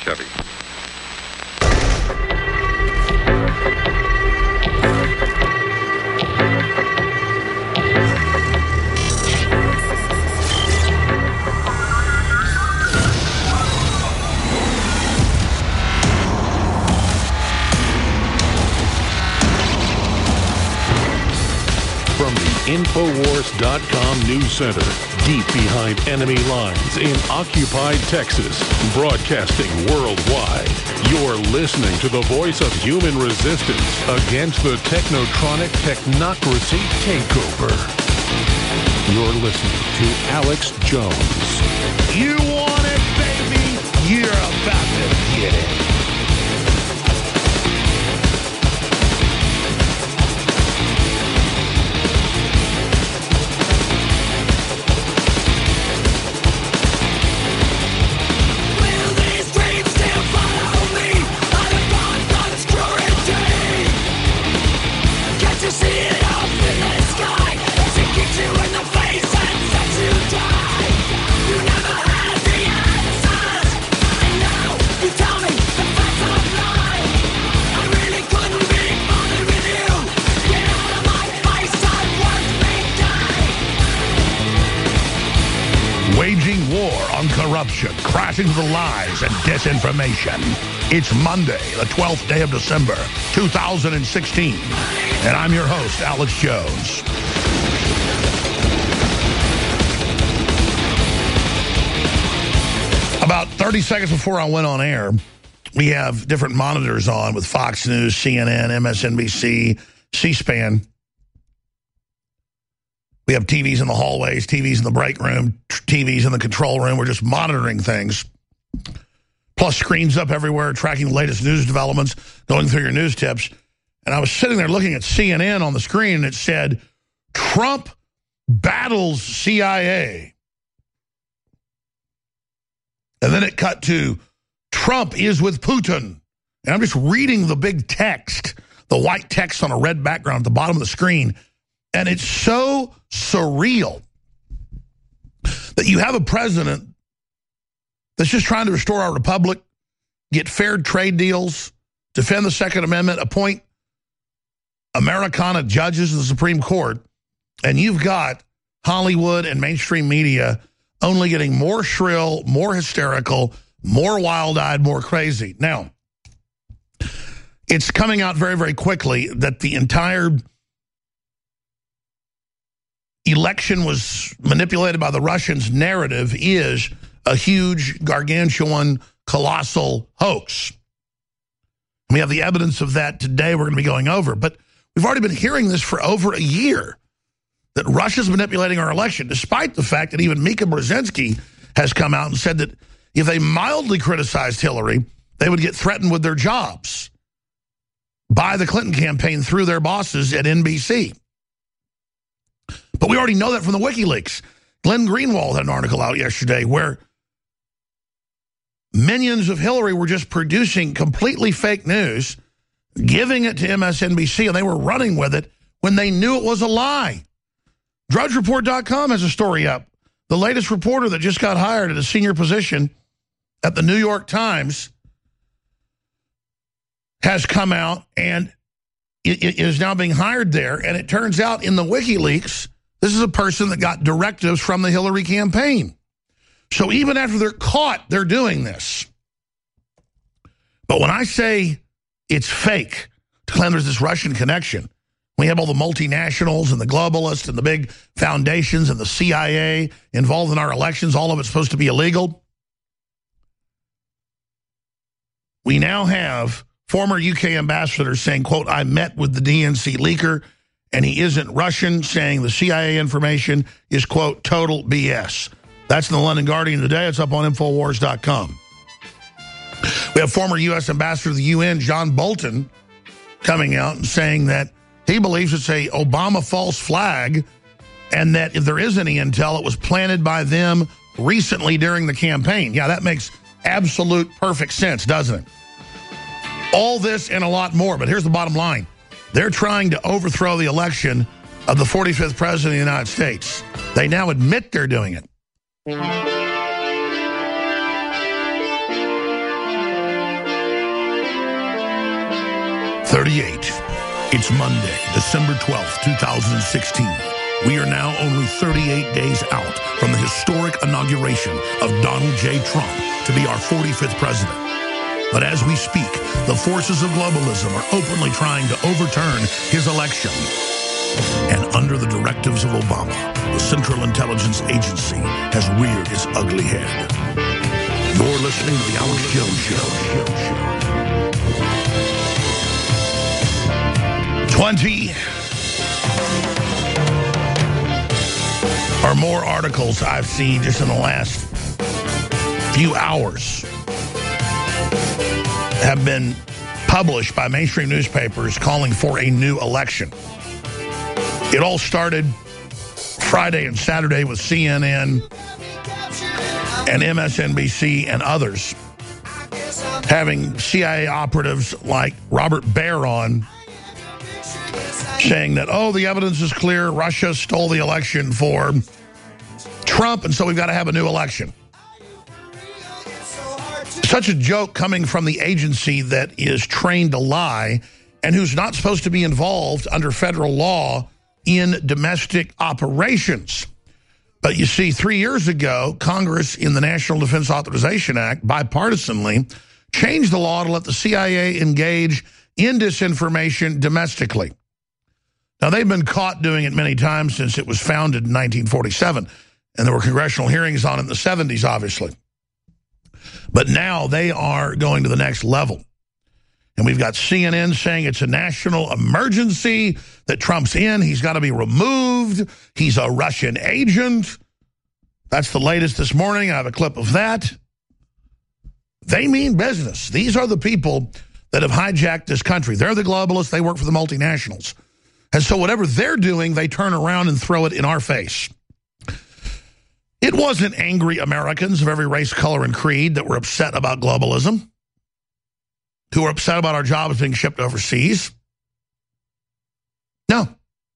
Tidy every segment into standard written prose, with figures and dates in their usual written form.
Chevy. From the Infowars.com News Center, deep behind enemy lines in occupied Texas, broadcasting worldwide, you're listening to the voice of human resistance against the technotronic technocracy takeover. You're listening to Alex Jones. You want it, baby? You're about to get it. Waging war on corruption, crashing the lies and disinformation. It's Monday, the 12th day of December, 2016. And I'm your host, Alex Jones. About 30 seconds before I went on air, we have different monitors on with Fox News, CNN, MSNBC, C-SPAN. We have TVs in the hallways, TVs in the break room, TVs in the control room. We're just monitoring things. Plus screens up everywhere, tracking the latest news developments, going through your news tips. And I was sitting there looking at CNN on the screen, and it said, Trump battles CIA. And then it cut to, Trump is with Putin. And I'm just reading the big text, the white text on a red background at the bottom of the screen. And it's so surreal that you have a president that's just trying to restore our republic, get fair trade deals, defend the Second Amendment, appoint Americana judges to the Supreme Court, and you've got Hollywood and mainstream media only getting more shrill, more hysterical, more wild-eyed, more crazy. Now, it's coming out very, very quickly that the entire election was manipulated by the Russians. Narrative is a huge, gargantuan, colossal hoax. We have the evidence of that today we're going to be going over. But we've already been hearing this for over a year, that Russia's manipulating our election, despite the fact that even Mika Brzezinski has come out and said that if they mildly criticized Hillary, they would get threatened with their jobs by the Clinton campaign through their bosses at NBC. But we already know that from the WikiLeaks. Glenn Greenwald had an article out yesterday where minions of Hillary were just producing completely fake news, giving it to MSNBC, and they were running with it when they knew it was a lie. DrudgeReport.com has a story up. The latest reporter that just got hired at a senior position at the New York Times has come out and it is now being hired there. And it turns out in the WikiLeaks, this is a person that got directives from the Hillary campaign. So even after they're caught, they're doing this. But when I say it's fake to claim there's this Russian connection, we have all the multinationals and the globalists and the big foundations and the CIA involved in our elections, all of it's supposed to be illegal. We now have former UK ambassador saying, quote, I met with the DNC leaker and he isn't Russian, saying the CIA information is, quote, total BS. That's in the London Guardian today. It's up on Infowars.com. We have former U.S. ambassador to the UN, John Bolton, coming out and saying that he believes it's a Obama false flag and that if there is any intel, it was planted by them recently during the campaign. Yeah, that makes absolute perfect sense, doesn't it? All this and a lot more, but here's the bottom line. They're trying to overthrow the election of the 45th president of the United States. They now admit they're doing it. 38. It's Monday, December 12th, 2016. We are now only 38 days out from the historic inauguration of Donald J. Trump to be our 45th president. But as we speak, the forces of globalism are openly trying to overturn his election. And under the directives of Obama, the Central Intelligence Agency has reared its ugly head. You're listening to The Alex Jones Show. 20 or more articles I've seen just in the last few hours have been published by mainstream newspapers calling for a new election. It all started Friday and Saturday with CNN and MSNBC and others having CIA operatives like Robert Baer on, saying that, oh, the evidence is clear, Russia stole the election for Trump, and so we've got to have a new election. Such a joke coming from the agency that is trained to lie and who's not supposed to be involved under federal law in domestic operations. But you see, 3 years ago, Congress, in the National Defense Authorization Act, bipartisanly, changed the law to let the CIA engage in disinformation domestically. Now, they've been caught doing it many times since it was founded in 1947, and there were congressional hearings on it in the 70s, obviously. But now they are going to the next level. And we've got CNN saying it's a national emergency, that Trump's in, he's got to be removed, he's a Russian agent. That's the latest this morning. I have a clip of that. They mean business. These are the people that have hijacked this country. They're the globalists. They work for the multinationals. And so whatever they're doing, they turn around and throw it in our face. It wasn't angry Americans of every race, color, and creed that were upset about globalism, who were upset about our jobs being shipped overseas. No.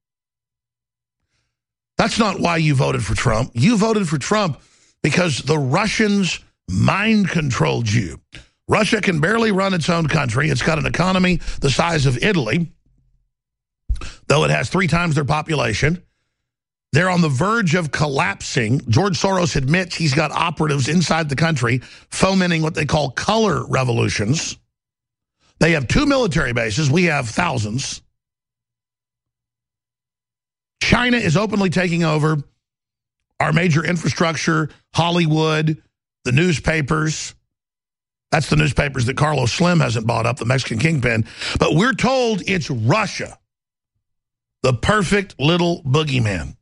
That's not why you voted for Trump. You voted for Trump because the Russians mind-controlled you. Russia can barely run its own country. It's got an economy the size of Italy, though it has 3 times their population. They're on the verge of collapsing. George Soros admits he's got operatives inside the country fomenting what they call color revolutions. They have 2 military bases. We have thousands. China is openly taking over our major infrastructure, Hollywood, the newspapers. That's the newspapers that Carlos Slim hasn't bought up, the Mexican kingpin. But we're told it's Russia, the perfect little boogeyman.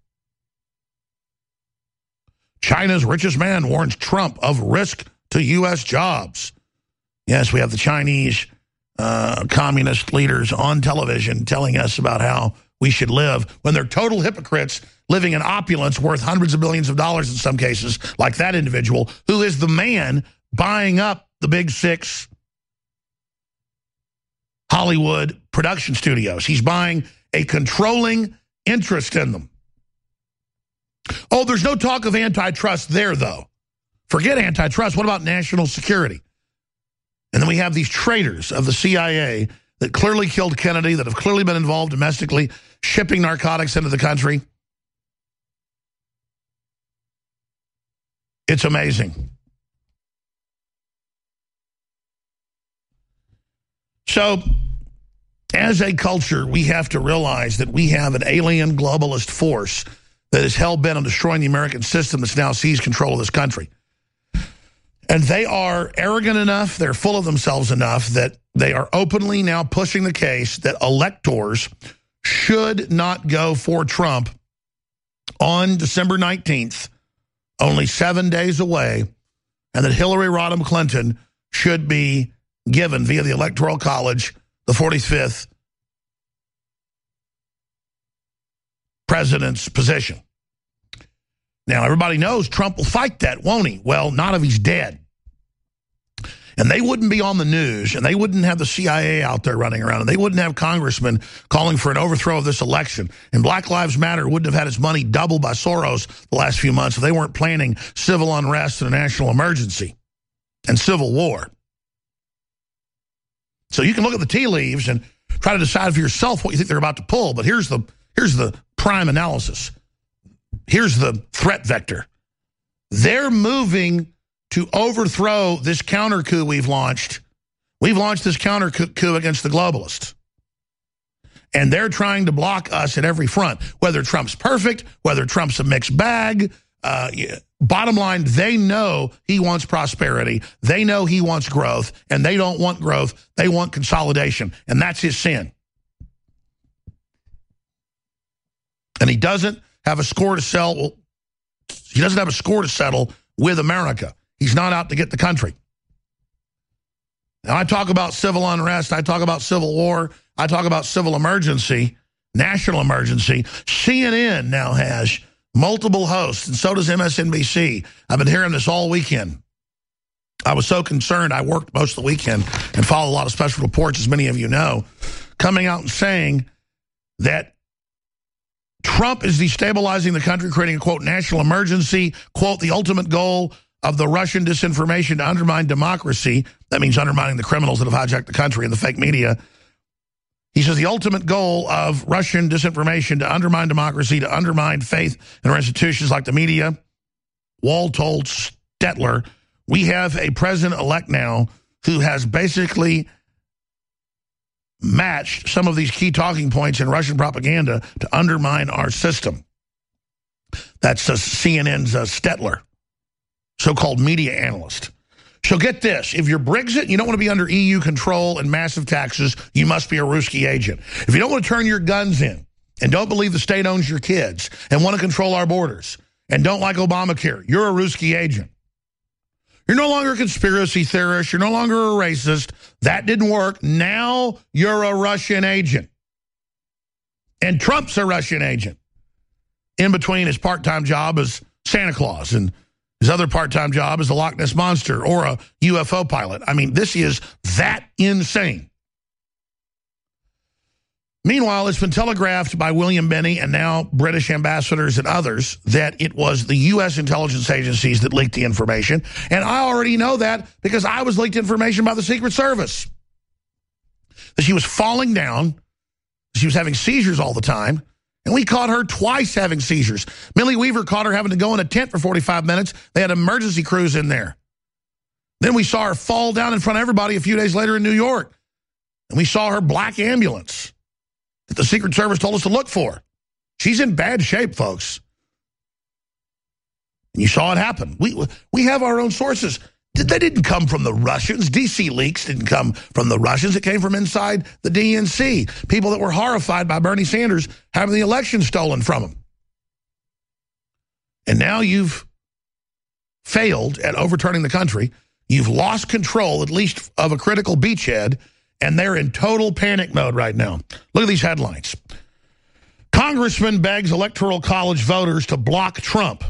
China's richest man warns Trump of risk to U.S. jobs. Yes, we have the Chinese communist leaders on television telling us about how we should live when they're total hypocrites living in opulence worth hundreds of billions of dollars in some cases, like that individual who is the man buying up the big 6 Hollywood production studios. He's buying a controlling interest in them. Oh, there's no talk of antitrust there, though. Forget antitrust. What about national security? And then we have these traitors of the CIA that clearly killed Kennedy, that have clearly been involved domestically, shipping narcotics into the country. It's amazing. So, as a culture, we have to realize that we have an alien globalist force that is hell-bent on destroying the American system that's now seized control of this country. And they are arrogant enough, they're full of themselves enough that they are openly now pushing the case that electors should not go for Trump on December 19th, only 7 days away, and that Hillary Rodham Clinton should be given via the Electoral College the 45th president's position. Now, everybody knows Trump will fight that, won't he? Well, not if he's dead. And they wouldn't be on the news, and they wouldn't have the CIA out there running around, and they wouldn't have congressmen calling for an overthrow of this election. And Black Lives Matter wouldn't have had its money doubled by Soros the last few months if they weren't planning civil unrest and a national emergency and civil war. So you can look at the tea leaves, and try to decide for yourself what you think they're about to pull. But here's the prime analysis. Here's the threat vector. They're moving to overthrow this counter coup we've launched. We've launched this counter coup against the globalists. And they're trying to block us at every front, whether Trump's perfect, whether Trump's a mixed bag. Bottom line, they know he wants prosperity. They know he wants growth, and they don't want growth. They want consolidation, and that's his sin. And he doesn't have a score to sell. Well, he doesn't have a score to settle with America. He's not out to get the country. Now, I talk about civil unrest. I talk about civil war. I talk about civil emergency, national emergency. CNN now has multiple hosts, and so does MSNBC. I've been hearing this all weekend. I was so concerned. I worked most of the weekend and followed a lot of special reports, as many of you know, coming out and saying that Trump is destabilizing the country, creating a, quote, national emergency, quote, the ultimate goal of the Russian disinformation to undermine democracy. That means undermining the criminals that have hijacked the country and the fake media. He says the ultimate goal of Russian disinformation to undermine democracy, to undermine faith in our institutions like the media. Wall told Stetler, we have a president-elect now who has basically matched some of these key talking points in Russian propaganda to undermine our system. That's CNN's Stetler, so-called media analyst. So get this, if you're Brexit, you don't want to be under EU control and massive taxes, you must be a Ruski agent. If you don't want to turn your guns in and don't believe the state owns your kids and want to control our borders and don't like Obamacare, you're a Ruski agent. You're no longer a conspiracy theorist. You're no longer a racist. That didn't work. Now you're a Russian agent. And Trump's a Russian agent. In between his part-time job as Santa Claus and his other part-time job is the Loch Ness Monster or a UFO pilot. I mean, this is that insane. Meanwhile, it's been telegraphed by William Binney and now British ambassadors and others that it was the U.S. intelligence agencies that leaked the information. And I already know that because I was leaked information by the Secret Service. That she was falling down. She was having seizures all the time. And we caught her twice having seizures. Millie Weaver caught her having to go in a tent for 45 minutes. They had emergency crews in there. Then we saw her fall down in front of everybody a few days later in New York. And we saw her black ambulance that the Secret Service told us to look for. She's in bad shape, folks. And you saw it happen. We have our own sources. They didn't come from the Russians. DC leaks didn't come from the Russians. It came from inside the DNC. People that were horrified by Bernie Sanders having the election stolen from them. And now you've failed at overturning the country. You've lost control, at least of a critical beachhead, and they're in total panic mode right now. Look at these headlines. Congressman begs Electoral College voters to block Trump.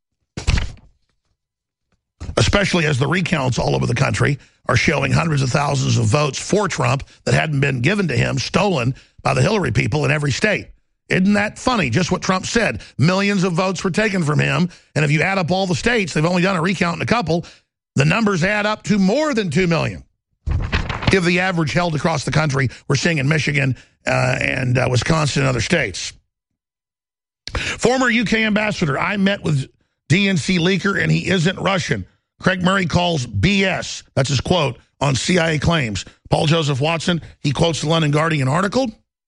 Especially as the recounts all over the country are showing hundreds of thousands of votes for Trump that hadn't been given to him, stolen by the Hillary people in every state. Isn't that funny? Just what Trump said. Millions of votes were taken from him, and if you add up all the states, they've only done a recount in a couple, the numbers add up to more than 2 million. If the average held across the country, we're seeing in Michigan and Wisconsin and other states. Former UK ambassador, I met with DNC leaker and he isn't Russian. Craig Murray calls BS, that's his quote, on CIA claims. Paul Joseph Watson, he quotes the London Guardian article.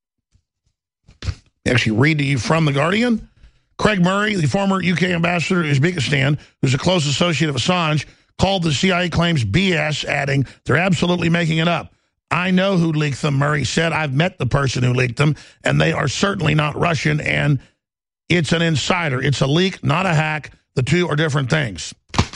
I actually read to you from the Guardian. Craig Murray, the former UK ambassador to Uzbekistan, who's a close associate of Assange, called the CIA claims BS, adding, they're absolutely making it up. I know who leaked them, Murray said. I've met the person who leaked them, and they are certainly not Russian, and it's an insider. It's a leak, not a hack. The two are different things.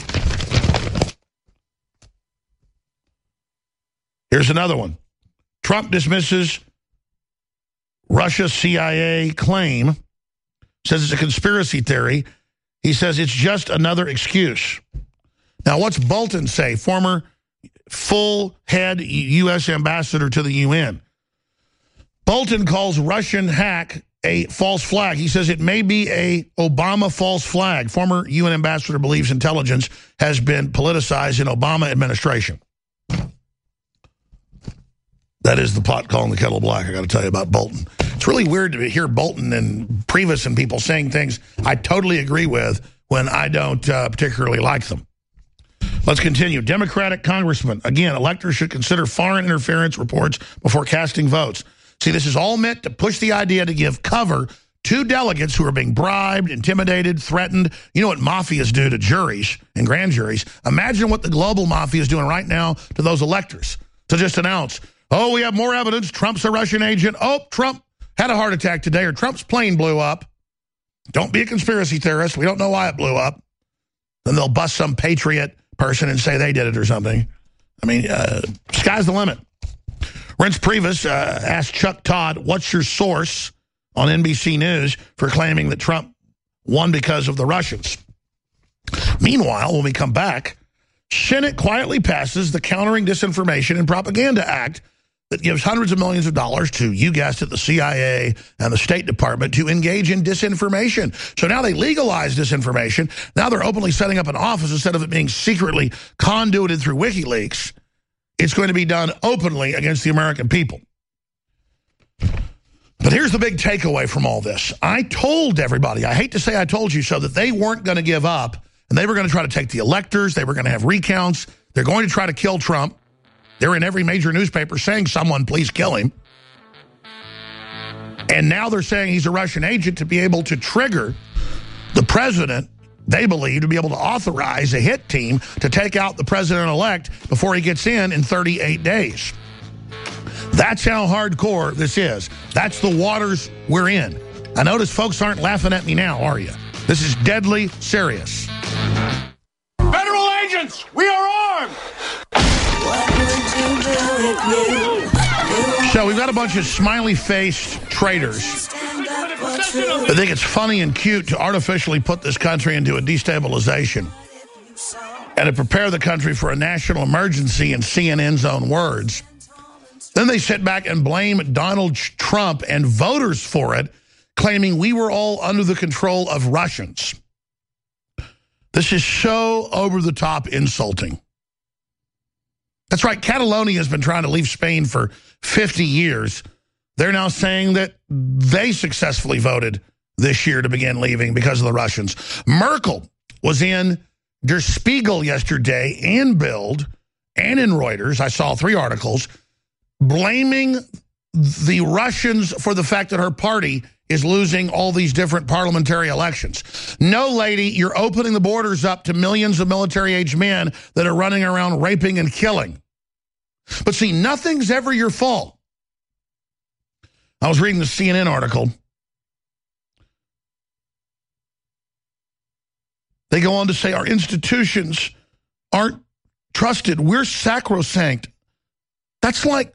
Here's another one. Trump dismisses Russia's CIA claim, says it's a conspiracy theory. He says it's just another excuse. Now, what's Bolton say, former full-head U.S. ambassador to the UN? Bolton calls Russian hack a false flag. He says it may be a Obama false flag. Former UN ambassador believes intelligence has been politicized in Obama administration. That is the pot calling the kettle black. I got to tell you about Bolton. It's really weird to hear Bolton and Priebus and people saying things I totally agree with when I don't particularly like them. Let's continue. Democratic congressman. Again, electors should consider foreign interference reports before casting votes. See, this is all meant to push the idea to give cover to delegates who are being bribed, intimidated, threatened. You know what mafias do to juries and grand juries. Imagine what the global mafia is doing right now to those electors. To just announce, oh, we have more evidence. Trump's a Russian agent. Oh, Trump had a heart attack today, or Trump's plane blew up. Don't be a conspiracy theorist. We don't know why it blew up. Then they'll bust some patriot person and say they did it or something. I mean, sky's the limit. Reince Priebus asked Chuck Todd, what's your source on NBC News for claiming that Trump won because of the Russians? Meanwhile, when we come back, Senate quietly passes the Countering Disinformation and Propaganda Act that gives hundreds of millions of dollars to, you guessed it, the CIA and the State Department to engage in disinformation. So now they legalize disinformation. Now they're openly setting up an office instead of it being secretly conduited through WikiLeaks. It's going to be done openly against the American people. But here's the big takeaway from all this. I told everybody, I hate to say I told you so, that they weren't going to give up, and they were going to try to take the electors. They were going to have recounts. They're going to try to kill Trump. They're in every major newspaper saying, someone please kill him. And now they're saying he's a Russian agent to be able to trigger the president, they believe, to be able to authorize a hit team to take out the president-elect before he gets in 38 days. That's how hardcore this is. That's the waters we're in. I notice folks aren't laughing at me now, are you? This is deadly serious. Federal agents, we are armed! So we've got a bunch of smiley-faced traitors that think it's funny and cute to artificially put this country into a destabilization and to prepare the country for a national emergency in CNN's own words. Then they sit back and blame Donald Trump and voters for it, claiming we were all under the control of Russians. This is so over-the-top insulting. That's right, Catalonia has been trying to leave Spain for 50 years. They're now saying that they successfully voted this year to begin leaving because of the Russians. Merkel was in Der Spiegel yesterday and Bild and in Reuters. I saw 3 articles blaming the Russians for the fact that her party is losing all these different parliamentary elections. No, lady, you're opening the borders up to millions of military-aged men that are running around raping and killing. But see, nothing's ever your fault. I was reading the CNN article. They go on to say our institutions aren't trusted. We're sacrosanct. That's like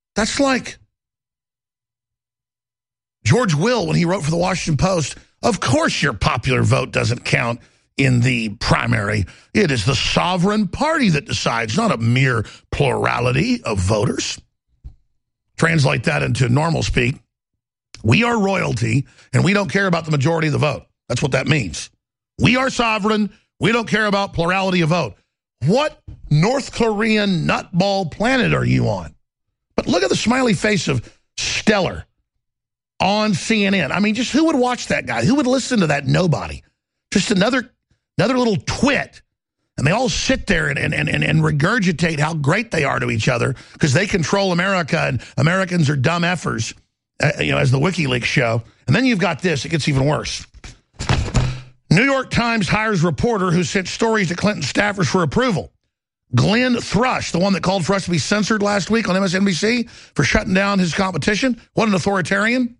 George Will when he wrote for the Washington Post, of course your popular vote doesn't count in the primary. It is the sovereign party that decides, not a mere plurality of voters. Translate that into normal speak. We are royalty, and we don't care about the majority of the vote. That's what that means. We are sovereign. We don't care about plurality of vote. What North Korean nutball planet are you on? But look at the smiley face of Stellar on CNN. I mean, just who would watch that guy? Who would listen to that? Nobody. Just another little twit. And they all sit there and regurgitate how great they are to each other because they control America and Americans are dumb effers, as the WikiLeaks show. And then you've got this. It gets even worse. New York Times hires reporter who sent stories to Clinton staffers for approval. Glenn Thrush, the one that called for us to be censored last week on MSNBC for shutting down his competition. What an authoritarian.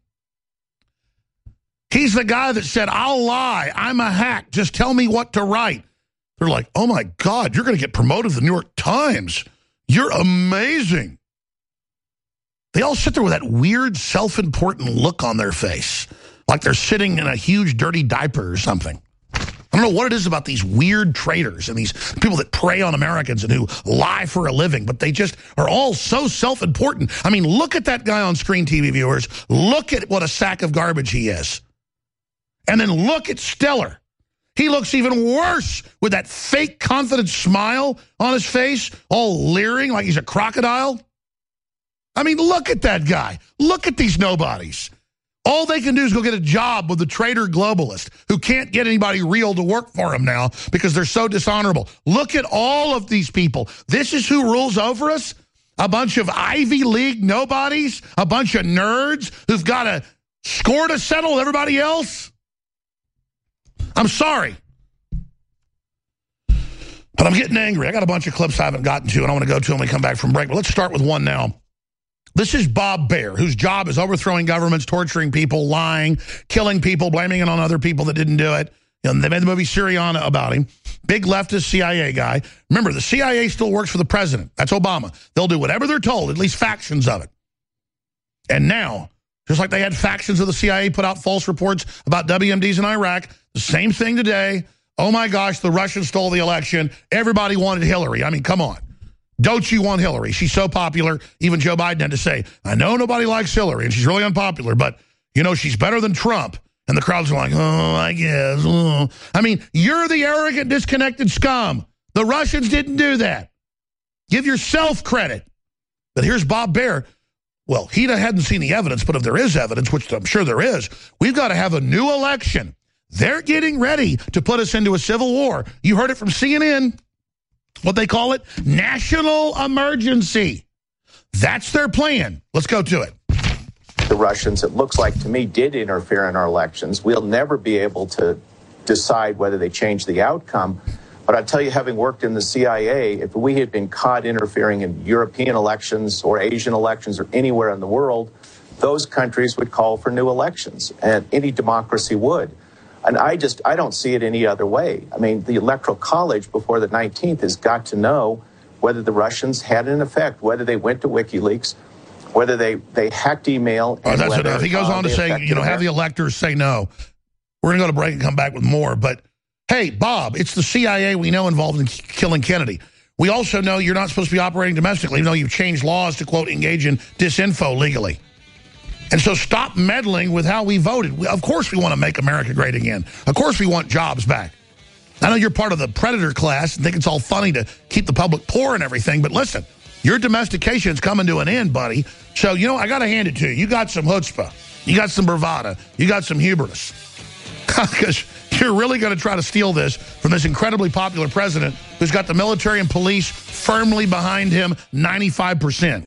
He's the guy that said, I'll lie. I'm a hack. Just tell me what to write. They're like, oh, my God, you're going to get promoted to the New York Times. You're amazing. They all sit there with that weird self-important look on their face, like they're sitting in a huge dirty diaper or something. I don't know what it is about these weird traitors and these people that prey on Americans and who lie for a living, but they just are all so self-important. I mean, look at that guy on screen, TV viewers. Look at what a sack of garbage he is. And then look at Stellar. He looks even worse with that fake confident smile on his face, all leering like he's a crocodile. I mean, look at that guy. Look at these nobodies. All they can do is go get a job with the traitor globalist who can't get anybody real to work for him now because they're so dishonorable. Look at all of these people. This is who rules over us? A bunch of Ivy League nobodies? A bunch of nerds who've got a score to settle with everybody else? I'm sorry. But I'm getting angry. I got a bunch of clips I haven't gotten to, and I want to go to when we come back from break. But let's start with one now. This is Bob Baer, whose job is overthrowing governments, torturing people, lying, killing people, blaming it on other people that didn't do it. You know, they made the movie Syriana about him. Big leftist CIA guy. Remember, the CIA still works for the president. That's Obama. They'll do whatever they're told, at least factions of it. And now, just like they had factions of the CIA put out false reports about WMDs in Iraq, the same thing today. Oh, my gosh, the Russians stole the election. Everybody wanted Hillary. I mean, come on. Don't you want Hillary? She's so popular. Even Joe Biden had to say, I know nobody likes Hillary, and she's really unpopular, but, you know, she's better than Trump. And the crowds are like, oh, I guess. Oh. I mean, you're the arrogant, disconnected scum. The Russians didn't do that. Give yourself credit. But here's Bob Baer. Well, he hadn't seen the evidence, but if there is evidence, which I'm sure there is, we've got to have a new election. They're getting ready to put us into a civil war. You heard it from CNN. What they call it? National emergency. That's their plan. Let's go to it. The Russians, it looks like to me, did interfere in our elections. We'll never be able to decide whether they changed the outcome. But I tell you, having worked in the CIA, if we had been caught interfering in European elections or Asian elections or anywhere in the world, those countries would call for new elections, and any democracy would. And I don't see it any other way. I mean, the Electoral College before the 19th has got to know whether the Russians had an effect, whether they went to WikiLeaks, whether they hacked email. And that's enough. He goes on to say, you know, have the electors say no. We're going to go to break and come back with more. But, hey, Bob, it's the CIA we know involved in killing Kennedy. We also know you're not supposed to be operating domestically, even though you've changed laws to, quote, engage in disinfo legally. And so stop meddling with how we voted. Of course we want to make America great again. Of course we want jobs back. I know you're part of the predator class and think it's all funny to keep the public poor and everything, but listen, your domestication is coming to an end, buddy. So, you know, I got to hand it to you. You got some chutzpah. You got some bravado. You got some hubris. Because you're really going to try to steal this from this incredibly popular president who's got the military and police firmly behind him 95%.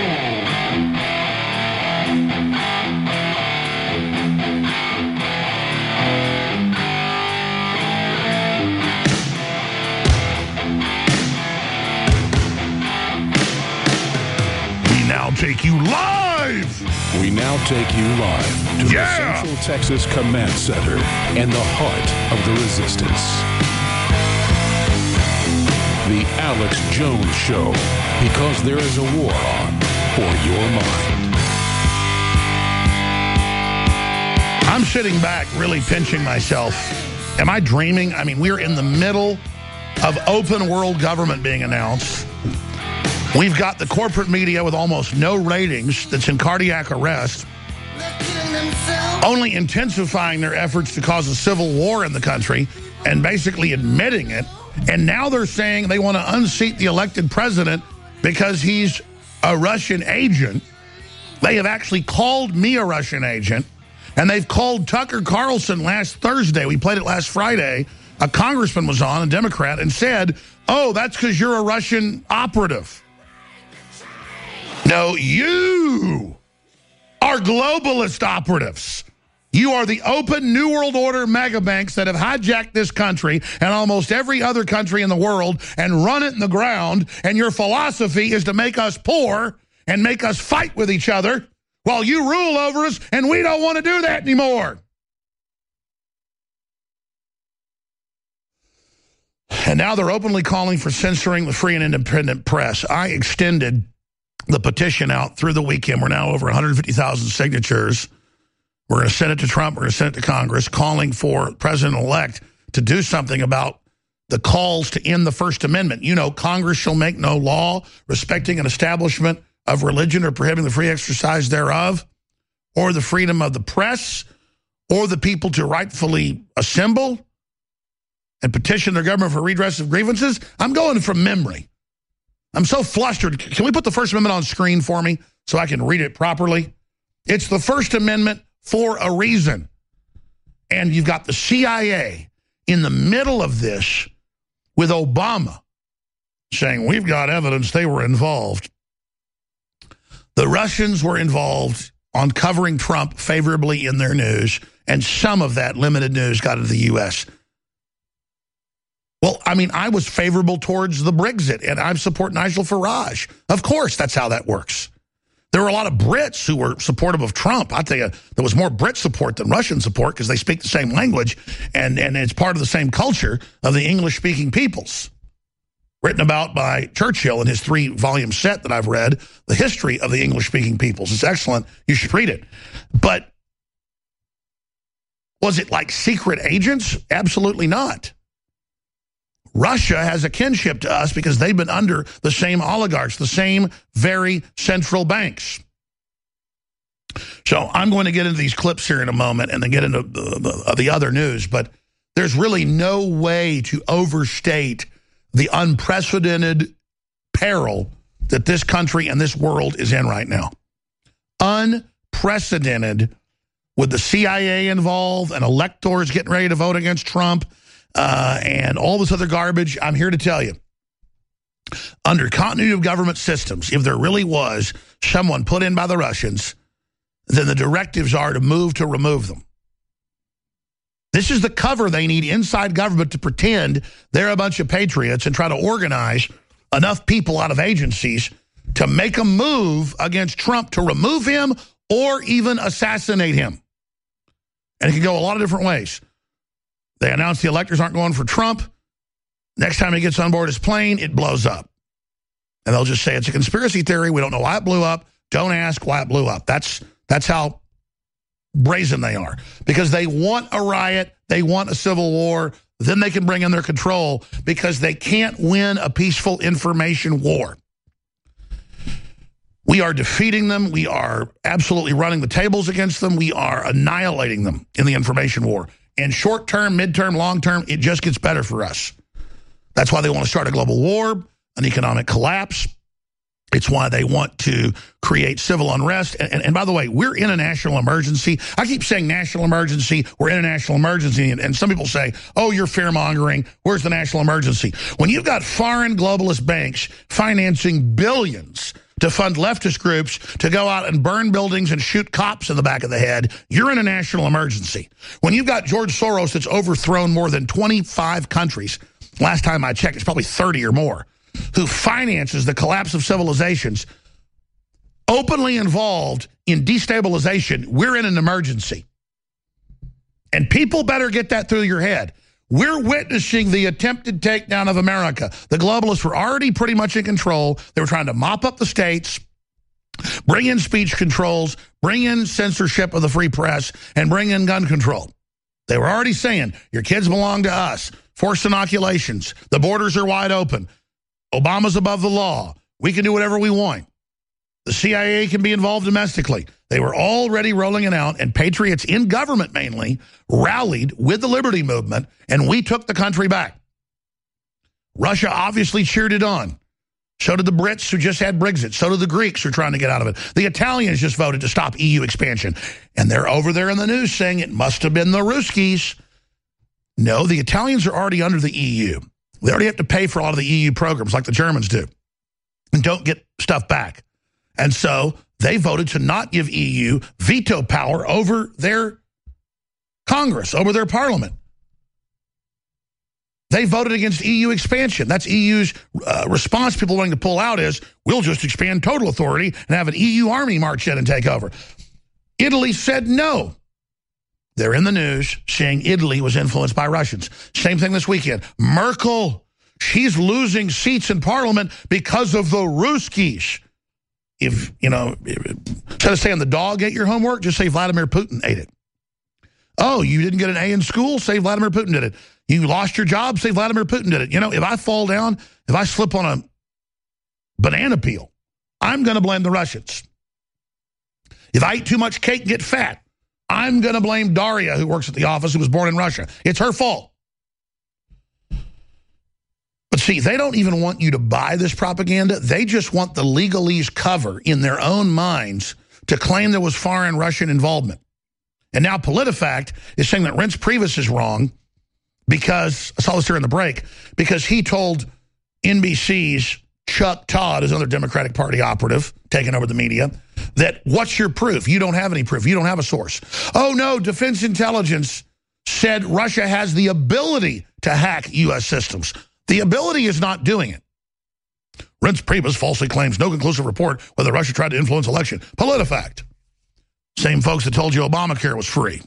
Take you live. We now take you live to the Central Texas Command Center and the heart of the resistance. The Alex Jones Show, because there is a war on for your mind. I'm sitting back really pinching myself. Am I dreaming? I mean, we're in the middle of open world government being announced. We've got the corporate media with almost no ratings that's in cardiac arrest, only intensifying their efforts to cause a civil war in the country and basically admitting it. And now they're saying they want to unseat the elected president because he's a Russian agent. They have actually called me a Russian agent, and they've called Tucker Carlson last Thursday. We played it last Friday. A congressman was on, a Democrat, and said, oh, that's because you're a Russian operative. No, you are globalist operatives. You are the open New World Order mega banks that have hijacked this country and almost every other country in the world and run it in the ground. And your philosophy is to make us poor and make us fight with each other while you rule over us, and we don't want to do that anymore. And now they're openly calling for censoring the free and independent press. I extended the petition out through the weekend. We're now over 150,000 signatures. We're going to send it to Trump. We're going to send it to Congress, calling for President-elect to do something about the calls to end the First Amendment. You know, Congress shall make no law respecting an establishment of religion or prohibiting the free exercise thereof, or the freedom of the press, or the people to rightfully assemble and petition their government for redress of grievances. I'm going from memory. I'm so flustered. Can we put the First Amendment on screen for me so I can read it properly. It's the First Amendment for a reason. And you've got the CIA in the middle of this with Obama saying, we've got evidence they were involved. The Russians were involved on covering Trump favorably in their news, and some of that limited news got into the U.S. Well, I mean, I was favorable towards the Brexit, and I support Nigel Farage. Of course, that's how that works. There were a lot of Brits who were supportive of Trump. I tell you, there was more Brit support than Russian support because they speak the same language, and it's part of the same culture of the English-speaking peoples. Written about by Churchill in his 3-volume set that I've read, The History of the English-Speaking Peoples. It's excellent. You should read it. But was it like secret agents? Absolutely not. Russia has a kinship to us because they've been under the same oligarchs, the same very central banks. So I'm going to get into these clips here in a moment and then get into the other news, but there's really no way to overstate the unprecedented peril that this country and this world is in right now. Unprecedented, with the CIA involved and electors getting ready to vote against Trump, and all this other garbage. I'm here to tell you, under continuity of government systems, if there really was someone put in by the Russians, then the directives are to move to remove them. This is the cover they need inside government to pretend they're a bunch of patriots and try to organize enough people out of agencies to make a move against Trump to remove him or even assassinate him. And it can go a lot of different ways. They announce the electors aren't going for Trump. Next time he gets on board his plane, it blows up. And they'll just say it's a conspiracy theory. We don't know why it blew up. Don't ask why it blew up. That's how brazen they are. Because they want a riot. They want a civil war. Then they can bring in their control because they can't win a peaceful information war. We are defeating them. We are absolutely running the tables against them. We are annihilating them in the information war. And short-term, mid-term, long-term, it just gets better for us. That's why they want to start a global war, an economic collapse. It's why they want to create civil unrest. And by the way, we're in a national emergency. I keep saying national emergency. We're in a national emergency. And some people say, oh, you're fear-mongering. Where's the national emergency? When you've got foreign globalist banks financing billions to fund leftist groups to go out and burn buildings and shoot cops in the back of the head, you're in a national emergency. When you've got George Soros that's overthrown more than 25 countries, last time I checked, it's probably 30 or more, who finances the collapse of civilizations, openly involved in destabilization, we're in an emergency. And people better get that through your head. We're witnessing the attempted takedown of America. The globalists were already pretty much in control. They were trying to mop up the states, bring in speech controls, bring in censorship of the free press, and bring in gun control. They were already saying, your kids belong to us. Forced inoculations. The borders are wide open. Obama's above the law. We can do whatever we want. The CIA can be involved domestically. They were already rolling it out, and patriots in government mainly rallied with the Liberty Movement, and we took the country back. Russia obviously cheered it on. So did the Brits who just had Brexit. So did the Greeks who are trying to get out of it. The Italians just voted to stop EU expansion. And they're over there in the news saying it must have been the Ruskies. No, the Italians are already under the EU. They already have to pay for a lot of the EU programs like the Germans do and don't get stuff back. And so they voted to not give EU veto power over their Congress, over their parliament. They voted against EU expansion. That's EU's response. People wanting to pull out is, we'll just expand total authority and have an EU army march in and take over. Italy said no. They're in the news saying Italy was influenced by Russians. Same thing this weekend. Merkel, she's losing seats in parliament because of the Ruskies. If, instead of saying the dog ate your homework, just say Vladimir Putin ate it. Oh, you didn't get an A in school? Say Vladimir Putin did it. You lost your job? Say Vladimir Putin did it. If I fall down, if I slip on a banana peel, I'm going to blame the Russians. If I eat too much cake and get fat, I'm going to blame Daria, who works at the office, who was born in Russia. It's her fault. But But see, they don't even want you to buy this propaganda. They just want the legalese cover in their own minds to claim there was foreign Russian involvement. And now PolitiFact is saying that Reince Priebus is wrong because, I saw this during the break, because he told NBC's Chuck Todd, another Democratic Party operative taking over the media, that what's your proof? You don't have any proof. You don't have a source. Oh, no, Defense Intelligence said Russia has the ability to hack U.S. systems. The ability is not doing it. Reince Priebus falsely claims no conclusive report whether Russia tried to influence election. PolitiFact. Same folks that told you Obamacare was free.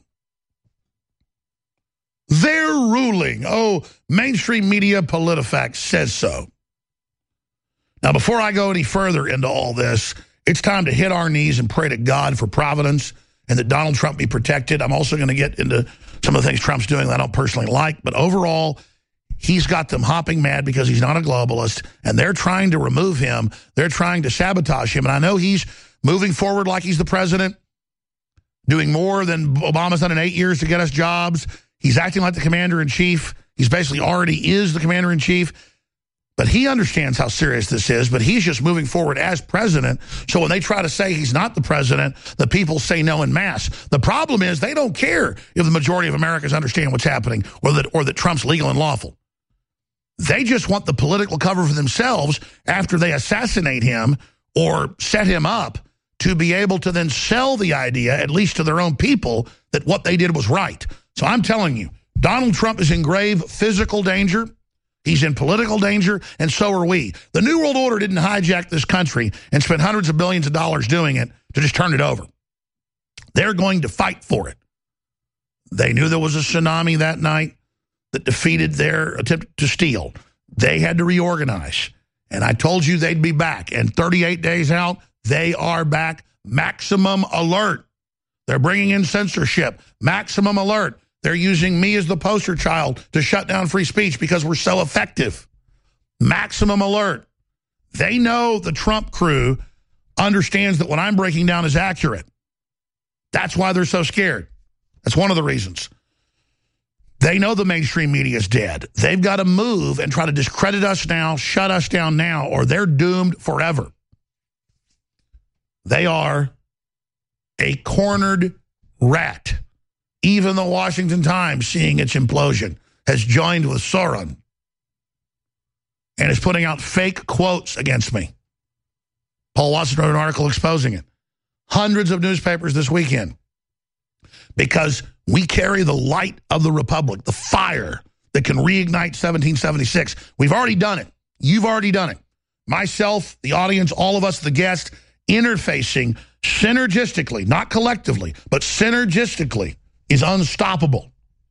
They're ruling. Oh, mainstream media, PolitiFact says so. Now, before I go any further into all this, it's time to hit our knees and pray to God for providence and that Donald Trump be protected. I'm also going to get into some of the things Trump's doing that I don't personally like. But overall, he's got them hopping mad because he's not a globalist, and they're trying to remove him. They're trying to sabotage him. And I know he's moving forward like he's the president, doing more than Obama's done in 8 years to get us jobs. He's acting like the commander-in-chief. He's basically already is the commander-in-chief. But he understands how serious this is, but he's just moving forward as president. So when they try to say he's not the president, the people say no en masse. The problem is they don't care if the majority of Americans understand what's happening or that Trump's legal and lawful. They just want the political cover for themselves after they assassinate him or set him up to be able to then sell the idea, at least to their own people, that what they did was right. So I'm telling you, Donald Trump is in grave physical danger. He's in political danger, and so are we. The New World Order didn't hijack this country and spend hundreds of billions of dollars doing it to just turn it over. They're going to fight for it. They knew there was a tsunami that night that defeated their attempt to steal. They had to reorganize. And I told you they'd be back. And 38 days out, they are back. Maximum alert. They're bringing in censorship. Maximum alert. They're using me as the poster child to shut down free speech because we're so effective. Maximum alert. They know the Trump crew understands that what I'm breaking down is accurate. That's why they're so scared. That's one of the reasons. They know the mainstream media is dead. They've got to move and try to discredit us now, shut us down now, or they're doomed forever. They are a cornered rat. Even the Washington Times, seeing its implosion, has joined with Sauron and is putting out fake quotes against me. Paul Watson wrote an article exposing it. Hundreds of newspapers this weekend. Because we carry the light of the Republic, the fire that can reignite 1776. We've already done it. You've already done it. Myself, the audience, all of us, the guests, interfacing synergistically, not collectively, but synergistically, is unstoppable.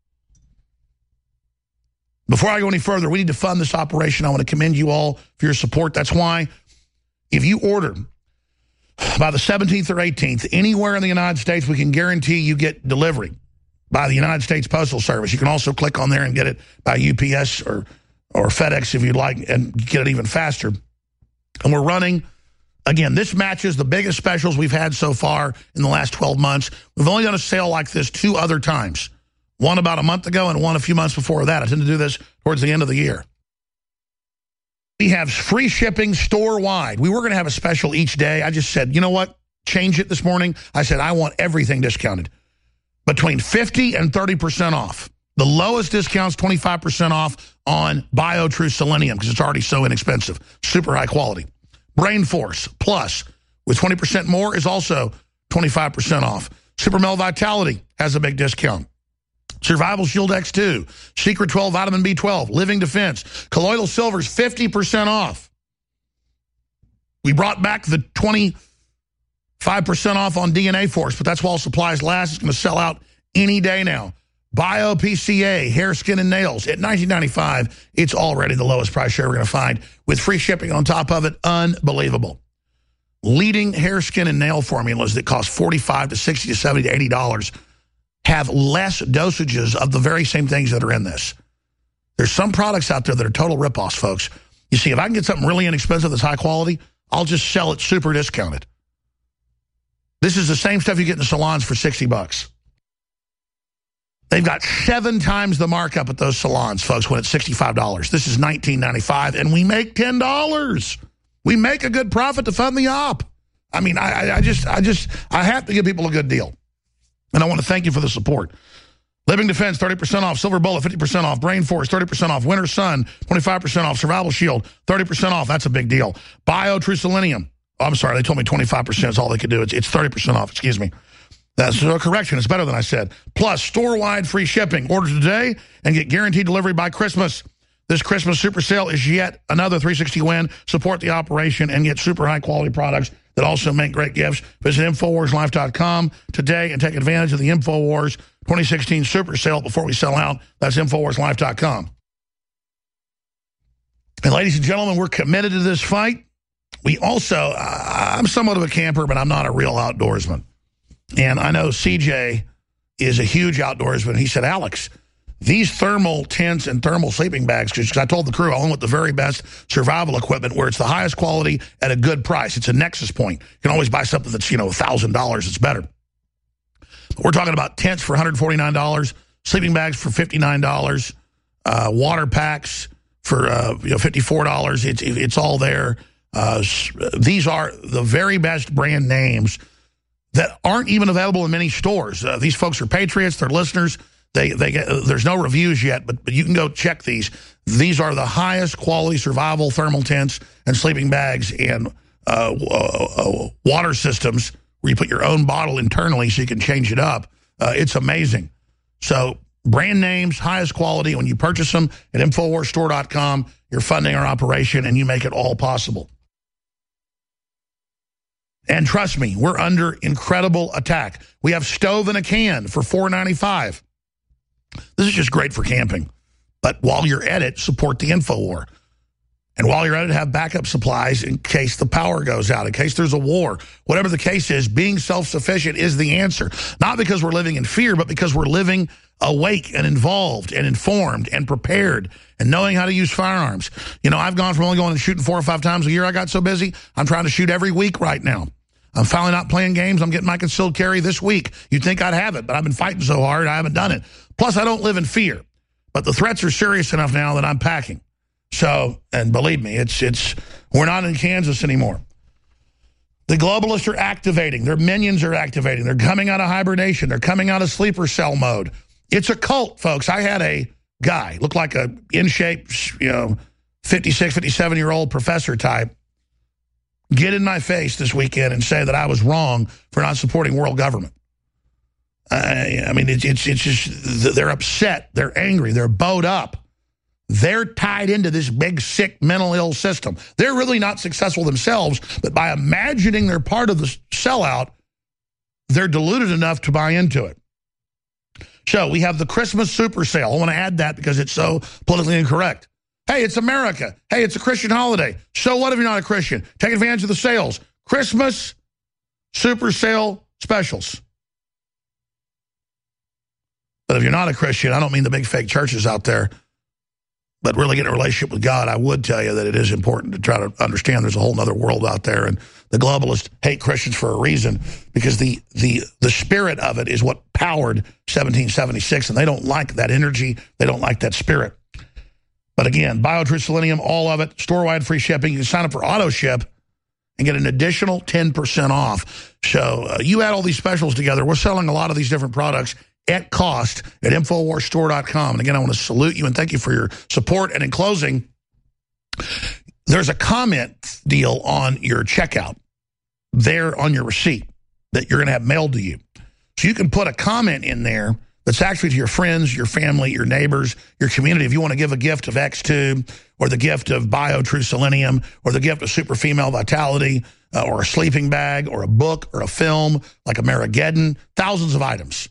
Before I go any further, we need to fund this operation. I want to commend you all for your support. That's why if you order by the 17th or 18th, anywhere in the United States, we can guarantee you get delivery by the United States Postal Service. You can also click on there and get it by UPS or FedEx if you'd like and get it even faster. And we're running, again, this matches the biggest specials we've had so far in the last 12 months. We've only done a sale like this 2 other times. One about a month ago and one a few months before that. I tend to do this towards the end of the year. We have free shipping store-wide. We were going to have a special each day. I just said, you know what? Change it this morning. I said, I want everything discounted. Between 50 and 30% off. The lowest discount's 25% off on BioTrue Selenium because it's already so inexpensive. Super high quality. Brain Force Plus with 20% more is also 25% off. Super Mel Vitality has a big discount. Survival Shield X2, Secret 12 Vitamin B12, Living Defense, Colloidal Silver's 50% off. We brought back the 25% off on DNA Force, but that's while supplies last. It's going to sell out any day now. BioPCA, hair, skin, and nails at $19.95. It's already the lowest price you're ever going to find with free shipping on top of it. Unbelievable. Leading hair, skin, and nail formulas that cost $45 to $60 to $70 to $80 have less dosages of the very same things that are in this. There's some products out there that are total ripoffs, folks. You see, if I can get something really inexpensive that's high quality, I'll just sell it super discounted. This is the same stuff you get in the salons for $60. They've got 7 times the markup at those salons, folks, when it's $65. This is $19.95, and we make $10. We make a good profit to fund the op. I mean, I have to give people a good deal. And I want to thank you for the support. Living Defense, 30% off. Silver Bullet, 50% off. Brain Force, 30% off. Winter Sun, 25% off. Survival Shield, 30% off. That's a big deal. True Selenium. Oh, I'm sorry, they told me 25% is all they could do. It's 30% off, excuse me. That's a correction. It's better than I said. Plus, store-wide free shipping. Order today and get guaranteed delivery by Christmas. This Christmas super sale is yet another 360 win. Support the operation and get super high-quality products that also make great gifts. Visit InfoWarsLife.com today and take advantage of the InfoWars 2016 super sale before we sell out. That's InfoWarsLife.com. And ladies and gentlemen, we're committed to this fight. We also, I'm somewhat of a camper, but I'm not a real outdoorsman. And I know CJ is a huge outdoorsman. He said, Alex, these thermal tents and thermal sleeping bags, because I told the crew I went with the very best survival equipment where it's the highest quality at a good price. It's a nexus point. You can always buy something that's, $1,000. It's better. We're talking about tents for $149, sleeping bags for $59, water packs for $54. It's all there. These are the very best brand names that aren't even available in many stores. These folks are patriots. They're listeners. There's no reviews yet, but you can go check these. These are the highest quality survival thermal tents and sleeping bags and water systems where you put your own bottle internally so you can change it up. It's amazing. So brand names, highest quality. When you purchase them at InfoWarsStore.com, you're funding our operation and you make it all possible. And trust me, we're under incredible attack. We have stove in a can for $4.95. This is just great for camping. But while you're at it, support the InfoWar. And while you're at it, have backup supplies in case the power goes out, in case there's a war. Whatever the case is, being self-sufficient is the answer. Not because we're living in fear, but because we're living awake and involved and informed and prepared and knowing how to use firearms. I've gone from only going and shooting 4 or 5 times a year. I got so busy, I'm trying to shoot every week right now. I'm finally not playing games. I'm getting my concealed carry this week. You'd think I'd have it, but I've been fighting so hard, I haven't done it. Plus, I don't live in fear. But the threats are serious enough now that I'm packing. So, and believe me, we're not in Kansas anymore. The globalists are activating. Their minions are activating. They're coming out of hibernation. They're coming out of sleeper cell mode. It's a cult, folks. I had a guy, looked like a in-shape, 56, 57-year-old professor type, get in my face this weekend and say that I was wrong for not supporting world government. It's just, they're upset. They're angry. They're bowed up. They're tied into this big, sick, mental ill system. They're really not successful themselves, but by imagining they're part of the sellout, they're deluded enough to buy into it. So we have the Christmas super sale. I want to add that because it's so politically incorrect. Hey, it's America. Hey, it's a Christian holiday. So what if you're not a Christian? Take advantage of the sales. Christmas super sale specials. But if you're not a Christian, I don't mean the big fake churches out there, but really getting a relationship with God, I would tell you that it is important to try to understand there's a whole other world out there, and the globalists hate Christians for a reason, because the spirit of it is what powered 1776, and they don't like that energy. They don't like that spirit. But again, BioTrue Selenium, all of it, store-wide free shipping. You can sign up for AutoShip and get an additional 10% off. So you add all these specials together. We're selling a lot of these different products at cost at InfoWarsStore.com. And again, I want to salute you and thank you for your support. And in closing, there's a comment deal on your checkout there on your receipt that you're going to have mailed to you. So you can put a comment in there that's actually to your friends, your family, your neighbors, your community. If you want to give a gift of X2 or the gift of BioTrue Selenium or the gift of Super Female Vitality or a sleeping bag or a book or a film like Amerigeddon, thousands of items.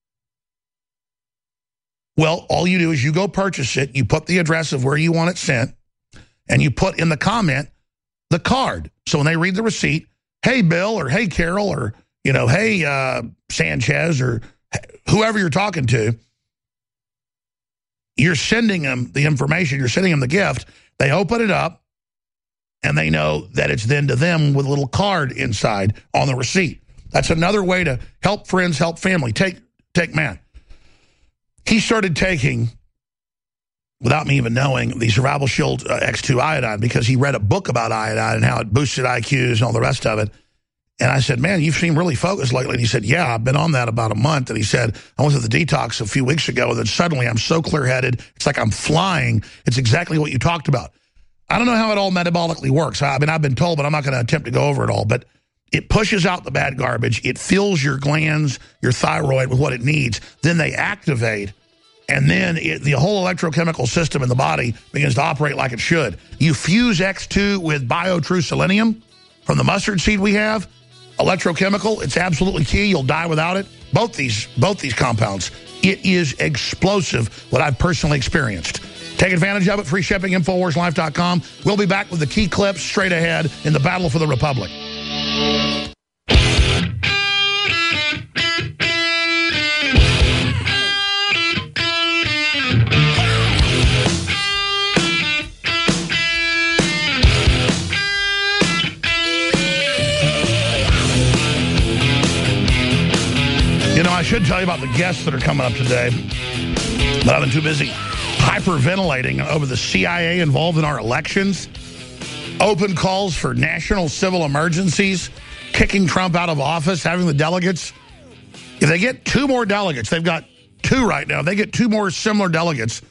Well, all you do is you go purchase it, you put the address of where you want it sent, and you put in the comment the card. So when they read the receipt, hey, Bill, or hey, Carol, or, hey, Sanchez, or whoever you're talking to, you're sending them the information, you're sending them the gift. They open it up, and they know that it's then to them with a little card inside on the receipt. That's another way to help friends, help family. Take Matt. he started taking, without me even knowing, the Survival Shield X2 iodine because he read a book about iodine and how it boosted IQs and all the rest of it. And I said, man, you seem really focused lately. And he said, yeah, I've been on that about a month. And he said, I went through the detox a few weeks ago, and then suddenly I'm so clear-headed. It's like I'm flying. It's exactly what you talked about. I don't know how it all metabolically works. I mean, I've been told, but I'm not going to attempt to go over it all. But it pushes out the bad garbage. It fills your glands, your thyroid, with what it needs. Then they activate, and then the whole electrochemical system in the body begins to operate like it should. You fuse X2 with BioTrue Selenium from the mustard seed we have. Electrochemical, it's absolutely key. You'll die without it. Both these compounds. It is explosive, what I've personally experienced. Take advantage of it. Free shipping, InfoWarsLife.com. We'll be back with the key clips straight ahead in the battle for the Republic. You know, I should tell you about the guests that are coming up today, but I've been too busy hyperventilating over the CIA involved in our elections, open calls for national civil emergencies, kicking Trump out of office, having the delegates. If they get 2 more delegates, they've got 2 right now. If they get 2 more similar delegates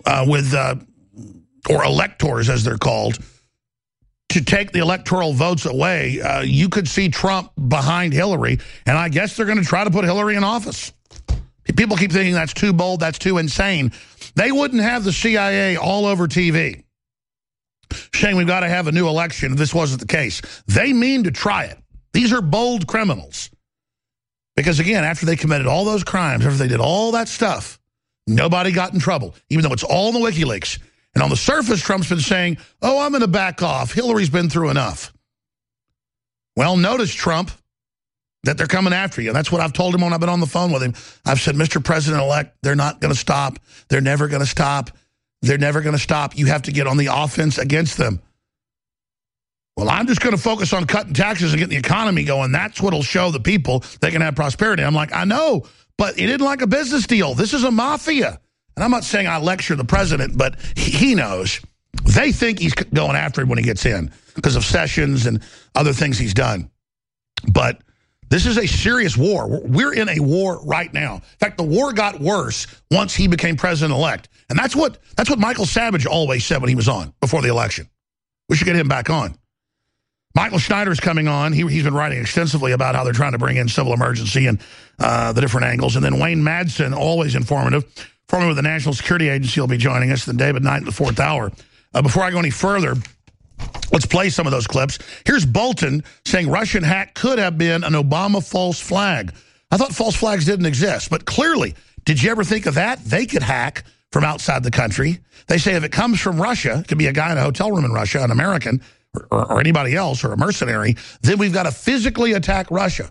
or electors, as they're called, to take the electoral votes away, you could see Trump behind Hillary, and I guess they're going to try to put Hillary in office. People keep thinking that's too bold, that's too insane. They wouldn't have the CIA all over TV saying we've got to have a new election if this wasn't the case. They mean to try it. These are bold criminals. Because, again, after they committed all those crimes, after they did all that stuff, nobody got in trouble, even though it's all in the WikiLeaks. And on the surface, Trump's been saying, oh, I'm going to back off. Hillary's been through enough. Well, notice, Trump, that they're coming after you. And that's what I've told him when I've been on the phone with him. I've said, Mr. President-elect, they're not going to stop. They're never going to stop. They're never going to stop. You have to get on the offense against them. Well, I'm just going to focus on cutting taxes and getting the economy going. That's what will show the people they can have prosperity. I'm like, I know, but it isn't like a business deal. This is a mafia. And I'm not saying I lecture the president, but he knows. They think he's going after him when he gets in because of Sessions and other things he's done. But this is a serious war. We're in a war right now. In fact, the war got worse once he became president-elect. And that's what Michael Savage always said when he was on before the election. We should get him back on. Michael Schneider's coming on. He's been writing extensively about how they're trying to bring in civil emergency and the different angles. And then Wayne Madsen, always informative, formerly with the National Security Agency, will be joining us. Then David Knight in the 4th hour. Before I go any further, let's play some of those clips. Here's Bolton saying Russian hack could have been an Obama false flag. I thought false flags didn't exist, but clearly, did you ever think of that? They could hack from outside the country. They say if it comes from Russia, it could be a guy in a hotel room in Russia, an American, or anybody else, or a mercenary, then we've got to physically attack Russia.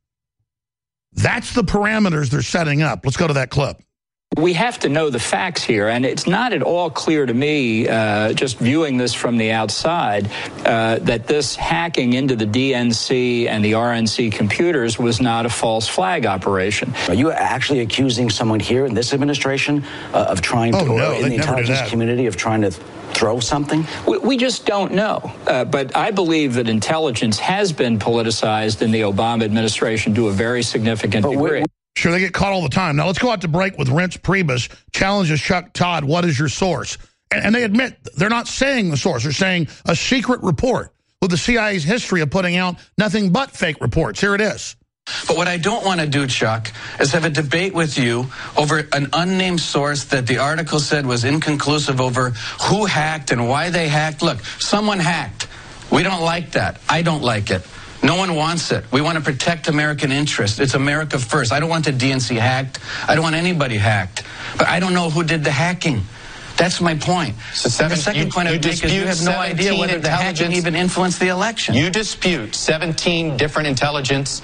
That's the parameters they're setting up. Let's go to that clip. We have to know the facts here, and it's not at all clear to me, just viewing this from the outside, that this hacking into the DNC and the RNC computers was not a false flag operation. Are you actually accusing someone here in this administration of trying to, or in the intelligence community, of trying to throw something? We just don't know. But I believe that intelligence has been politicized in the Obama administration to a very significant degree. Sure, they get caught all the time. Now, let's go out to break with Reince Priebus, challenges Chuck Todd, what is your source? And they admit they're not saying the source. They're saying a secret report with the CIA's history of putting out nothing but fake reports. Here it is. But what I don't want to do, Chuck, is have a debate with you over an unnamed source that the article said was inconclusive over who hacked and why they hacked. Look, someone hacked. We don't like that. I don't like it. No one wants it. We want to protect American interests. It's America first. I don't want the DNC hacked. I don't want anybody hacked. But I don't know who did the hacking. That's my point. So the second point I would make is you have no idea whether the hacking even influenced the election. You dispute 17 different intelligence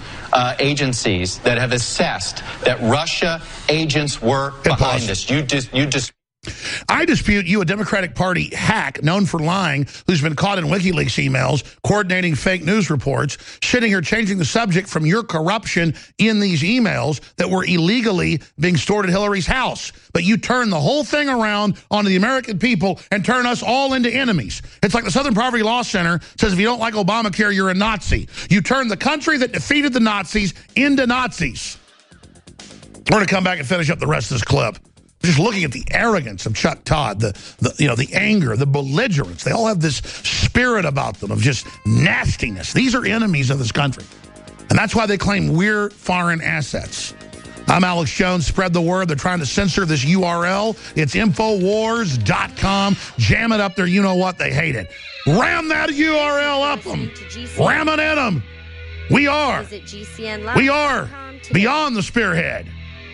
agencies that have assessed that Russia agents were behind this. You dispute. I dispute you, a Democratic Party hack known for lying, who's been caught in WikiLeaks emails, coordinating fake news reports, sitting here changing the subject from your corruption in these emails that were illegally being stored at Hillary's house. But you turn the whole thing around onto the American people and turn us all into enemies. It's like the Southern Poverty Law Center says if you don't like Obamacare, you're a Nazi. You turn the country that defeated the Nazis into Nazis. We're going to come back and finish up the rest of this clip. Just looking at the arrogance of Chuck Todd, the anger, the belligerence. They all have this spirit about them of just nastiness. These are enemies of this country. And that's why they claim we're foreign assets. I'm Alex Jones. Spread the word. They're trying to censor this URL. It's Infowars.com. Jam it up there. You know what? They hate it. Ram that URL up them. Ram it in them. We are beyond the spearhead.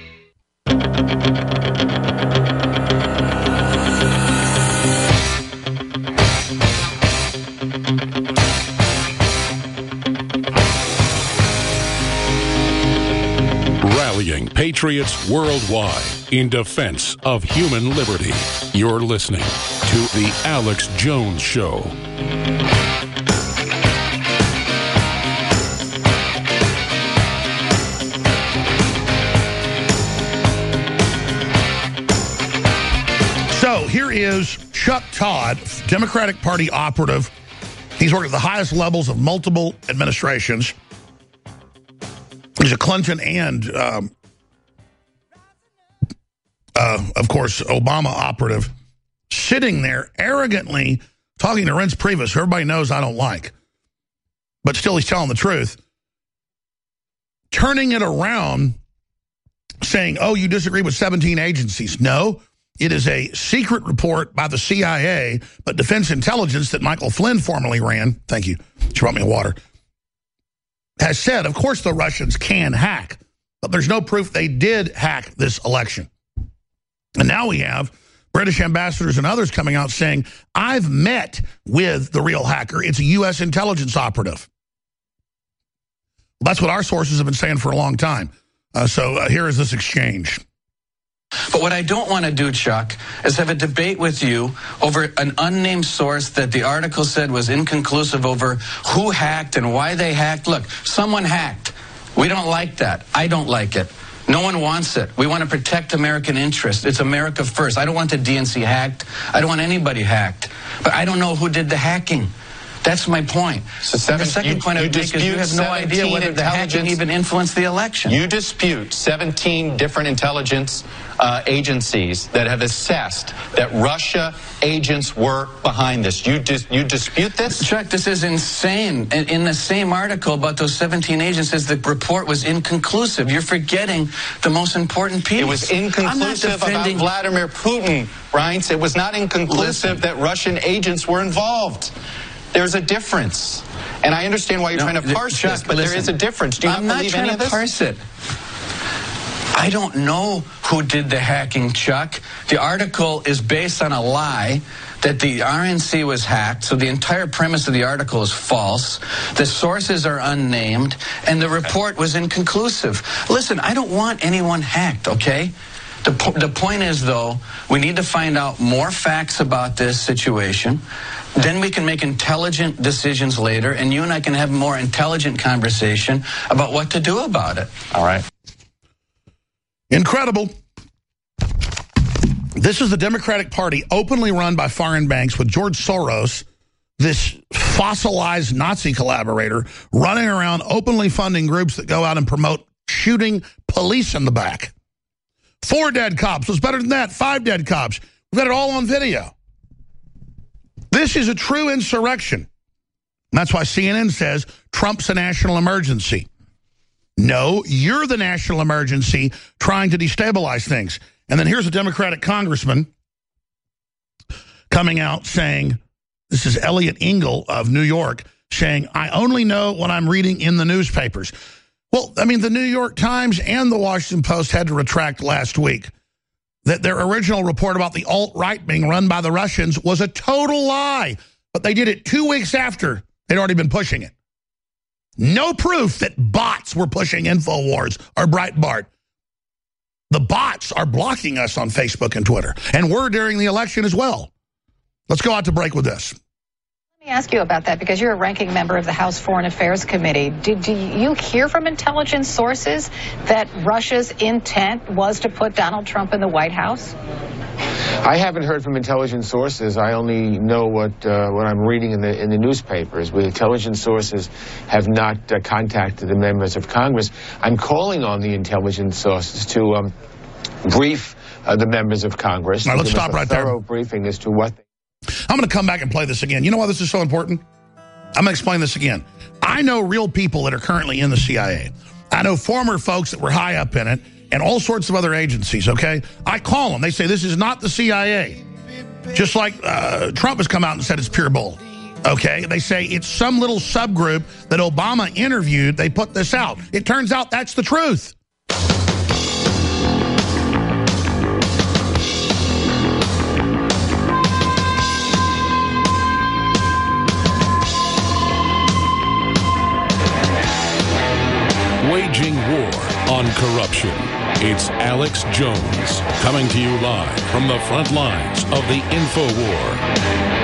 Rallying patriots worldwide in defense of human liberty. You're listening to The Alex Jones Show. So here is Chuck Todd, Democratic Party operative. He's worked at the highest levels of multiple administrations. He's a Clinton and, of course, Obama operative, sitting there arrogantly talking to Reince Priebus, who everybody knows I don't like. But still, he's telling the truth. Turning it around, saying, oh, you disagree with 17 agencies. No. It is a secret report by the CIA, but Defense Intelligence that Michael Flynn formerly ran, thank you, she brought me water, has said, of course the Russians can hack, but there's no proof they did hack this election. And now we have British ambassadors and others coming out saying, I've met with the real hacker. It's a U.S. intelligence operative. That's what our sources have been saying for a long time. So here is this exchange. But what I don't want to do, Chuck, is have a debate with you over an unnamed source that the article said was inconclusive over who hacked and why they hacked. Look, someone hacked. We don't like that. I don't like it. No one wants it. We want to protect American interests. It's America first. I don't want the DNC hacked. I don't want anybody hacked. But I don't know who did the hacking. That's my point. So the second point I would make is you have no idea whether the hacking even influenced the election. You dispute 17 different intelligence agencies that have assessed that Russia agents were behind this. You dispute this? Chuck, this is insane. In the same article about those 17 agencies, the report was inconclusive. You're forgetting the most important piece. It was inconclusive about Vladimir Putin, Reince. It was not inconclusive that Russian agents were involved. There's a difference. And I understand why you're trying to parse this, but there is a difference. Do you not believe any of this? I'm not trying to parse it. I don't know who did the hacking, Chuck. The article is based on a lie that the RNC was hacked, so the entire premise of the article is false. The sources are unnamed, and the report was inconclusive. Listen, I don't want anyone hacked, okay? The point is, though, we need to find out more facts about this situation. Then we can make intelligent decisions later, and you and I can have a more intelligent conversation about what to do about it. All right. Incredible. This is the Democratic Party openly run by foreign banks with George Soros, this fossilized Nazi collaborator, running around openly funding groups that go out and promote shooting police in the back. 4 dead cops. What's better than that? 5 dead cops. We've got it all on video. This is a true insurrection. And that's why CNN says Trump's a national emergency. No, you're the national emergency trying to destabilize things. And then here's a Democratic congressman coming out saying, this is Elliot Engel of New York, saying, I only know what I'm reading in the newspapers. Well, I mean, the New York Times and the Washington Post had to retract last week that their original report about the alt-right being run by the Russians was a total lie. But they did it 2 weeks after they'd already been pushing it. No proof that bots were pushing InfoWars or Breitbart. The bots are blocking us on Facebook and Twitter, and were during the election as well. Let's go out to break with this. Let me ask you about that, because you're a ranking member of the House Foreign Affairs Committee. Did you hear from intelligence sources that Russia's intent was to put Donald Trump in the White House? I haven't heard from intelligence sources. I only know what I'm reading in the newspapers. The intelligence sources have not contacted the members of Congress. I'm calling on the intelligence sources to brief the members of Congress. Now, let's stop right there. Thorough briefing as to what. I'm going to come back and play this again. You know why this is so important? I'm going to explain this again. I know real people that are currently in the CIA. I know former folks that were high up in it, and all sorts of other agencies, okay? I call them. They say, this is not the CIA. Just like Trump has come out and said it's pure bull, okay? They say it's some little subgroup that Obama interviewed. They put this out. It turns out that's the truth. Waging war on corruption. It's Alex Jones coming to you live from the front lines of the InfoWar.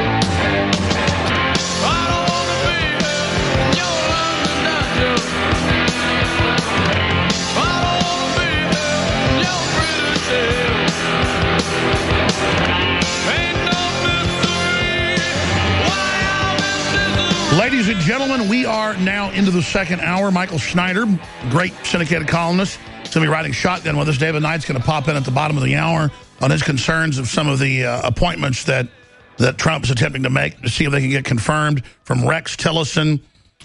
Ladies and gentlemen, we are now into the second hour. Michael Schneider, great syndicated columnist, is going to be riding shotgun with us. David Knight's going to pop in at the bottom of the hour on his concerns of some of the appointments that Trump is attempting to make to see if they can get confirmed, from Rex Tillerson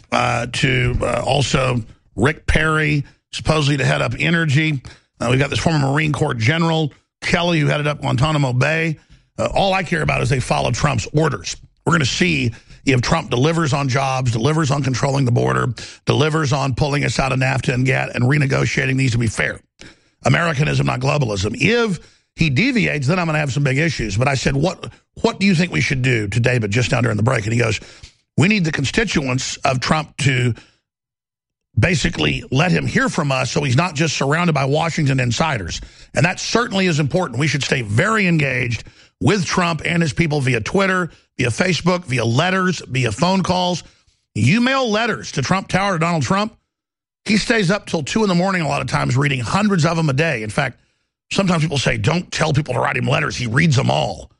to also Rick Perry, supposedly to head up energy. We've got this former Marine Corps General, Kelly, who headed up Guantanamo Bay. All I care about is they follow Trump's orders. We're going to see if Trump delivers on jobs, delivers on controlling the border, delivers on pulling us out of NAFTA and GATT and renegotiating these to be fair. Americanism, not globalism. If he deviates, then I'm going to have some big issues. But I said, what do you think we should do to David just now during the break? And he goes, we need the constituents of Trump to basically let him hear from us so he's not just surrounded by Washington insiders. And that certainly is important. We should stay very engaged with Trump and his people via Twitter, via Facebook, via letters, via phone calls. You mail letters to Trump Tower, to Donald Trump. He stays up till 2 in the morning a lot of times, reading hundreds of them a day. In fact, sometimes people say, don't tell people to write him letters. He reads them all.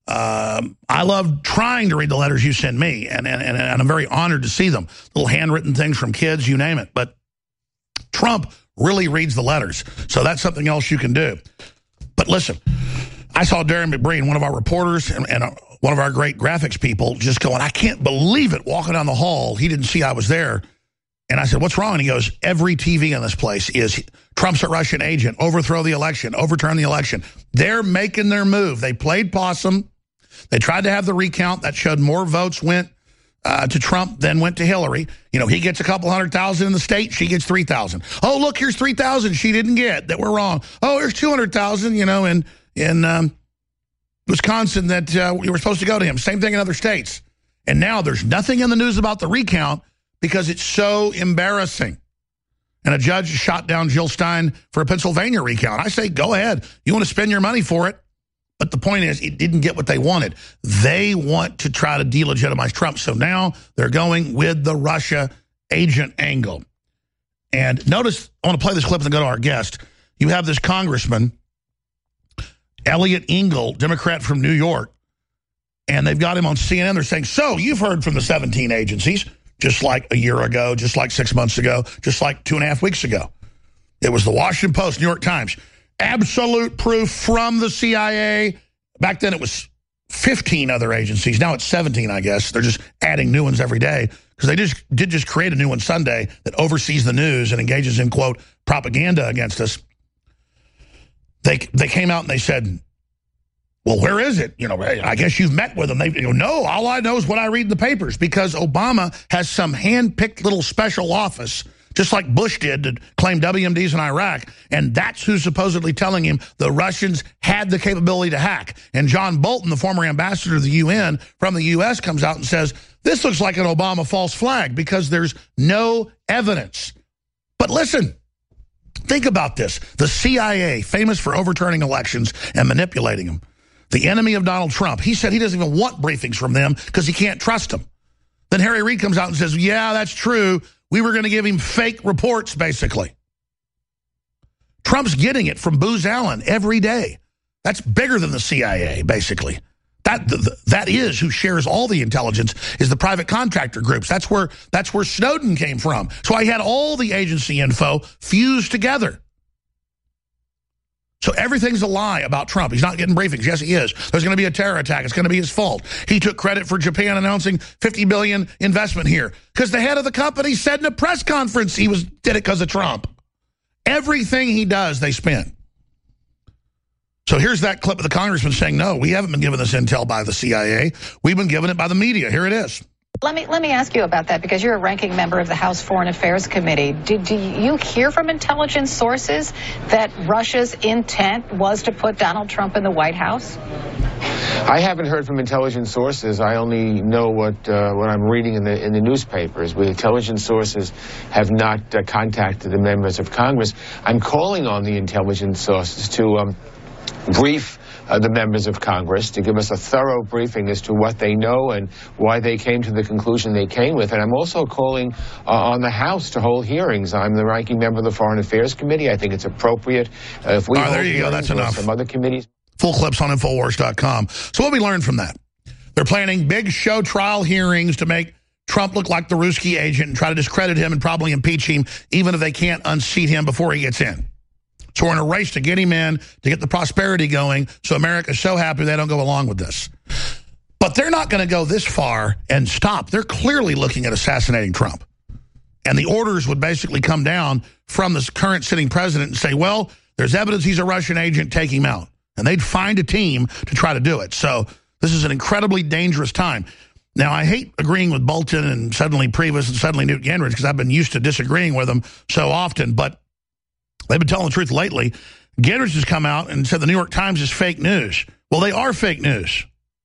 I love trying to read the letters you send me, and I'm very honored to see them. Little handwritten things from kids, you name it. But Trump really reads the letters, so that's something else you can do. But listen, I saw Darren McBreen, one of our reporters and one of our great graphics people, just going, I can't believe it, walking down the hall. He didn't see I was there. And I said, what's wrong? And he goes, every TV in this place is Trump's a Russian agent, overthrow the election, overturn the election. They're making their move. They played possum. They tried to have the recount that showed more votes went to Trump than went to Hillary. You know, he gets a couple 100,000 in the state. She gets 3,000. Oh, look, here's 3,000 she didn't get that were wrong. Oh, here's 200,000, you know, in Wisconsin that we were supposed to go to him. Same thing in other states. And now there's nothing in the news about the recount because it's so embarrassing. And a judge shot down Jill Stein for a Pennsylvania recount. I say, go ahead. You want to spend your money for it. But the point is, it didn't get what they wanted. They want to try to delegitimize Trump. So now they're going with the Russia agent angle. And notice, I want to play this clip and then go to our guest. You have this congressman, Elliot Engel, Democrat from New York, and they've got him on CNN. They're saying, so you've heard from the 17 agencies, just like a year ago, just like 6 months ago, just like 2.5 weeks ago. It was the Washington Post, New York Times. Absolute proof from the CIA. Back then it was 15 other agencies. Now it's 17, I guess. They're just adding new ones every day because they did just create a new one Sunday that oversees the news and engages in, quote, propaganda against us. They came out and they said, well, where is it? You know, I guess you've met with them. They go, no, all I know is what I read in the papers because Obama has some hand-picked little special office, just like Bush did to claim WMDs in Iraq. And that's who's supposedly telling him the Russians had the capability to hack. And John Bolton, the former ambassador to the UN from the U.S., comes out and says, this looks like an Obama false flag because there's no evidence. But listen, Think about this. The CIA, famous for overturning elections and manipulating them. The enemy of Donald Trump. He said he doesn't even want briefings from them because he can't trust them. Then Harry Reid comes out and says, yeah, that's true. We were going to give him fake reports, basically. Trump's getting it from Booz Allen every day. That's bigger than the CIA, basically. That is who shares all the intelligence, is the private contractor groups. That's where Snowden came from. So I had all the agency info fused together. So everything's a lie about Trump. He's not getting briefings. Yes, he is. There's going to be a terror attack. It's going to be his fault. He took credit for Japan announcing $50 billion investment here because the head of the company said in a press conference he did it because of Trump. Everything he does, they spin. So here's that clip of the congressman saying, no, we haven't been given this intel by the CIA. We've been given it by the media. Here it is. Let me ask you about that, because you're a ranking member of the House Foreign Affairs Committee. Did you hear from intelligence sources that Russia's intent was to put Donald Trump in the White House? I haven't heard from intelligence sources. I only know what I'm reading in the newspapers. The intelligence sources have not contacted the members of Congress. I'm calling on the intelligence sources to brief the members of Congress, to give us a thorough briefing as to what they know and why they came to the conclusion they came with. And I'm also calling on the House to hold hearings. I'm the ranking member of the Foreign Affairs Committee. I think it's appropriate. If we there you go. That's enough. Some other committees. Full clips on Infowars.com. So what we learned from that? They're planning big show trial hearings to make Trump look like the Ruski agent and try to discredit him and probably impeach him, even if they can't unseat him before he gets in. So we're in a race to get him in, to get the prosperity going, so America's so happy they don't go along with this. But they're not going to go this far and stop. They're clearly looking at assassinating Trump. And the orders would basically come down from this current sitting president and say, well, there's evidence he's a Russian agent, take him out. And they'd find a team to try to do it. So this is an incredibly dangerous time. Now, I hate agreeing with Bolton and suddenly Priebus and suddenly Newt Gingrich because I've been used to disagreeing with them so often, but they've been telling the truth lately. Gingrich has come out and said the New York Times is fake news. Well, they are fake news.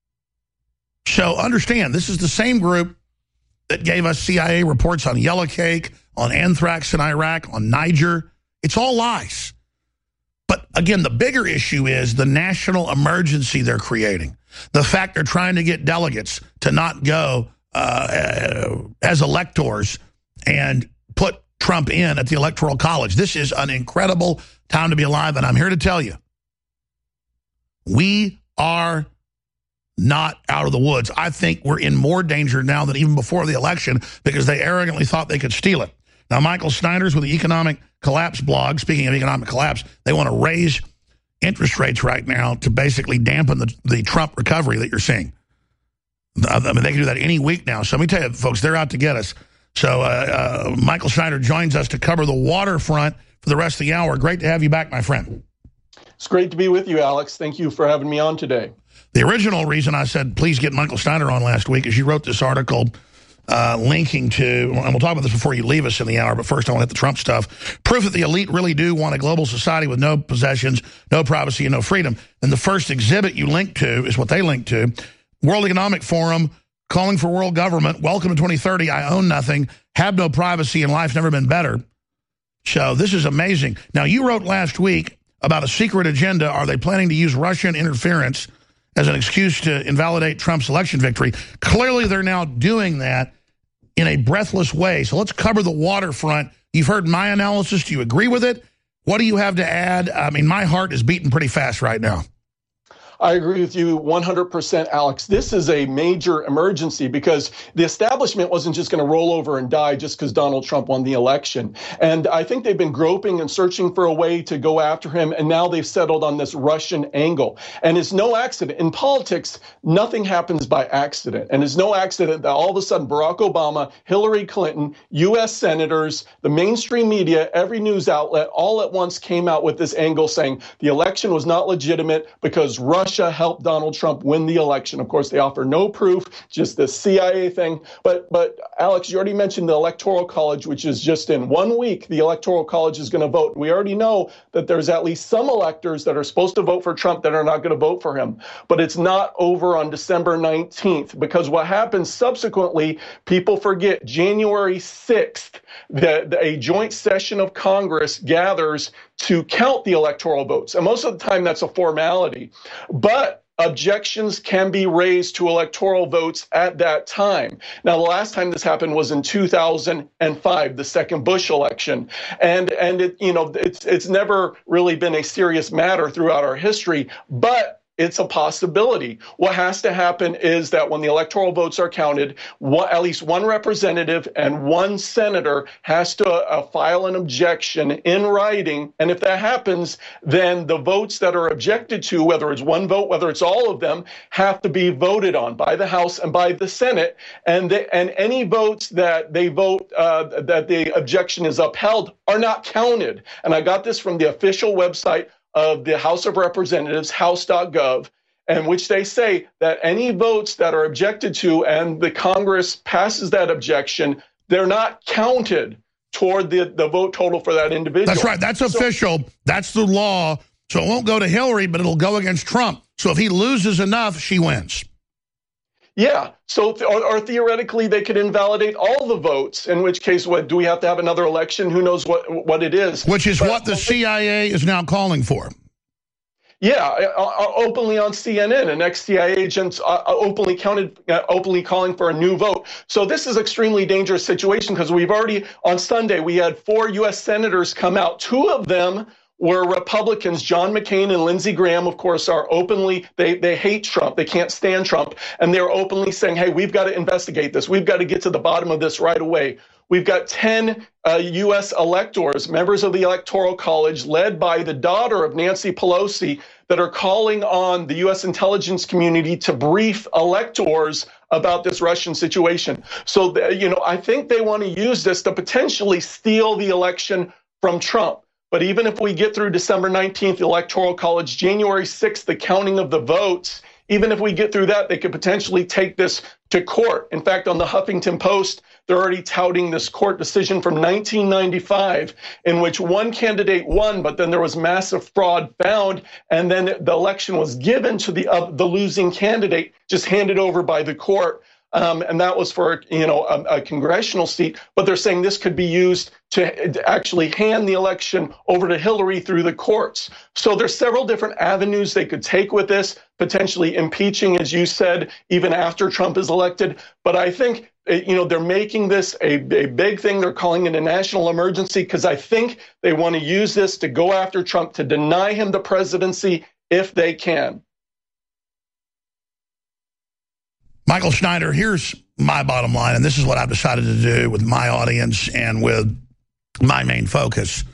So understand, this is the same group that gave us CIA reports on Yellow Cake, on anthrax in Iraq, on Niger. It's all lies. But again, the bigger issue is the national emergency they're creating. The fact they're trying to get delegates to not go as electors and put Trump in at the Electoral College. This is an incredible time to be alive, and I'm here to tell you, we are not out of the woods. I think we're in more danger now than even before the election because they arrogantly thought they could steal it. Now, Michael Snyder's with the Economic Collapse blog, speaking of economic collapse, they want to raise interest rates right now to basically dampen the Trump recovery that you're seeing. I mean, they can do that any week now. So let me tell you, folks, they're out to get us. So Michael Snyder joins us to cover the waterfront for the rest of the hour. Great to have you back, my friend. It's great to be with you, Alex. Thank you for having me on today. The original reason I said, please get Michael Snyder on last week is you wrote this article linking to, and we'll talk about this before you leave us in the hour, but first I want to hit the Trump stuff. Proof that the elite really do want a global society with no possessions, no privacy, and no freedom. And the first exhibit you link to is what they link to. World Economic Forum, calling for world government, welcome to 2030, I own nothing, have no privacy, and life's never been better. So this is amazing. Now, you wrote last week about a secret agenda. Are they planning to use Russian interference as an excuse to invalidate Trump's election victory? Clearly, they're now doing that in a breathless way. So let's cover the waterfront. You've heard my analysis. Do you agree with it? What do you have to add? I mean, my heart is beating pretty fast right now. I agree with you 100%, Alex. This is a major emergency because the establishment wasn't just going to roll over and die just because Donald Trump won the election. And I think they've been groping and searching for a way to go after him, and now they've settled on this Russian angle. And it's no accident. In politics, nothing happens by accident. And it's no accident that all of a sudden Barack Obama, Hillary Clinton, U.S. senators, the mainstream media, every news outlet, all at once came out with this angle saying the election was not legitimate because Russia Russia helped Donald Trump win the election. Of course, they offer no proof, just the CIA thing. But Alex, you already mentioned the Electoral College, which is just in 1 week, the Electoral College is going to vote. We already know that there's at least some electors that are supposed to vote for Trump that are not going to vote for him. But it's not over on December 19th, because what happens subsequently, people forget, January 6th, a joint session of Congress gathers to count the electoral votes. And most of the time, that's a formality. But objections can be raised to electoral votes at that time. Now, the last time this happened was in 2005, the second Bush election. And it's never really been a serious matter throughout our history, but it's a possibility. What has to happen is that when the electoral votes are counted, at least one representative and one senator has to file an objection in writing. And if that happens, then the votes that are objected to, whether it's one vote, whether it's all of them, have to be voted on by the House and by the Senate. And any votes that they vote that the objection is upheld are not counted. And I got this from the official website of the House of Representatives, house.gov, in which they say that any votes that are objected to and the Congress passes that objection, they're not counted toward the vote total for that individual. That's right. That's official. That's the law. So it won't go to Hillary, but it'll go against Trump. So if he loses enough, she wins. Yeah. So, or theoretically, they could invalidate all the votes, in which case, what do we have to have another election? Who knows what it is? Which is what the CIA is now calling for. Yeah, openly on CNN, and ex-CIA agents openly calling for a new vote. So this is an extremely dangerous situation, because we've already, on Sunday, we had 4 U.S. senators come out. 2 of them were Republicans. John McCain and Lindsey Graham, of course, are openly, they hate Trump. They can't stand Trump. And they're openly saying, hey, we've got to investigate this. We've got to get to the bottom of this right away. We've got 10 U.S. electors, members of the Electoral College, led by the daughter of Nancy Pelosi, that are calling on the U.S. intelligence community to brief electors about this Russian situation. So, I think they want to use this to potentially steal the election from Trump. But even if we get through December 19th, the Electoral College, January 6th, the counting of the votes, even if we get through that, they could potentially take this to court. In fact, on the Huffington Post, they're already touting this court decision from 1995 in which one candidate won, but then there was massive fraud found, and then the election was given to the losing candidate, just handed over by the court. And that was for, a congressional seat. But they're saying this could be used to actually hand the election over to Hillary through the courts. So there's several different avenues they could take with this, potentially impeaching, as you said, even after Trump is elected. But I think, they're making this a big thing. They're calling it a national emergency because I think they want to use this to go after Trump, to deny him the presidency if they can. Michael Schneider, here's my bottom line, and this is what I've decided to do with my audience and with my main focus.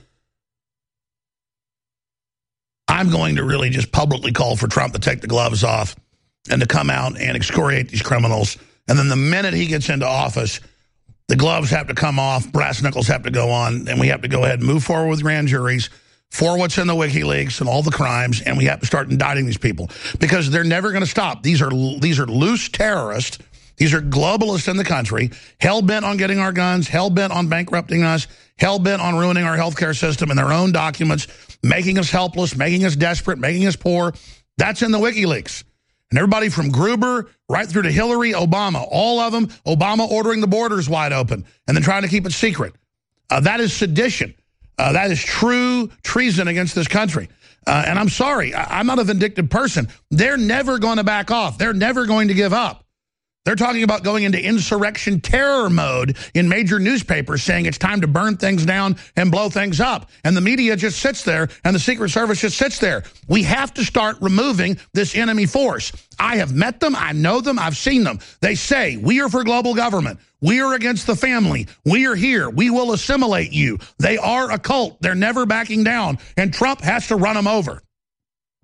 I'm going to really just publicly call for Trump to take the gloves off and to come out and excoriate these criminals. And then the minute he gets into office, the gloves have to come off, brass knuckles have to go on, and we have to go ahead and move forward with grand juries for what's in the WikiLeaks and all the crimes, and we have to start indicting these people because they're never going to stop. These are loose terrorists. These are globalists in the country, hell-bent on getting our guns, hell-bent on bankrupting us, hell-bent on ruining our healthcare system in their own documents, making us helpless, making us desperate, making us poor. That's in the WikiLeaks. And everybody from Gruber right through to Hillary, Obama, all of them, Obama ordering the borders wide open and then trying to keep it secret. That is sedition. That is true treason against this country. And I'm sorry, I'm not a vindictive person. They're never going to back off. They're never going to give up. They're talking about going into insurrection terror mode in major newspapers, saying it's time to burn things down and blow things up. And the media just sits there, and the Secret Service just sits there. We have to start removing this enemy force. I have met them. I know them. I've seen them. They say, we are for global government. We are against the family. We are here. We will assimilate you. They are a cult. They're never backing down. And Trump has to run them over.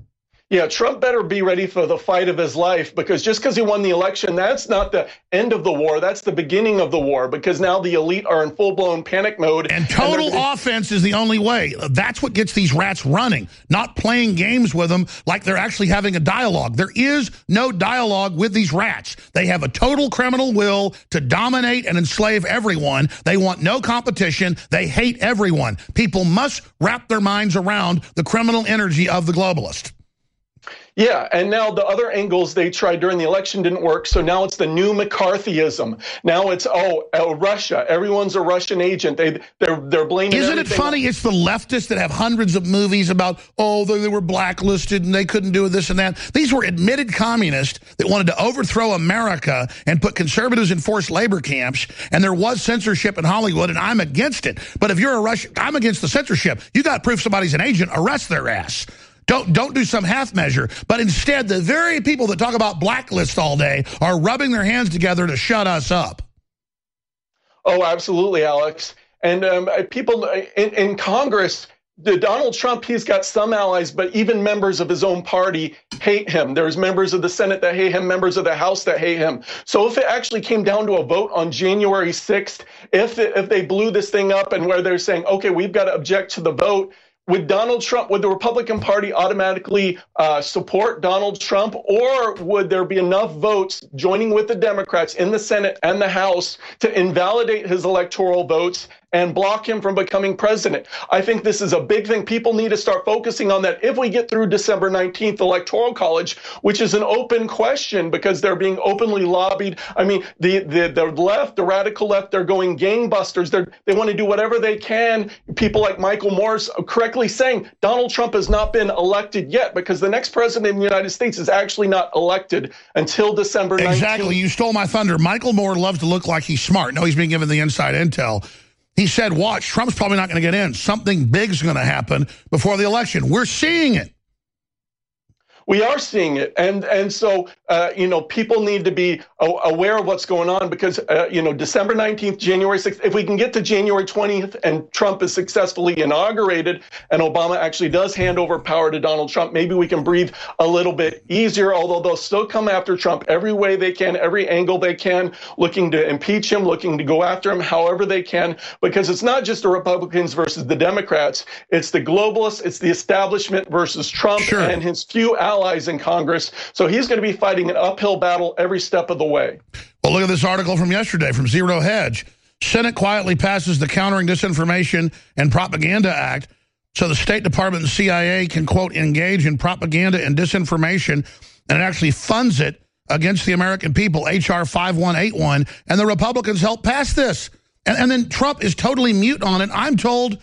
Yeah, Trump better be ready for the fight of his life, because just because he won the election, that's not the end of the war. That's the beginning of the war, because now the elite are in full-blown panic mode. And total offense is the only way. That's what gets these rats running, not playing games with them like they're actually having a dialogue. There is no dialogue with these rats. They have a total criminal will to dominate and enslave everyone. They want no competition. They hate everyone. People must wrap their minds around the criminal energy of the globalist. Yeah, and now the other angles they tried during the election didn't work, so now it's the new McCarthyism. Now it's, Russia. Everyone's a Russian agent. They're blaming Isn't it funny? It's the leftists that have hundreds of movies about, they were blacklisted and they couldn't do this and that. These were admitted communists that wanted to overthrow America and put conservatives in forced labor camps, and there was censorship in Hollywood, and I'm against it. But if you're a Russian, I'm against the censorship. You got proof somebody's an agent, arrest their ass. Don't do some half measure. But instead, the very people that talk about blacklists all day are rubbing their hands together to shut us up. Oh, absolutely, Alex. And people in Congress, Donald Trump, he's got some allies, but even members of his own party hate him. There's members of the Senate that hate him, members of the House that hate him. So if it actually came down to a vote on January 6th, if they blew this thing up and where they're saying, okay, we've got to object to the vote, would Donald Trump, would the Republican Party automatically support Donald Trump, or would there be enough votes joining with the Democrats in the Senate and the House to invalidate his electoral votes and block him from becoming president? I think this is a big thing. People need to start focusing on that if we get through December 19th Electoral College, which is an open question because they're being openly lobbied. I mean, the left, the radical left, they're going gangbusters. They want to do whatever they can. People like Michael Morris correctly saying Donald Trump has not been elected yet, because the next president of the United States is actually not elected until December 19th. Exactly. You stole my thunder. Michael Moore loves to look like he's smart. No, he's being given the inside intel. He said, watch, Trump's probably not going to get in. Something big's going to happen before the election. We're seeing it. We are seeing it. And so, people need to be aware of what's going on, because, December 19th, January 6th, if we can get to January 20th and Trump is successfully inaugurated and Obama actually does hand over power to Donald Trump, maybe we can breathe a little bit easier, although they'll still come after Trump every way they can, every angle they can, looking to impeach him, looking to go after him however they can, because it's not just the Republicans versus the Democrats. It's the globalists, it's the establishment versus Trump and his few allies in Congress. So he's going to be fighting an uphill battle every step of the way. Well, look at this article from yesterday from Zero Hedge. Senate quietly passes the Countering Disinformation and Propaganda Act so the State Department and CIA can, quote, engage in propaganda and disinformation, and it actually funds it against the American people, H.R. 5181, and the Republicans helped pass this. And then Trump is totally mute on it. I'm told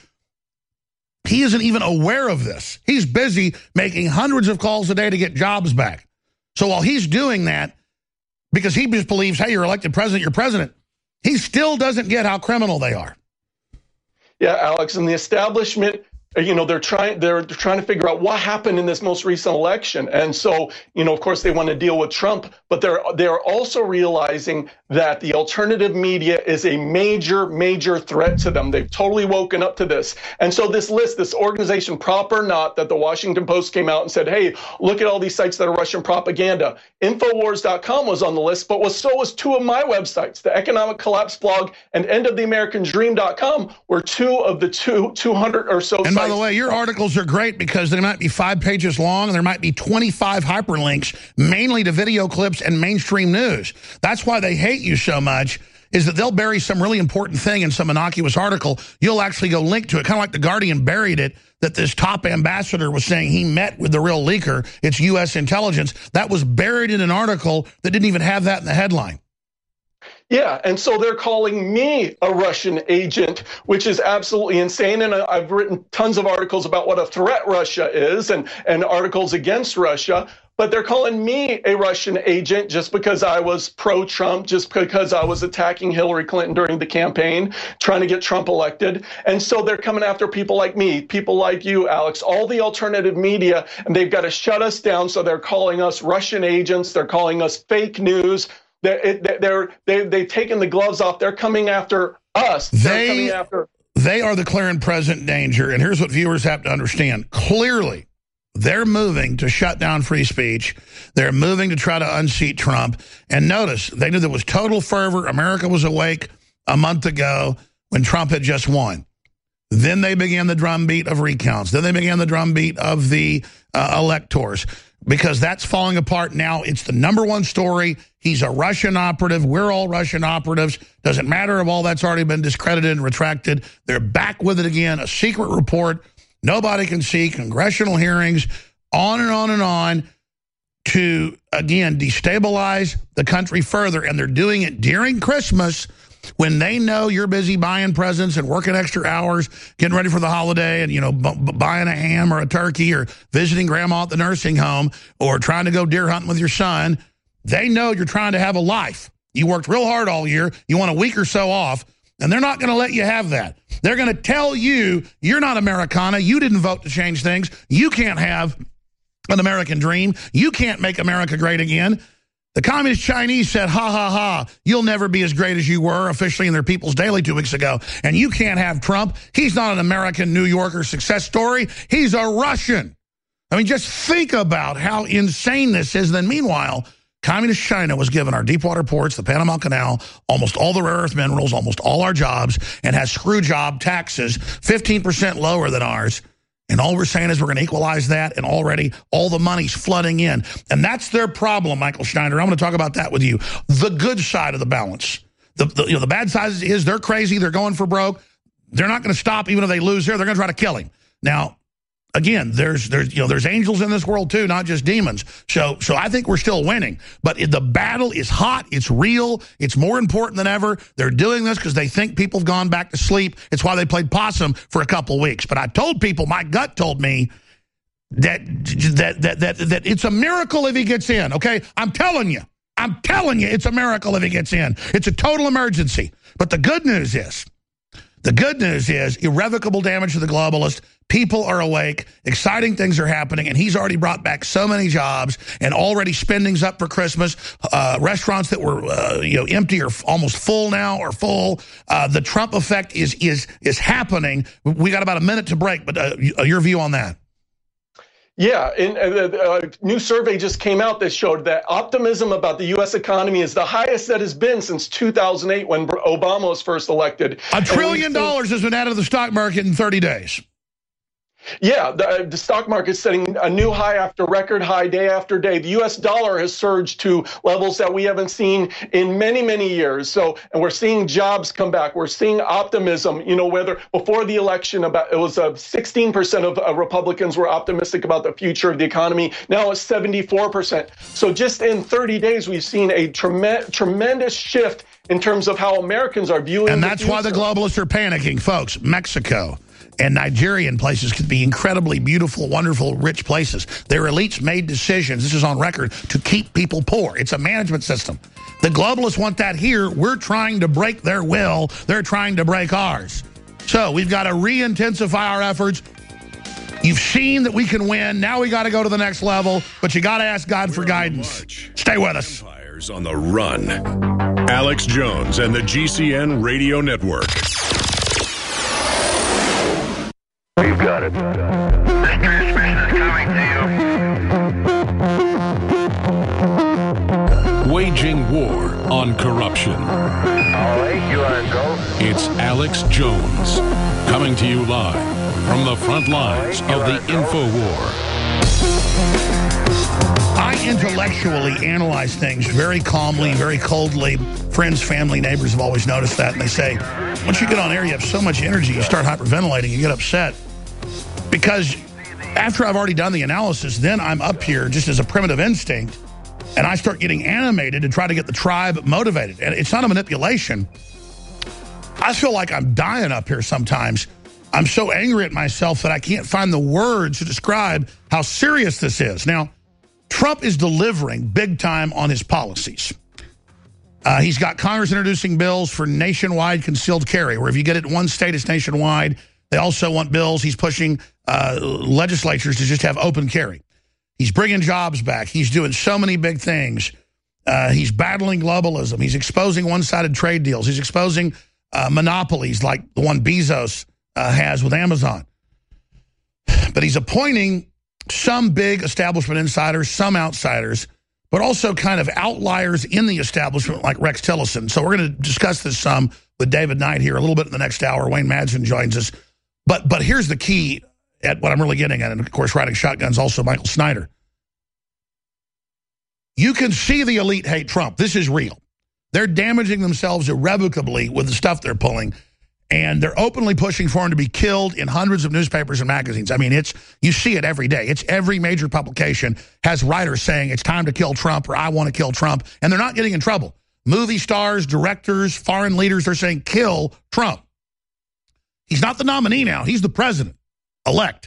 he isn't even aware of this. He's busy making hundreds of calls a day to get jobs back. So while he's doing that, because he just believes, hey, you're elected president, you're president, he still doesn't get how criminal they are. Yeah, Alex, and the establishment, they're trying to figure out what happened in this most recent election. And so, of course, they want to deal with Trump, but they're also realizing that the alternative media is a major, major threat to them. They've totally woken up to this. And so this list, this organization, Prop or Not, that the Washington Post came out and said, hey, look at all these sites that are Russian propaganda. Infowars.com was on the list, but so was two of my websites. The Economic Collapse blog and endoftheamericandream.com were two of the 200 or so sites. By the way, your articles are great because they might be 5 pages long and there might be 25 hyperlinks, mainly to video clips and mainstream news. That's why they hate you so much, is that they'll bury some really important thing in some innocuous article. You'll actually go link to it, kind of like The Guardian buried it, that this top ambassador was saying he met with the real leaker. It's U.S. intelligence. That was buried in an article that didn't even have that in the headline. Yeah, and so they're calling me a Russian agent, which is absolutely insane. And I've written tons of articles about what a threat Russia is and articles against Russia. But they're calling me a Russian agent just because I was pro-Trump, just because I was attacking Hillary Clinton during the campaign, trying to get Trump elected. And so they're coming after people like me, people like you, Alex, all the alternative media, and they've got to shut us down. So they're calling us Russian agents. They're calling us fake news. They've taken the gloves off. They're coming after us. They are the clear and present danger. And here's what viewers have to understand. Clearly, they're moving to shut down free speech. They're moving to try to unseat Trump. And notice, they knew there was total fervor. America was awake a month ago when Trump had just won. Then they began the drumbeat of recounts. Then they began the drumbeat of the electors, because that's falling apart now. It's the #1 story. He's a Russian operative. We're all Russian operatives. Doesn't matter if all that's already been discredited and retracted. They're back with it again. A secret report nobody can see, congressional hearings, on and on and on, to, again, destabilize the country further. And they're doing it during Christmas, when they know you're busy buying presents and working extra hours, getting ready for the holiday, and, you know, buying a ham or a turkey, or visiting grandma at the nursing home, or trying to go deer hunting with your son. They know you're trying to have a life. You worked real hard all year. You want a week or so off, and they're not going to let you have that. They're going to tell you you're not Americana. You didn't vote to change things. You can't have an American dream. You can't make America great again. The Communist Chinese said, ha, ha, ha, you'll never be as great as you were, officially in their People's Daily 2 weeks ago. And you can't have Trump. He's not an American New Yorker success story. He's a Russian. I mean, just think about how insane this is. Then meanwhile, Communist China was given our deepwater ports, the Panama Canal, almost all the rare earth minerals, almost all our jobs, and has screw job taxes 15% lower than ours. And all we're saying is we're going to equalize that, and already all the money's flooding in. And that's their problem, Michael Schneider. I'm going to talk about that with you. The good side of the balance. The bad side is they're crazy. They're going for broke. They're not going to stop even if they lose here. They're going to try to kill him. Now, again, there's angels in this world too, not just demons. So I think we're still winning. But the battle is hot. It's real. It's more important than ever. They're doing this because they think people have gone back to sleep. It's why they played possum for a couple of weeks. But I told people, my gut told me that it's a miracle if he gets in. Okay, I'm telling you, it's a miracle if he gets in. It's a total emergency. But the good news is irrevocable damage to the globalist. People are awake. Exciting things are happening. And he's already brought back so many jobs, and already spending's up for Christmas. Restaurants that were empty are almost full now, or full. The Trump effect is happening. We got about a minute to break, but your view on that? Yeah, and a new survey just came out that showed that optimism about the U.S. economy is the highest that has been since 2008, when Obama was first elected. $1 trillion has been added to the stock market in 30 days. Yeah, the stock market's setting a new high after record high, day after day. The U.S. dollar has surged to levels that we haven't seen in many, many years. And we're seeing jobs come back. We're seeing optimism. You know, whether before the election, it was 16% of Republicans were optimistic about the future of the economy. Now it's 74%. So just in 30 days, we've seen a tremendous shift in terms of how Americans are viewing. And that's why the globalists are panicking, folks. Mexico and Nigerian places could be incredibly beautiful, wonderful, rich places. Their elites made decisions, this is on record, to keep people poor. It's a management system. The globalists want that here. We're trying to break their will. They're trying to break ours. So we've got to re-intensify our efforts. You've seen that we can win. Now we got to go to the next level, but you got to ask God for guidance. Stay with us. Empires on the run. Alex Jones and the GCN Radio Network. You've got it. This transmission is coming to you. Waging war on corruption. All right, you are go. It's Alex Jones, coming to you live from the front lines of the InfoWar. I intellectually analyze things very calmly, very coldly. Friends, family, neighbors have always noticed that, and they say, once you get on air, you have so much energy, you start hyperventilating, you get upset. Because after I've already done the analysis, then I'm up here just as a primitive instinct, and I start getting animated to try to get the tribe motivated. And it's not a manipulation. I feel like I'm dying up here sometimes. I'm so angry at myself that I can't find the words to describe how serious this is. Now, Trump is delivering big time on his policies. He's got Congress introducing bills for nationwide concealed carry, where if you get it in one state, it's nationwide. They also want bills. He's pushing legislatures to just have open carry. He's bringing jobs back. He's doing so many big things. He's battling globalism. He's exposing one-sided trade deals. He's exposing monopolies like the one Bezos has with Amazon. But he's appointing some big establishment insiders, some outsiders, but also kind of outliers in the establishment like Rex Tillerson. So we're going to discuss this some with David Knight here a little bit in the next hour. Wayne Madsen joins us. But here's the key at what I'm really getting at, and of course riding shotguns also Michael Snyder. You can see the elite hate Trump. This is real. They're damaging themselves irrevocably with the stuff they're pulling, and they're openly pushing for him to be killed in hundreds of newspapers and magazines. I mean, you see it every day. It's every major publication has writers saying it's time to kill Trump or I want to kill Trump, and they're not getting in trouble. Movie stars, directors, foreign leaders are saying kill Trump. He's not the nominee now. He's the president-elect.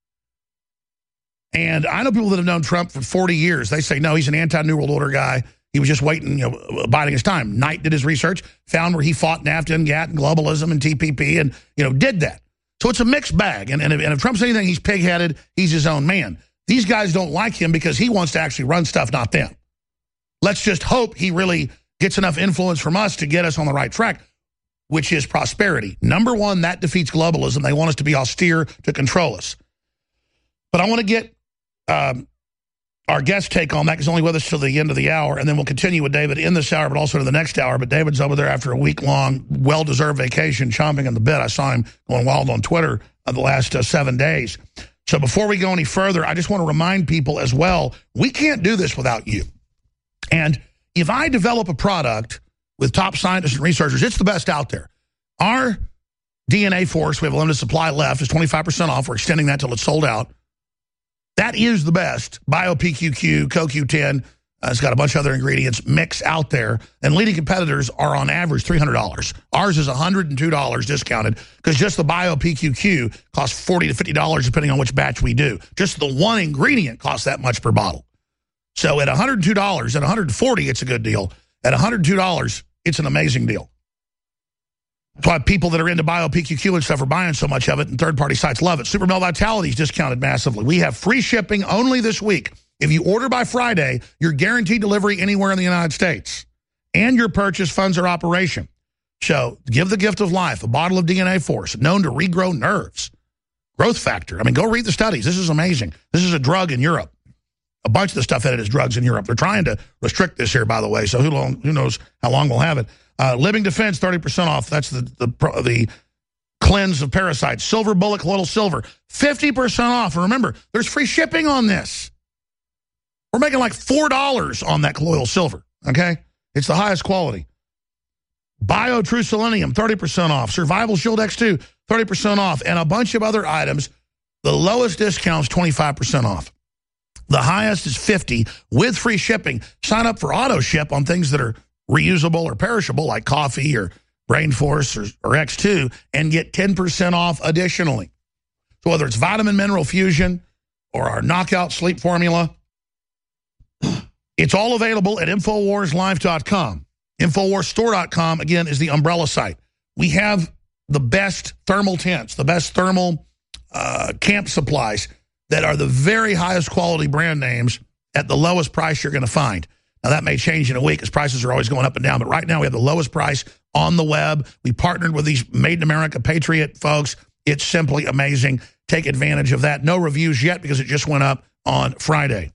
And I know people that have known Trump for 40 years. They say, no, he's an anti-New World Order guy. He was just waiting, biding his time. Knight did his research, found where he fought NAFTA and GATT and globalism and TPP and, did that. So it's a mixed bag. And if Trump's anything, he's pig-headed. He's his own man. These guys don't like him because he wants to actually run stuff, not them. Let's just hope he really gets enough influence from us to get us on the right track, which is prosperity. Number one, that defeats globalism. They want us to be austere to control us. But I want to get our guest take on that, because only with us till the end of the hour, and then we'll continue with David in this hour, but also to the next hour. But David's over there after a week-long, well-deserved vacation, chomping on the bit. I saw him going wild on Twitter the last 7 days. So before we go any further, I just want to remind people as well, we can't do this without you. And if I develop a product with top scientists and researchers, it's the best out there. Our DNA Force, we have a limited supply left, is 25% off. We're extending that till it's sold out. That is the best BioPQQ, CoQ10. It's got a bunch of other ingredients mix out there. And leading competitors are on average $300. Ours is $102 discounted because just the BioPQQ costs $40 to $50 depending on which batch we do. Just the one ingredient costs that much per bottle. So at $102, at $140, it's a good deal. At $102, it's an amazing deal. That's why people that are into BioPQQ and stuff are buying so much of it, and third-party sites love it. Super Male Vitality is discounted massively. We have free shipping only this week. If you order by Friday, you're guaranteed delivery anywhere in the United States. And your purchase funds our operation. So give the gift of life, a bottle of DNA Force, known to regrow nerves. Growth factor. I mean, go read the studies. This is amazing. This is a drug in Europe. A bunch of the stuff in it is drugs in Europe. They're trying to restrict this here, by the way, so who knows how long we'll have it. Living Defense, 30% off. That's the cleanse of parasites. Silver Bullet Colloidal Silver, 50% off. And remember, there's free shipping on this. We're making like $4 on that colloidal silver, okay? It's the highest quality. Bio True Selenium, 30% off. Survival Shield X2, 30% off. And a bunch of other items. The lowest discount is 25% off. The highest is 50 with free shipping. Sign up for auto ship on things that are reusable or perishable like coffee or Brain Force or X2 and get 10% off additionally. So whether it's Vitamin Mineral Fusion or our Knockout Sleep Formula, it's all available at InfoWarsLife.com. InfoWarsStore.com, again, is the umbrella site. We have the best thermal tents, the best thermal camp supplies that are the very highest quality brand names at the lowest price you're going to find. Now, that may change in a week because prices are always going up and down, but right now we have the lowest price on the web. We partnered with these Made in America Patriot folks. It's simply amazing. Take advantage of that. No reviews yet because it just went up on Friday.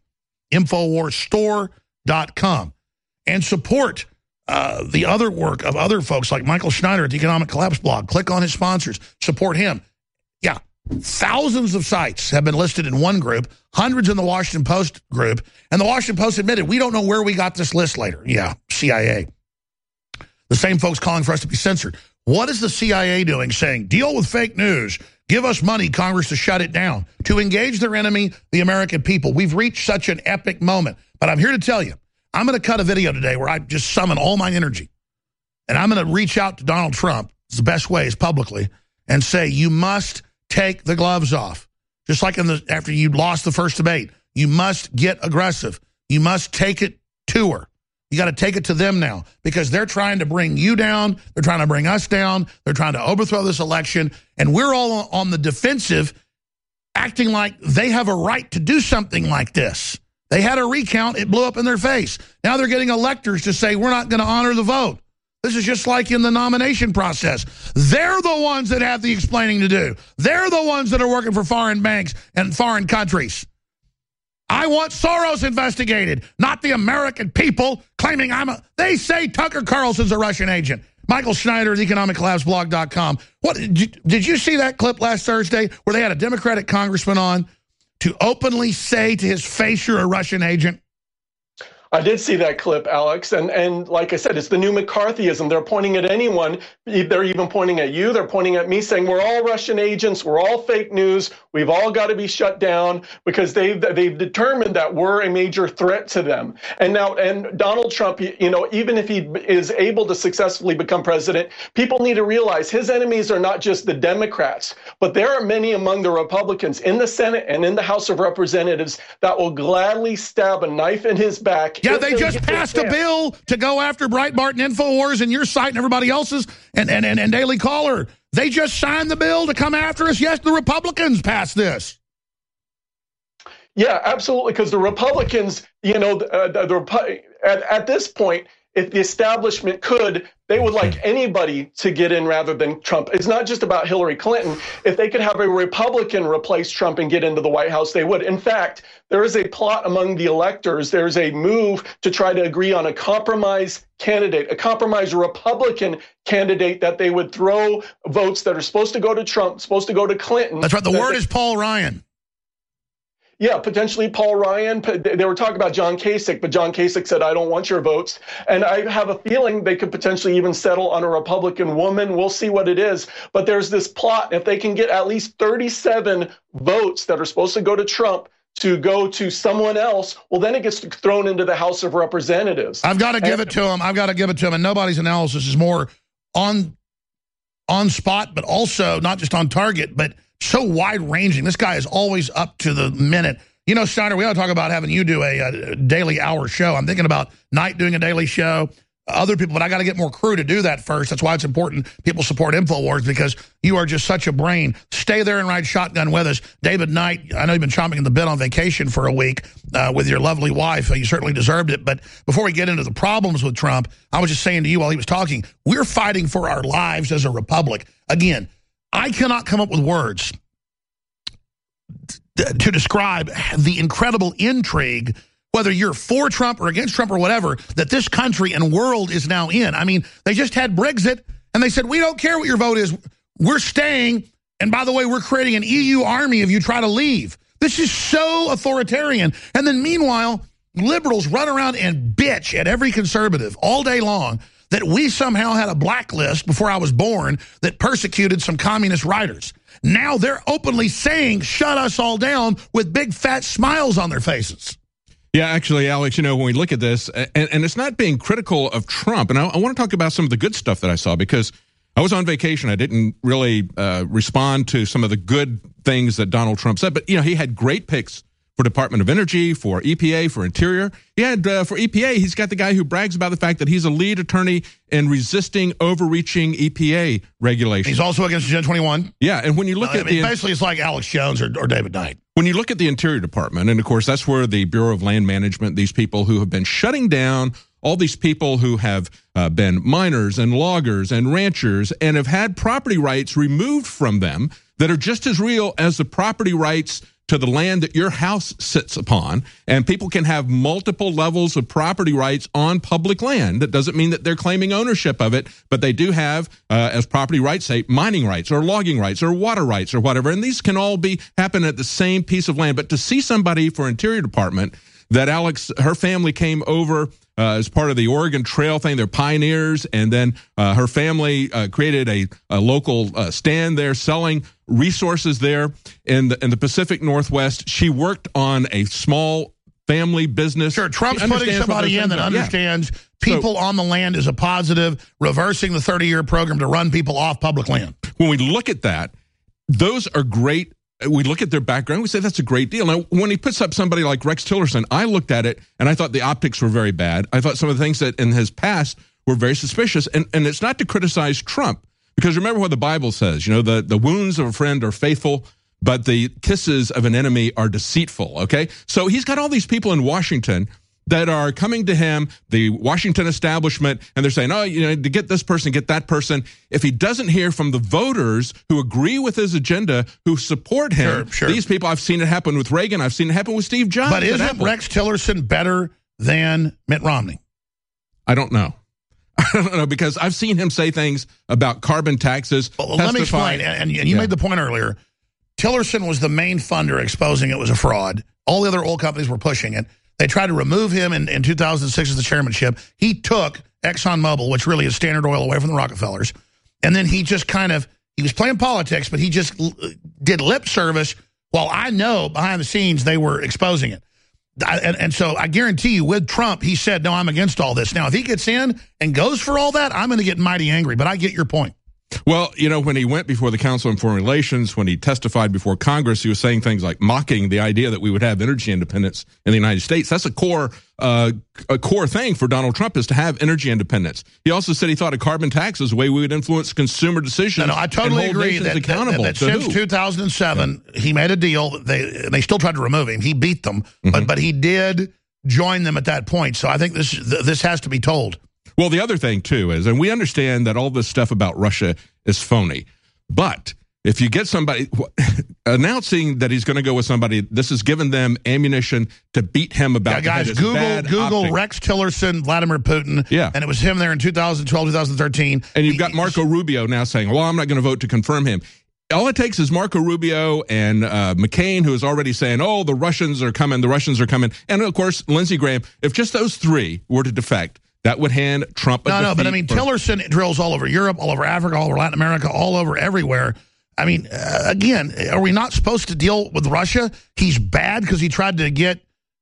InfoWarsStore.com. And support the other work of other folks like Michael Schneider at the Economic Collapse blog. Click on his sponsors. Support him. Yeah. Thousands of sites have been listed in one group, hundreds in the Washington Post group, and the Washington Post admitted, we don't know where we got this list later. Yeah, CIA. The same folks calling for us to be censored. What is the CIA doing saying, deal with fake news, give us money, Congress, to shut it down, to engage their enemy, the American people? We've reached such an epic moment. But I'm here to tell you, I'm going to cut a video today where I just summon all my energy, and I'm going to reach out to Donald Trump, it's the best way is publicly, and say, you must take the gloves off. Just like after you lost the first debate, you must get aggressive. You must take it to her. You got to take it to them now because they're trying to bring you down. They're trying to bring us down. They're trying to overthrow this election. And we're all on the defensive, acting like they have a right to do something like this. They had a recount. It blew up in their face. Now they're getting electors to say, we're not going to honor the vote. This is just like in the nomination process. They're the ones that have the explaining to do. They're the ones that are working for foreign banks and foreign countries. I want Soros investigated, not the American people claiming they say Tucker Carlson's a Russian agent. Michael Schneider, economiccollapseblog.com. What did you see that clip last Thursday where they had a Democratic congressman on to openly say to his face, you're a Russian agent? I did see that clip, Alex, and like I said, it's the new McCarthyism. They're pointing at anyone. They're even pointing at you. They're pointing at me, saying we're all Russian agents. We're all fake news. We've all got to be shut down because they've determined that we're a major threat to them. And Donald Trump, even if he is able to successfully become president, people need to realize his enemies are not just the Democrats, but there are many among the Republicans in the Senate and in the House of Representatives that will gladly stab a knife in his back. Yeah, they just passed a bill to go after Breitbart and InfoWars and your site and everybody else's and Daily Caller. They just signed the bill to come after us. Yes, the Republicans passed this. Yeah, absolutely, because the Republicans, at this point, if the establishment could, they would like anybody to get in rather than Trump. It's not just about Hillary Clinton. If they could have a Republican replace Trump and get into the White House, they would. In fact, there is a plot among the electors. There's a move to try to agree on a compromise candidate, a compromise Republican candidate that they would throw votes that are supposed to go to Trump, supposed to go to Clinton. That's right. The word is Paul Ryan. Yeah, potentially Paul Ryan. They were talking about John Kasich, but John Kasich said, I don't want your votes. And I have a feeling they could potentially even settle on a Republican woman. We'll see what it is. But there's this plot. If they can get at least 37 votes that are supposed to go to Trump to go to someone else, well, then it gets thrown into the House of Representatives. I've got to give it to him. And nobody's analysis is more on spot, but also not just on target, but so wide-ranging. This guy is always up to the minute. You know, Steiner, we ought to talk about having you do a daily hour show. I'm thinking about Knight doing a daily show, other people, but I got to get more crew to do that first. That's why it's important people support InfoWars, because you are just such a brain. Stay there and ride shotgun with us. David Knight, I know you've been chomping at the bit on vacation for a week with your lovely wife. You certainly deserved it. But before we get into the problems with Trump, I was just saying to you while he was talking, we're fighting for our lives as a republic. Again, I cannot come up with words to describe the incredible intrigue, whether you're for Trump or against Trump or whatever, that this country and world is now in. I mean, they just had Brexit, and they said, we don't care what your vote is. We're staying, and by the way, we're creating an EU army if you try to leave. This is so authoritarian. And then meanwhile, liberals run around and bitch at every conservative all day long that we somehow had a blacklist before I was born that persecuted some communist writers. Now they're openly saying, shut us all down, with big fat smiles on their faces. Yeah, actually, Alex, when we look at this, and it's not being critical of Trump, and I want to talk about some of the good stuff that I saw, because I was on vacation. I didn't really respond to some of the good things that Donald Trump said, but, he had great picks for Department of Energy, for EPA, for Interior. He had, for EPA, he's got the guy who brags about the fact that he's a lead attorney in resisting overreaching EPA regulations. He's also against Agenda 21. Yeah, and when you look at basically it's like Alex Jones or David Knight. When you look at the Interior Department, and of course that's where the Bureau of Land Management, these people who have been shutting down all these people who have been miners and loggers and ranchers and have had property rights removed from them that are just as real as the property rights to the land that your house sits upon, and people can have multiple levels of property rights on public land. That doesn't mean that they're claiming ownership of it, but they do have, as property rights, say, mining rights or logging rights or water rights or whatever, and these can all happen at the same piece of land. But to see somebody for Interior Department that her family came over as part of the Oregon Trail thing, they're pioneers, and then her family created a local stand there selling resources there in the Pacific Northwest. She worked on a small family business. Sure, Trump's putting somebody in that understands people on the land is a positive, reversing the 30-year program to run people off public land. When we look at that, those are great. We look at their background, we say that's a great deal. Now, when he puts up somebody like Rex Tillerson, I looked at it, and I thought the optics were very bad. I thought some of the things that in his past were very suspicious, and it's not to criticize Trump, because remember what the Bible says, the wounds of a friend are faithful, but the kisses of an enemy are deceitful, okay? So he's got all these people in Washington that are coming to him, the Washington establishment, and they're saying, oh, to get this person, get that person. If he doesn't hear from the voters who agree with his agenda, who support him, these people, I've seen it happen with Reagan, I've seen it happen with Steve Jobs. But isn't Rex Tillerson better than Mitt Romney? I don't know. I don't know, because I've seen him say things about carbon taxes. Well, let me explain, and you made the point earlier. Tillerson was the main funder exposing it was a fraud. All the other oil companies were pushing it. They tried to remove him in 2006 as the chairmanship. He took ExxonMobil, which really is Standard Oil, away from the Rockefellers. And then he just he was playing politics, but he just did lip service while I know behind the scenes they were exposing it. And so I guarantee you with Trump, he said, no, I'm against all this. Now, if he gets in and goes for all that, I'm going to get mighty angry. But I get your point. Well, when he went before the Council on Foreign Relations, when he testified before Congress, he was saying things like mocking the idea that we would have energy independence in the United States. That's a core thing for Donald Trump, is to have energy independence. He also said he thought a carbon tax is a way we would influence consumer decisions. No, I totally agree that since 2007, he made a deal. They still tried to remove him. He beat them, but he did join them at that point. So I think this has to be told. Well, the other thing, too, is, and we understand that all this stuff about Russia is phony, but if you get somebody announcing that he's going to go with somebody, this has given them ammunition to beat him about guys, Google Rex Tillerson, Vladimir Putin, and it was him there in 2012, 2013. And you've got Marco Rubio now saying, well, I'm not going to vote to confirm him. All it takes is Marco Rubio and McCain, who is already saying, oh, the Russians are coming, and, of course, Lindsey Graham. If just those three were to defect, that would hand Trump a defeat. No, but I mean, Tillerson drills all over Europe, all over Africa, all over Latin America, all over everywhere. I mean, again, are we not supposed to deal with Russia? He's bad because he tried to get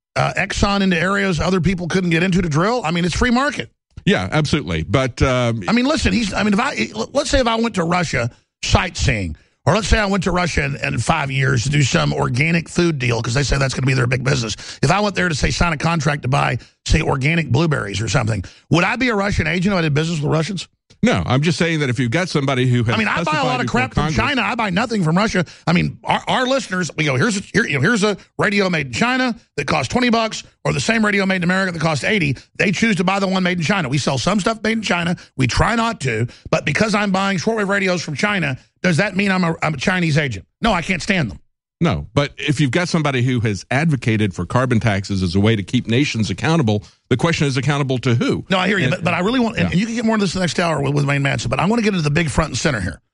Exxon into areas other people couldn't get into to drill. I mean, it's free market. Yeah, absolutely. But I mean, listen, let's say if I went to Russia sightseeing, or let's say I went to Russia in 5 years to do some organic food deal, because they say that's going to be their big business. If I went there to, say, sign a contract to buy, say, organic blueberries or something, would I be a Russian agent if I did business with the Russians? No, I'm just saying that if you've got somebody who has, I buy a lot of crap from China. I buy nothing from Russia. I mean, our listeners, we go, here's a radio made in China that costs $20, or the same radio made in America that costs $80. They choose to buy the one made in China. We sell some stuff made in China. We try not to, but because I'm buying shortwave radios from China, does that mean I'm a Chinese agent? No, I can't stand them. No, but if you've got somebody who has advocated for carbon taxes as a way to keep nations accountable, the question is accountable to who? No, I hear you, but I really want, and you can get more of this the next hour with Wayne Madsen, but I want to get into the big front and center here.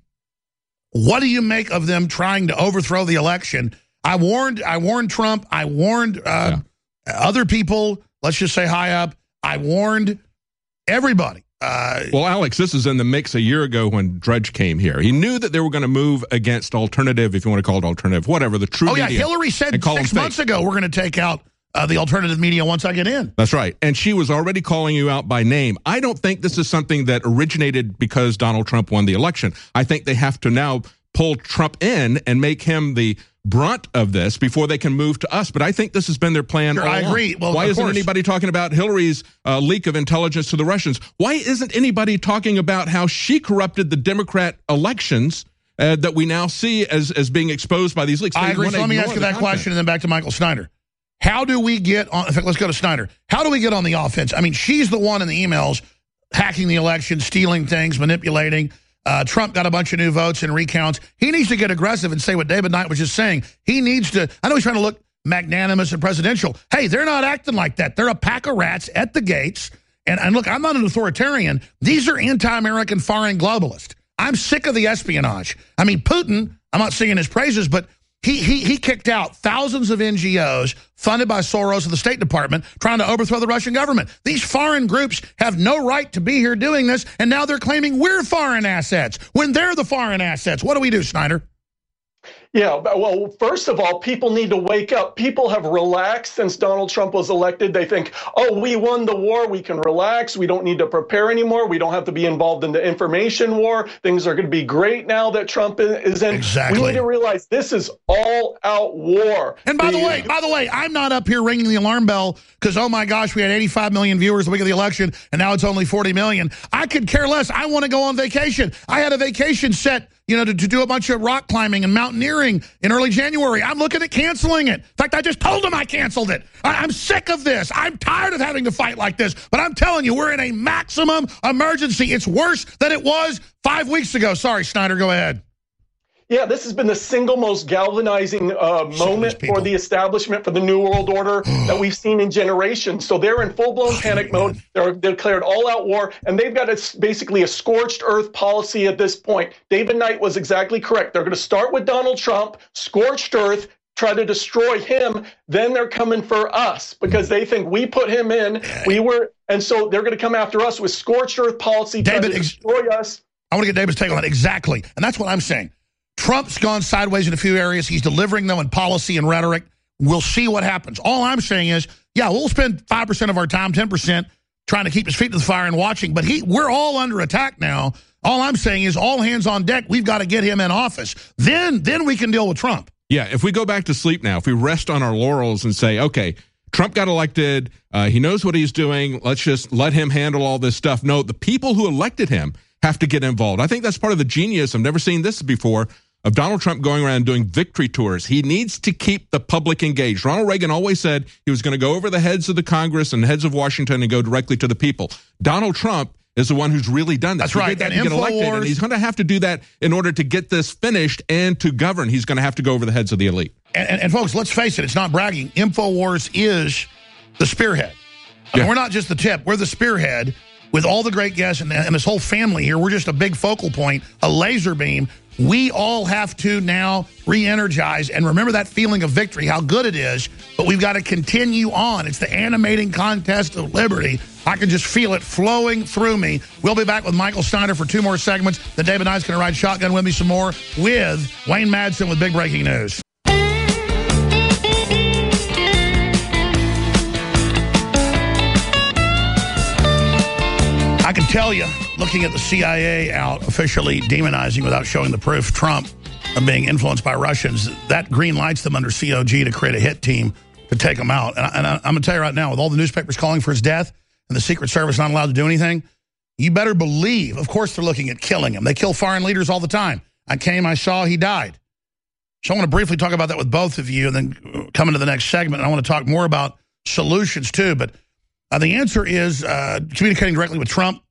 What do you make of them trying to overthrow the election? I warned Trump. I warned other people, let's just say high up. I warned everybody. Well, Alex, this is in the mix a year ago when Drudge came here. He knew that they were going to move against alternative, if you want to call it alternative, whatever, the true media. Hillary said 6 months ago we're going to take out the alternative media once I get in. That's right. And she was already calling you out by name. I don't think this is something that originated because Donald Trump won the election. I think they have to now pull Trump in and make him the brunt of this before they can move to us. But I think this has been their plan all along. I agree. Well, why isn't anybody talking about Hillary's leak of intelligence to the Russians? Why isn't anybody talking about how she corrupted the Democrat elections that we now see as being exposed by these leaks? I agree. So let me ask you that question and then back to Michael Snyder. How do we get on? In fact, let's go to Snyder. How do we get on the offense? I mean, she's the one in the emails hacking the election, stealing things, manipulating. Trump got a bunch of new votes and recounts. He needs to get aggressive and say what David Knight was just saying. He needs to, I know he's trying to look magnanimous and presidential. Hey, they're not acting like that. They're a pack of rats at the gates. And look, I'm not an authoritarian. These are anti-American foreign globalists. I'm sick of the espionage. I mean, Putin, I'm not singing his praises, but he kicked out thousands of NGOs funded by Soros and the State Department trying to overthrow the Russian government. These foreign groups have no right to be here doing this, and now they're claiming we're foreign assets when they're the foreign assets. What do we do, Snyder? Yeah, well, first of all, people need to wake up. People have relaxed since Donald Trump was elected. They think, oh, we won the war. We can relax. We don't need to prepare anymore. We don't have to be involved in the information war. Things are going to be great now that Trump is in. Exactly. We need to realize this is all-out war. And by the way, I'm not up here ringing the alarm bell because, oh, my gosh, we had 85 million viewers the week of the election, and now it's only 40 million. I could care less. I want to go on vacation. I had a vacation set, to do a bunch of rock climbing and mountaineering hearing in early January. I'm looking at canceling it. In fact, I just told them I canceled it. I'm sick of this. I'm tired of having to fight like this. But I'm telling you, we're in a maximum emergency. It's worse than it was 5 weeks ago. Sorry, Snyder, go ahead. Yeah, this has been the single most galvanizing moment for the establishment, for the New World Order that we've seen in generations. So they're in full-blown panic mode. They're declared all-out war, and they've got basically a scorched earth policy at this point. David Knight was exactly correct. They're going to start with Donald Trump, scorched earth, try to destroy him. Then they're coming for us because they think we put him in. And so they're going to come after us with scorched earth policy, trying to destroy us. I want to get David's take on that. Exactly. And that's what I'm saying. Trump's gone sideways in a few areas. He's delivering them in policy and rhetoric. We'll see what happens. All I'm saying is, yeah, we'll spend 5% of our time, 10%, trying to keep his feet to the fire and watching. But we're all under attack now. All I'm saying is all hands on deck. We've got to get him in office. Then we can deal with Trump. Yeah, if we go back to sleep now, if we rest on our laurels and say, okay, Trump got elected, he knows what he's doing, let's just let him handle all this stuff. No, the people who elected him have to get involved. I think that's part of the genius. I've never seen this before, of Donald Trump going around doing victory tours. He needs to keep the public engaged. Ronald Reagan always said he was going to go over the heads of the Congress and heads of Washington and go directly to the people. Donald Trump is the one who's really done that. That's right. He did that to get elected, and he's going to have to do that in order to get this finished and to govern. He's going to have to go over the heads of the elite. And folks, let's face it, it's not bragging. InfoWars is the spearhead. I mean, we're not just the tip. We're the spearhead with all the great guests and this whole family here. We're just a big focal point, a laser beam. We all have to now re-energize and remember that feeling of victory, how good it is, but we've got to continue on. It's the animating contest of liberty. I can just feel it flowing through me. We'll be back with Michael Steiner for 2 more segments. Then David Knight's going to ride shotgun with me some more with Wayne Madsen with big breaking news. I can tell you, looking at the CIA out officially demonizing without showing the proof Trump of being influenced by Russians, that green lights them under COG to create a hit team to take him out. And I'm going to tell you right now, with all the newspapers calling for his death and the Secret Service not allowed to do anything, you better believe, of course they're looking at killing him. They kill foreign leaders all the time. I saw, he died. So I want to briefly talk about that with both of you and then come into the next segment. And I want to talk more about solutions too, but the answer is communicating directly with Trump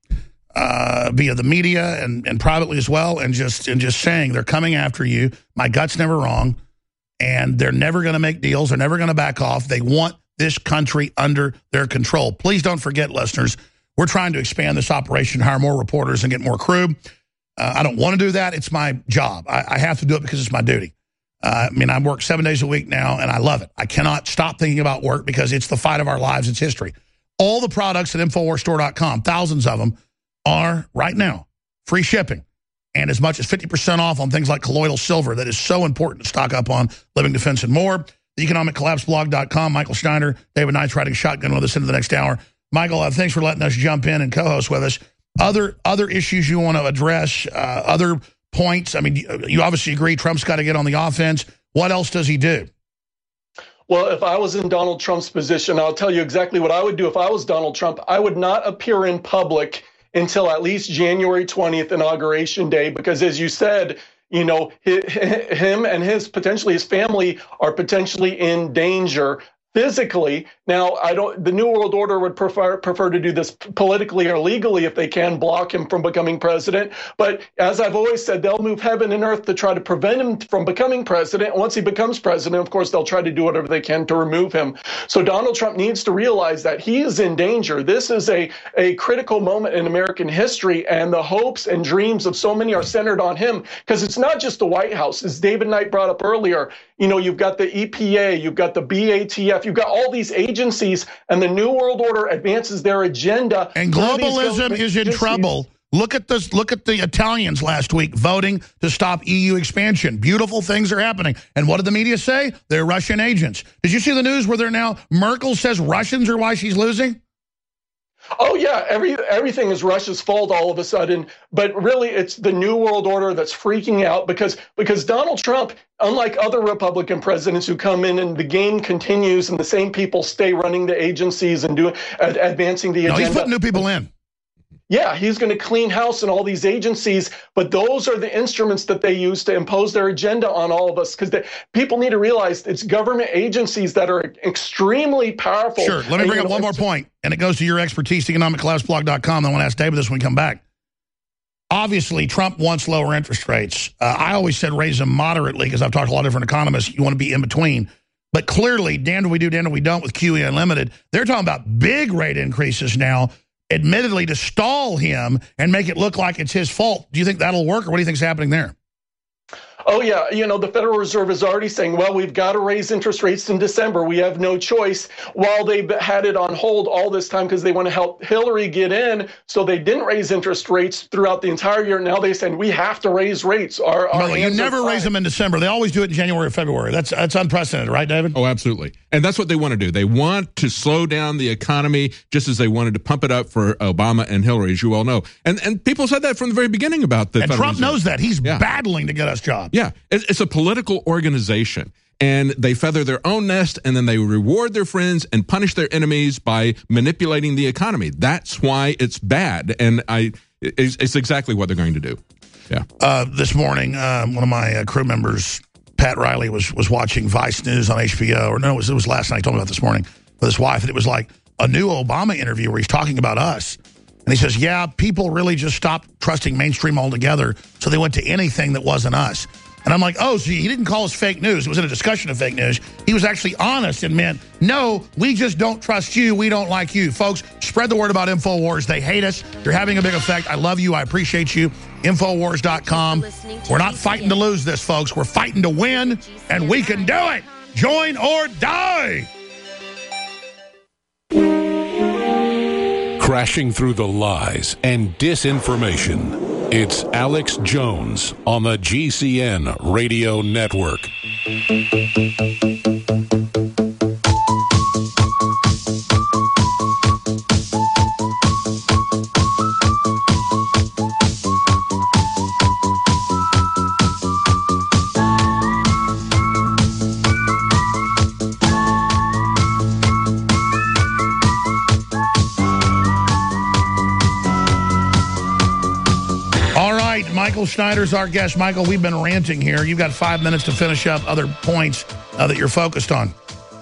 via the media and privately as well, and just saying they're coming after you. My gut's never wrong, and they're never going to make deals. They're never going to back off. They want this country under their control. Please don't forget, listeners, we're trying to expand this operation, hire more reporters, and get more crew. I don't want to do that. It's my job. I have to do it because it's my duty. I mean, I work 7 days a week now, and I love it. I cannot stop thinking about work because it's the fight of our lives. It's history. All the products at InfoWarsStore.com, thousands of them, are right now free shipping and as much as 50% off on things like colloidal silver that is so important to stock up on, living defense and more. The economiccollapseblog.com. Michael Steiner, David Knight's riding shotgun with us into the next hour. Michael, thanks for letting us jump in and co-host with us. Other issues you want to address, other points? I mean, you obviously agree Trump's got to get on the offense. What else does he do? Well, if I was in Donald Trump's position, I'll tell you exactly what I would do if I was Donald Trump. I would not appear in public until at least January 20th, Inauguration Day, because as you said, you know, him and potentially his family are potentially in danger physically. Now, the New World Order would prefer to do this politically or legally if they can block him from becoming president. But as I've always said, they'll move heaven and earth to try to prevent him from becoming president. Once he becomes president, of course, they'll try to do whatever they can to remove him. So Donald Trump needs to realize that he is in danger. This is a critical moment in American history, and the hopes and dreams of so many are centered on him, because it's not just the White House. As David Knight brought up earlier, you know, you've got the EPA, you've got the BATF, you've got all these agencies, and the New World Order advances their agenda. And globalism is in trouble. Look at this. Look at the Italians last week voting to stop EU expansion. Beautiful things are happening. And what did the media say? They're Russian agents. Did you see the news where they're now, Merkel says Russians are why she's losing? Oh, yeah, everything is Russia's fault all of a sudden. But really, it's the New World Order that's freaking out because Donald Trump, unlike other Republican presidents who come in and the game continues and the same people stay running the agencies and advancing the agenda. No, he's putting new people in. yeah, he's going to clean house in all these agencies, but those are the instruments that they use to impose their agenda on all of us, because people need to realize it's government agencies that are extremely powerful. Sure. Let me bring up one more point, and it goes to your expertise, economiccollapseblog.com. I want to ask David this when we come back. Obviously, Trump wants lower interest rates. I always said raise them moderately because I've talked to a lot of different economists. You want to be in between. But clearly, damned if we do, damned if we don't with QE Unlimited. They're talking about big rate increases now, admittedly to stall him and make it look like it's his fault. Do you think that'll work, or what do you think's happening there? Oh, yeah. The Federal Reserve is already saying, well, we've got to raise interest rates in December. We have no choice, while they've had it on hold all this time because they want to help Hillary get in. So they didn't raise interest rates throughout the entire year. Now they're saying we have to raise rates. You never raise them in December. They always do it in January or February. That's unprecedented, right, David? Oh, absolutely. And that's what they want to do. They want to slow down the economy just as they wanted to pump it up for Obama and Hillary, as you all know. And people said that from the very beginning about the And Federal Trump Reserve. knows that. He's battling to get us jobs. Yeah, it's a political organization, and they feather their own nest, and then they reward their friends and punish their enemies by manipulating the economy. That's why it's bad, and it's exactly what they're going to do. Yeah. This morning, one of my crew members, Pat Riley, was watching Vice News on HBO, or no, it was last night. He told me about this morning with his wife, and it was like a new Obama interview where he's talking about us. And he says, yeah, people really just stopped trusting mainstream altogether, so they went to anything that wasn't us. And I'm like, oh, so he didn't call us fake news. It was in a discussion of fake news. He was actually honest and meant, no, we just don't trust you. We don't like you. Folks, spread the word about InfoWars. They hate us. You're having a big effect. I love you. I appreciate you. InfoWars.com. We're not fighting to lose this, folks. We're fighting to win, and we can do it. Join or die. Crashing through the lies and disinformation. It's Alex Jones on the GCN Radio Network. Michael Schneider's our guest. Michael, we've been ranting here. You've got 5 minutes to finish up other points that you're focused on.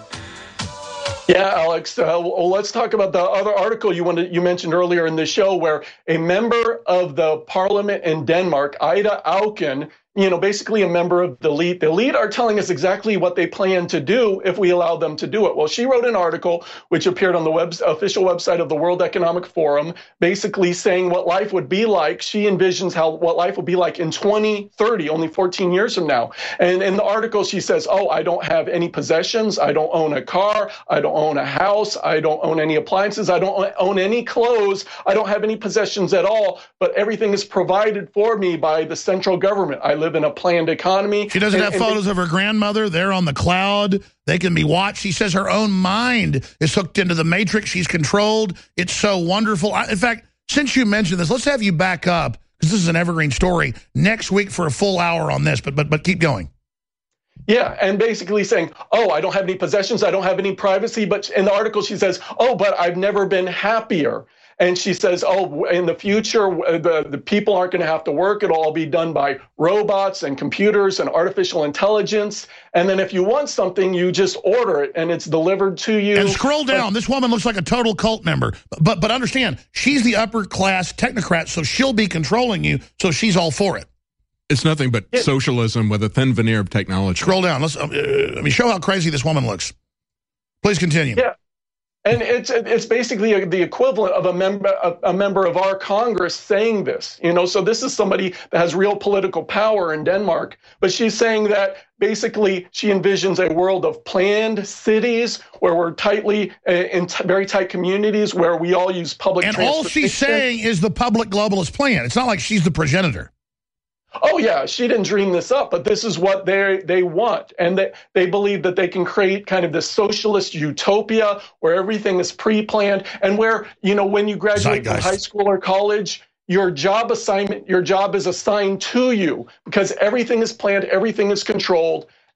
Yeah, Alex. Well, let's talk about the other article you mentioned earlier in the show, where a member of the parliament in Denmark, Ida Auken, basically a member of the elite. The elite are telling us exactly what they plan to do if we allow them to do it. Well, she wrote an article which appeared on the official website of the World Economic Forum, basically saying what life would be like. She envisions what life will be like in 2030, only 14 years from now. And in the article, she says, I don't have any possessions. I don't own a car. I don't own a house. I don't own any appliances. I don't own any clothes. I don't have any possessions at all, but everything is provided for me by the central government. I live in a planned economy. She doesn't have photos of her grandmother. They're on the cloud. They can be watched. She says her own mind is hooked into the matrix. She's controlled. It's so wonderful. In fact, since you mentioned this, let's have you back up, because this is an evergreen story, next week for a full hour on this, but keep going. Yeah, and basically saying, I don't have any possessions, I don't have any privacy, but in the article she says, but I've never been happier. And she says, in the future, the people aren't going to have to work. It'll all be done by robots and computers and artificial intelligence. And then if you want something, you just order it and it's delivered to you. And scroll down. This woman looks like a total cult member. But understand, she's the upper class technocrat, so she'll be controlling you, so she's all for it. It's nothing but socialism with a thin veneer of technology. Scroll down. Let's show how crazy this woman looks. Please continue. Yeah. And it's basically the equivalent of a member of our Congress saying this, So this is somebody that has real political power in Denmark. But she's saying that basically she envisions a world of planned cities where we're tightly in very tight communities where we all use public transportation. And all she's saying is the public globalist plan. It's not like she's the progenitor. Oh, yeah, she didn't dream this up, but this is what they want. And they believe that they can create kind of this socialist utopia where everything is pre-planned and where, when you graduate from high school or college, your job is assigned to you because everything is planned, everything is controlled.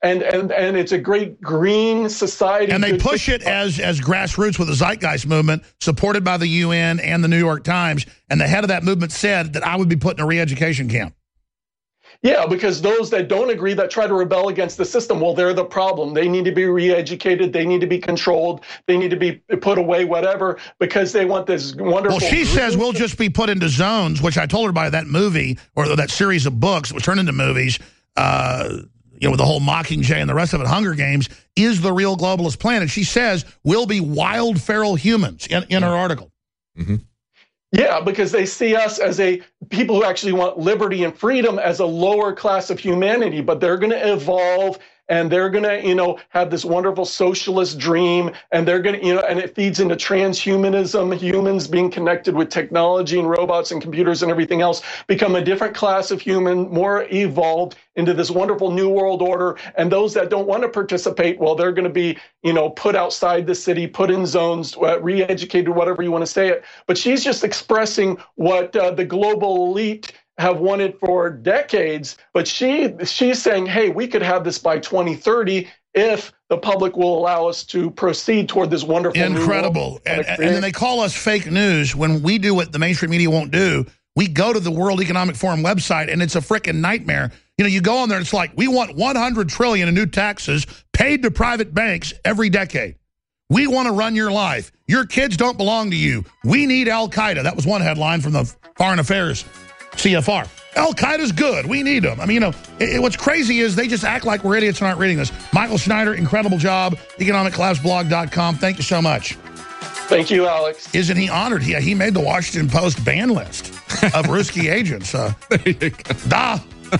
and it's a great green society. And they push it as grassroots with the Zeitgeist movement, supported by the UN and the New York Times. And the head of that movement said that I would be put in a re-education camp. Yeah, because those that don't agree, that try to rebel against the system, well, they're the problem. They need to be re-educated. They need to be controlled. They need to be put away, whatever, because they want this wonderful... Well, she says we'll just be put into zones, which I told her by that movie, or that series of books that was turned into movies, with the whole Mockingjay and the rest of it, Hunger Games, is the real globalist plan. And she says we'll be wild, feral humans in her article. Mm-hmm. Yeah, because they see us as people who actually want liberty and freedom as a lower class of humanity, but they're going to evolve and they're going to, have this wonderful socialist dream, and they're going to, and it feeds into transhumanism, humans being connected with technology and robots and computers and everything else, become a different class of human, more evolved into this wonderful new world order. And those that don't want to participate, well, they're going to be, put outside the city, put in zones, re-educated, whatever you want to say it. But she's just expressing what the global elite have wanted for decades, but she's saying, hey, we could have this by 2030 if the public will allow us to proceed toward this wonderful incredible. And then they call us fake news when we do what the mainstream media won't do. We go to the World Economic Forum website, and it's a frickin' nightmare. You go on there, and it's like, we want $100 trillion in new taxes paid to private banks every decade. We want to run your life. Your kids don't belong to you. We need Al-Qaeda. That was one headline from the Foreign Affairs CFR. Al-Qaeda's good. We need them. I mean, what's crazy is they just act like we're idiots and aren't reading this. Michael Schneider, incredible job. EconomicCollapseBlog.com. Thank you so much. Thank you, Alex. Isn't he honored? Yeah, he made the Washington Post ban list of Ruski agents. There you go.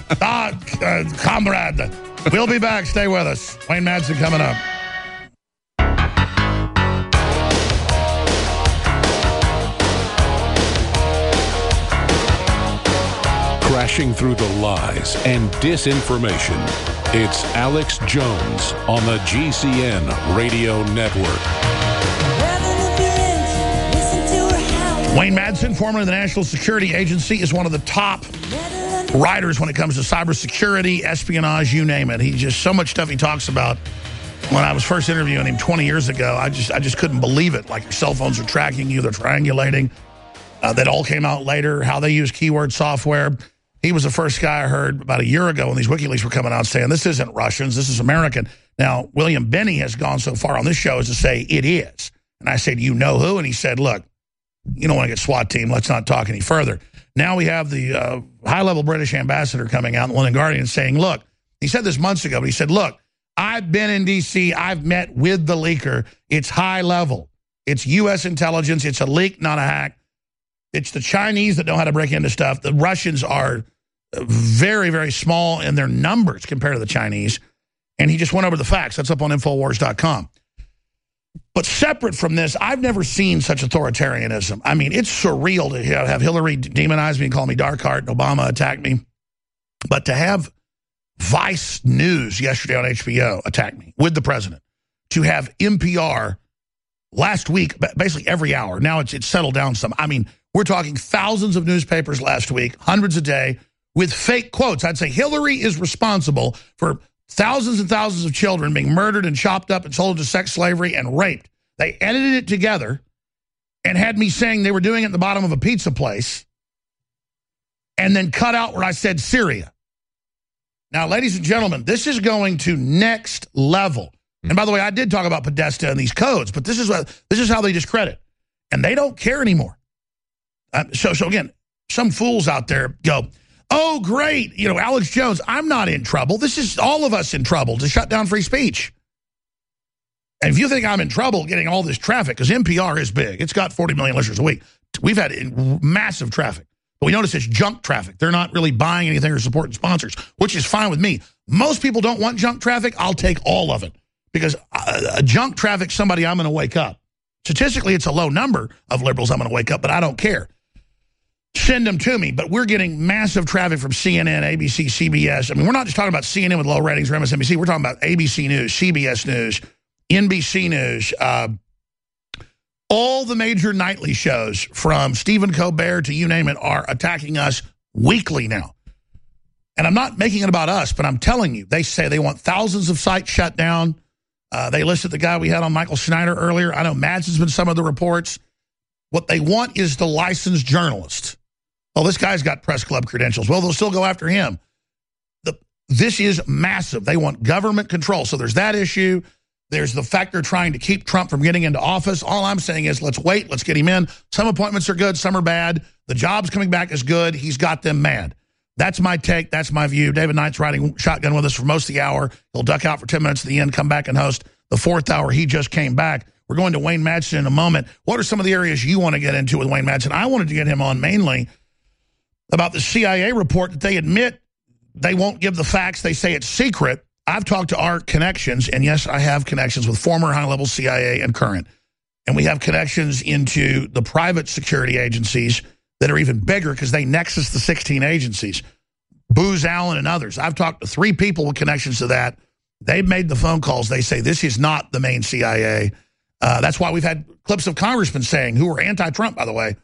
Comrade. We'll be back. Stay with us. Wayne Madsen coming up. Crashing through the lies and disinformation. It's Alex Jones on the GCN Radio Network. Wayne Madsen, formerly of the National Security Agency, is one of the top writers when it comes to cybersecurity, espionage, you name it. He just so much stuff he talks about. When I was first interviewing him 20 years ago, I just couldn't believe it. Like, your cell phones are tracking you, they're triangulating. That all came out later, how they use keyword software. He was the first guy I heard about a year ago when these WikiLeaks were coming out saying, this isn't Russians, this is American. Now, William Binney has gone so far on this show as to say it is. And I said, you know who? And he said, look, you don't want to get SWAT team. Let's not talk any further. Now we have the high-level British ambassador coming out in the London Guardian saying, look, he said this months ago, but he said, look, I've been in D.C., I've met with the leaker. It's high level. It's U.S. intelligence. It's a leak, not a hack. It's the Chinese that know how to break into stuff. The Russians are very, very small in their numbers compared to the Chinese. And he just went over the facts. That's up on Infowars.com. But separate from this, I've never seen such authoritarianism. I mean, it's surreal to have Hillary demonize me and call me dark heart and Obama attack me. But to have Vice News yesterday on HBO attack me with the president, to have NPR last week, basically every hour. Now it's settled down some. I mean, we're talking thousands of newspapers last week, hundreds a day, with fake quotes. I'd say Hillary is responsible for thousands and thousands of children being murdered and chopped up and sold to sex slavery and raped. They edited it together and had me saying they were doing it at the bottom of a pizza place and then cut out where I said Syria. Now, ladies and gentlemen, this is going to next level. And by the way, I did talk about Podesta and these codes, but this is how they discredit. And they don't care anymore. So again, some fools out there go, oh, great, Alex Jones, I'm not in trouble. This is all of us in trouble to shut down free speech. And if you think I'm in trouble getting all this traffic, because NPR is big. It's got 40 million listeners a week. We've had massive traffic. But we notice it's junk traffic. They're not really buying anything or supporting sponsors, which is fine with me. Most people don't want junk traffic. I'll take all of it. Because junk traffic, somebody I'm going to wake up. Statistically, it's a low number of liberals I'm going to wake up, but I don't care. Send them to me. But we're getting massive traffic from CNN, ABC, CBS. I mean, we're not just talking about CNN with low ratings or MSNBC. We're talking about ABC News, CBS News, NBC News, all the major nightly shows from Stephen Colbert to you name it are attacking us weekly now. And I'm not making it about us, but I'm telling you, they say they want thousands of sites shut down. They listed the guy we had on, Michael Schneider, earlier. I know Madsen's been some of the reports. What they want is the licensed journalist. Oh, this guy's got press club credentials. Well, they'll still go after him. This is massive. They want government control. So there's that issue. There's the fact they're trying to keep Trump from getting into office. All I'm saying is let's wait. Let's get him in. Some appointments are good. Some are bad. The job's coming back is good. He's got them mad. That's my take. That's my view. David Knight's riding shotgun with us for most of the hour. He'll duck out for 10 minutes at the end, come back and host the fourth hour. He just came back. We're going to Wayne Madsen in a moment. What are some of the areas you want to get into with Wayne Madsen? I wanted to get him on mainly about the CIA report that they admit they won't give the facts. They say it's secret. I've talked to our connections, and yes, I have connections with former high-level CIA and current. And we have connections into the private security agencies that are even bigger because they nexus the 16 agencies. Booz Allen and others. I've talked to 3 people with connections to that. They've made the phone calls. They say this is not the main CIA. That's why we've had clips of congressmen saying, who are anti-Trump, by the way.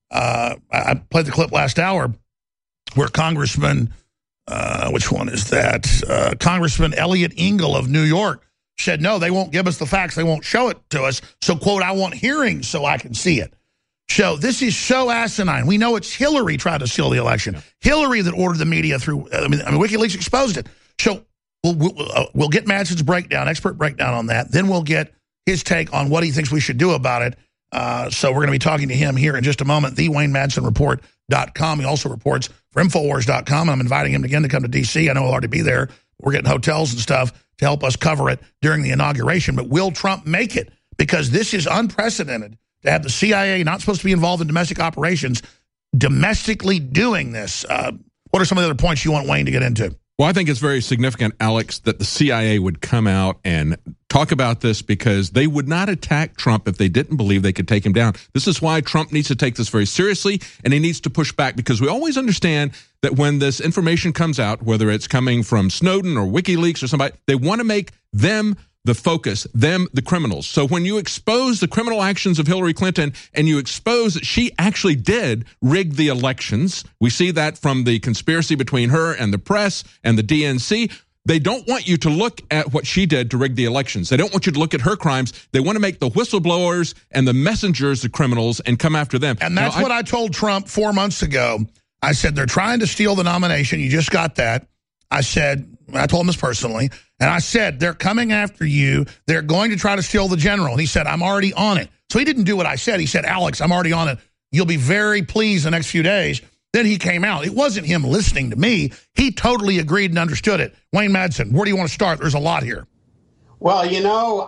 I played the clip last hour where Congressman... which one is that? Congressman Elliot Engel of New York said, no, they won't give us the facts. They won't show it to us. So, quote, I want hearings so I can see it. So this is so asinine. We know it's Hillary tried to steal the election. Yeah. Hillary that ordered the media through, I mean, WikiLeaks exposed it. So we'll get Madsen's breakdown, expert breakdown on that. Then we'll get his take on what he thinks we should do about it. So we're going to be talking to him here in just a moment. TheWayneMadsenReport.com. He also reports for Infowars.com. I'm inviting him again to come to D.C. I know he'll already be there. We're getting hotels and stuff to help us cover it during the inauguration. But will Trump make it? Because this is unprecedented to have the CIA, not supposed to be involved in domestic operations, domestically doing this. What are some of the other points you want Wayne to get into? Well, I think it's very significant, Alex, that the CIA would come out and talk about this because they would not attack Trump if they didn't believe they could take him down. This is why Trump needs to take this very seriously, and he needs to push back, because we always understand that when this information comes out, whether it's coming from Snowden or WikiLeaks or somebody, they want to make them the focus, them the criminals. So when you expose the criminal actions of Hillary Clinton and you expose that she actually did rig the elections, we see that from the conspiracy between her and the press and the DNC. They don't want you to look at what she did to rig the elections. They don't want you to look at her crimes. They want to make the whistleblowers and the messengers the criminals and come after them. And that's what I told Trump 4 months ago. I said, they're trying to steal the nomination. You just got that. I told him this personally, and I said, they're coming after you. They're going to try to steal the general. And he said, I'm already on it. So he didn't do what I said. He said, Alex, I'm already on it. You'll be very pleased the next few days. Then he came out. It wasn't him listening to me. He totally agreed and understood it. Wayne Madsen, where do you want to start? There's a lot here. Well, you know,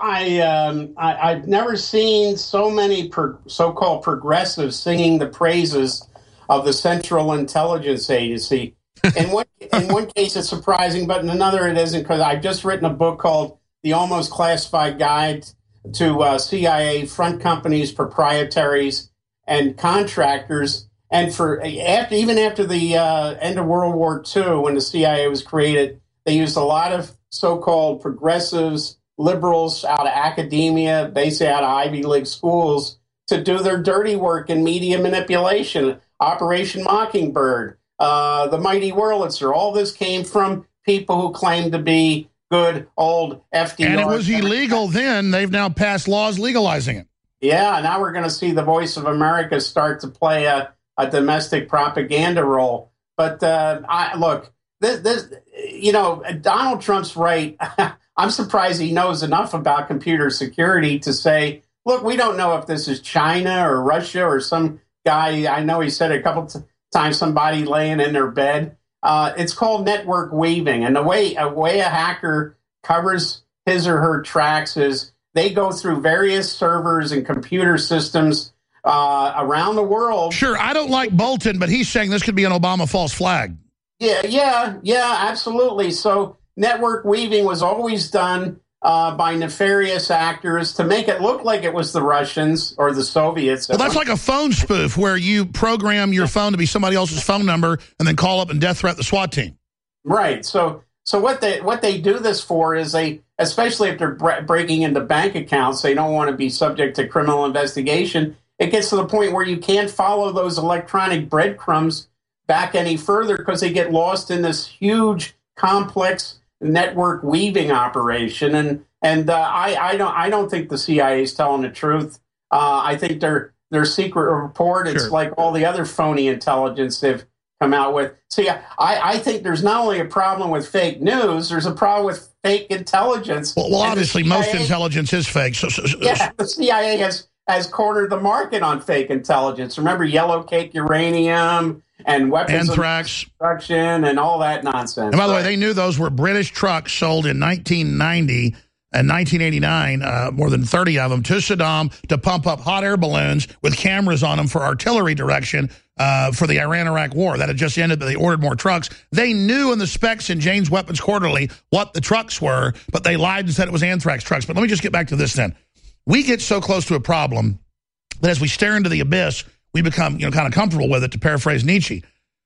I've never seen so many so-called progressives singing the praises of the Central Intelligence Agency. In one case, it's surprising, but in another, it isn't, because I've just written a book called The Almost Classified Guide to CIA Front Companies, Proprietaries, and Contractors. And even after the end of World War II, when the CIA was created, they used a lot of so-called progressives, liberals out of academia, basically out of Ivy League schools, to do their dirty work in media manipulation. Operation Mockingbird. The Mighty Wurlitzer, all this came from people who claimed to be good old FDR. And it was illegal then. They've now passed laws legalizing it. Yeah, now we're going to see the Voice of America start to play a domestic propaganda role. But look, this, you know, Donald Trump's right. I'm surprised he knows enough about computer security to say, look, we don't know if this is China or Russia or some guy. I know he said a couple times, somebody laying in their bed. It's called network weaving. And the way a hacker covers his or her tracks is they go through various servers and computer systems around the world. Sure, I don't like Bolton, but he's saying this could be an Obama false flag. Yeah, absolutely. So network weaving was always done by nefarious actors to make it look like it was the Russians or the Soviets. Well, that's like a phone spoof where you program your phone to be somebody else's phone number and then call up and death threat the SWAT team. Right. So what they do this for is especially if they're breaking into bank accounts, they don't want to be subject to criminal investigation. It gets to the point where you can't follow those electronic breadcrumbs back any further because they get lost in this huge, complex network weaving operation. And I don't think the CIA is telling the truth. I think their secret report, it's like all the other phony intelligence they've come out with. See, I think there's not only a problem with fake news, there's a problem with fake intelligence. Well obviously, most intelligence is fake. Yeah, the CIA has cornered the market on fake intelligence. Remember yellow cake uranium and weapons anthrax of destruction and all that nonsense. And by the way, they knew those were British trucks sold in 1990 and 1989, more than 30 of them, to Saddam to pump up hot air balloons with cameras on them for artillery direction for the Iran-Iraq war. That had just ended, but they ordered more trucks. They knew in the specs in Jane's Weapons Quarterly what the trucks were, but they lied and said it was anthrax trucks. But let me just get back to this then. We get so close to a problem that as we stare into the abyss, we become kind of comfortable with it, to paraphrase Nietzsche.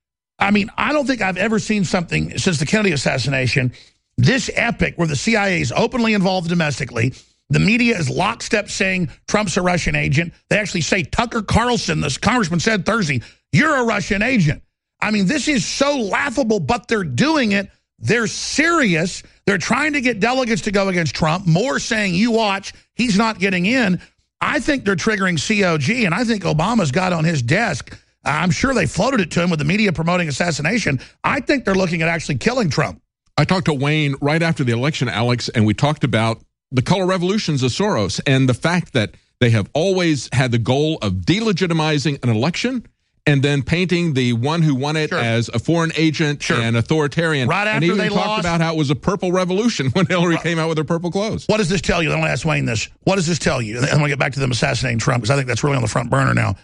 I mean, I don't think I've ever seen something since the Kennedy assassination this epic, where the CIA is openly involved domestically. The media is lockstep saying Trump's a Russian agent. They actually say Tucker Carlson, this congressman, said Thursday, you're a Russian agent. I mean, this is so laughable, but they're doing it. They're serious. They're trying to get delegates to go against Trump. More saying, you watch, he's not getting in. I think they're triggering COG, and I think Obama's got on his desk. I'm sure they floated it to him with the media promoting assassination. I think they're looking at actually killing Trump. I talked to Wayne right after the election, Alex, and we talked about the color revolutions of Soros and the fact that they have always had the goal of delegitimizing an election and then painting the one who won it as a foreign agent and authoritarian. Right after and even they talked lost about how it was a purple revolution when Hillary came out with her purple clothes. What does this tell you? I want to ask Wayne this. What does this tell you? And I'm going to get back to them assassinating Trump, because I think that's really on the front burner now.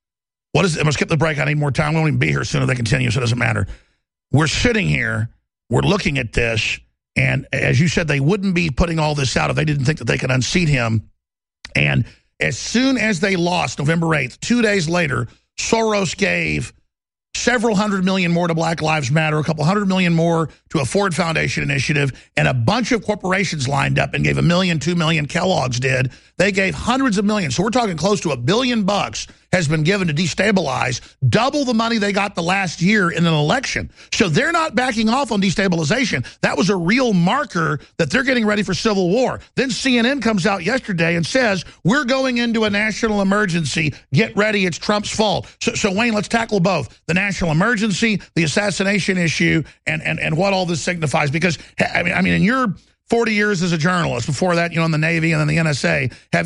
I'm going to skip the break. I need more time. We won't even be here soon if they continue, so it doesn't matter. We're sitting here. We're looking at this, and as you said, they wouldn't be putting all this out if they didn't think that they could unseat him. And as soon as they lost November 8th, 2 days later, Soros gave several $100 million more to Black Lives Matter, a couple $100 million more to a Ford Foundation initiative, and a bunch of corporations lined up and gave $1 million, $2 million. Kellogg's did. They gave hundreds of millions. So we're talking close to $1 billion has been given to destabilize, double the money they got the last year in an election. So they're not backing off on destabilization. That was a real marker that they're getting ready for civil war. Then CNN comes out yesterday and says, we're going into a national emergency. Get ready. It's Trump's fault. So Wayne, let's tackle both. The national emergency, the assassination issue, and what all this signifies. Because, I mean, in your 40 years as a journalist, before that, in the Navy and then the NSA,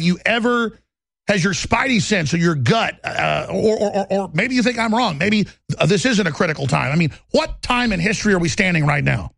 has your spidey sense or your gut, or maybe you think I'm wrong, maybe this isn't a critical time. I mean, what time in history are we standing right now?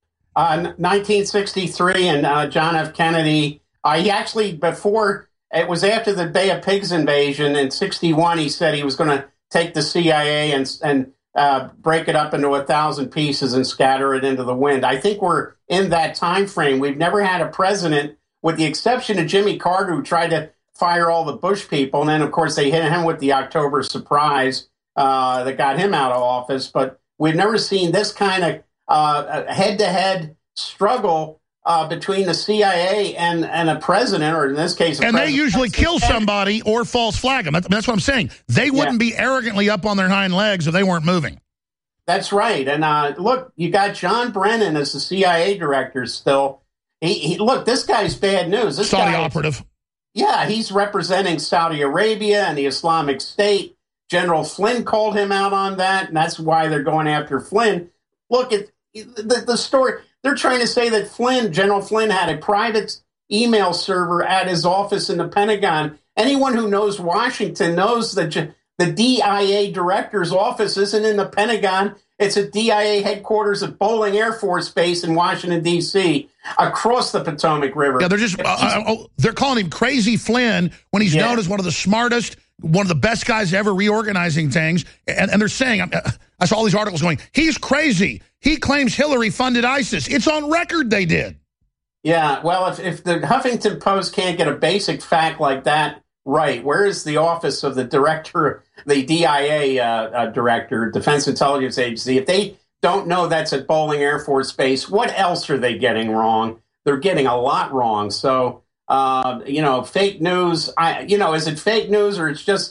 1963, and John F. Kennedy, he actually, before, it was after the Bay of Pigs invasion in 61, he said he was going to take the CIA and break it up into 1,000 pieces and scatter it into the wind. I think we're in that time frame. We've never had a president, with the exception of Jimmy Carter, who tried to fire all the Bush people, and then, of course, they hit him with the October surprise that got him out of office. But we've never seen this kind of head-to-head struggle between the CIA and a president, or in this case, and they usually kill somebody or false flag them. That's what I'm saying. They wouldn't be arrogantly up on their hind legs if they weren't moving. That's right. And look, you got John Brennan as the CIA director still. Look, this guy's bad news. This Saudi operative. Yeah, he's representing Saudi Arabia and the Islamic State. General Flynn called him out on that, and that's why they're going after Flynn. Look at the story. They're trying to say that General Flynn, had a private email server at his office in the Pentagon. Anyone who knows Washington knows that the DIA director's office isn't in the Pentagon. It's at DIA headquarters at Bolling Air Force Base in Washington, D.C., across the Potomac River. Yeah, they're just they're calling him Crazy Flynn when he's known as one of the smartest, one of the best guys ever reorganizing things. And they're saying, I saw all these articles going, he's crazy. He claims Hillary funded ISIS. It's on record they did. Yeah, well, if the Huffington Post can't get a basic fact like that right, where is the office of the director, the DIA director, Defense Intelligence Agency? If they don't know that's at Bolling Air Force Base, what else are they getting wrong? They're getting a lot wrong. So, fake news, is it fake news, or it's just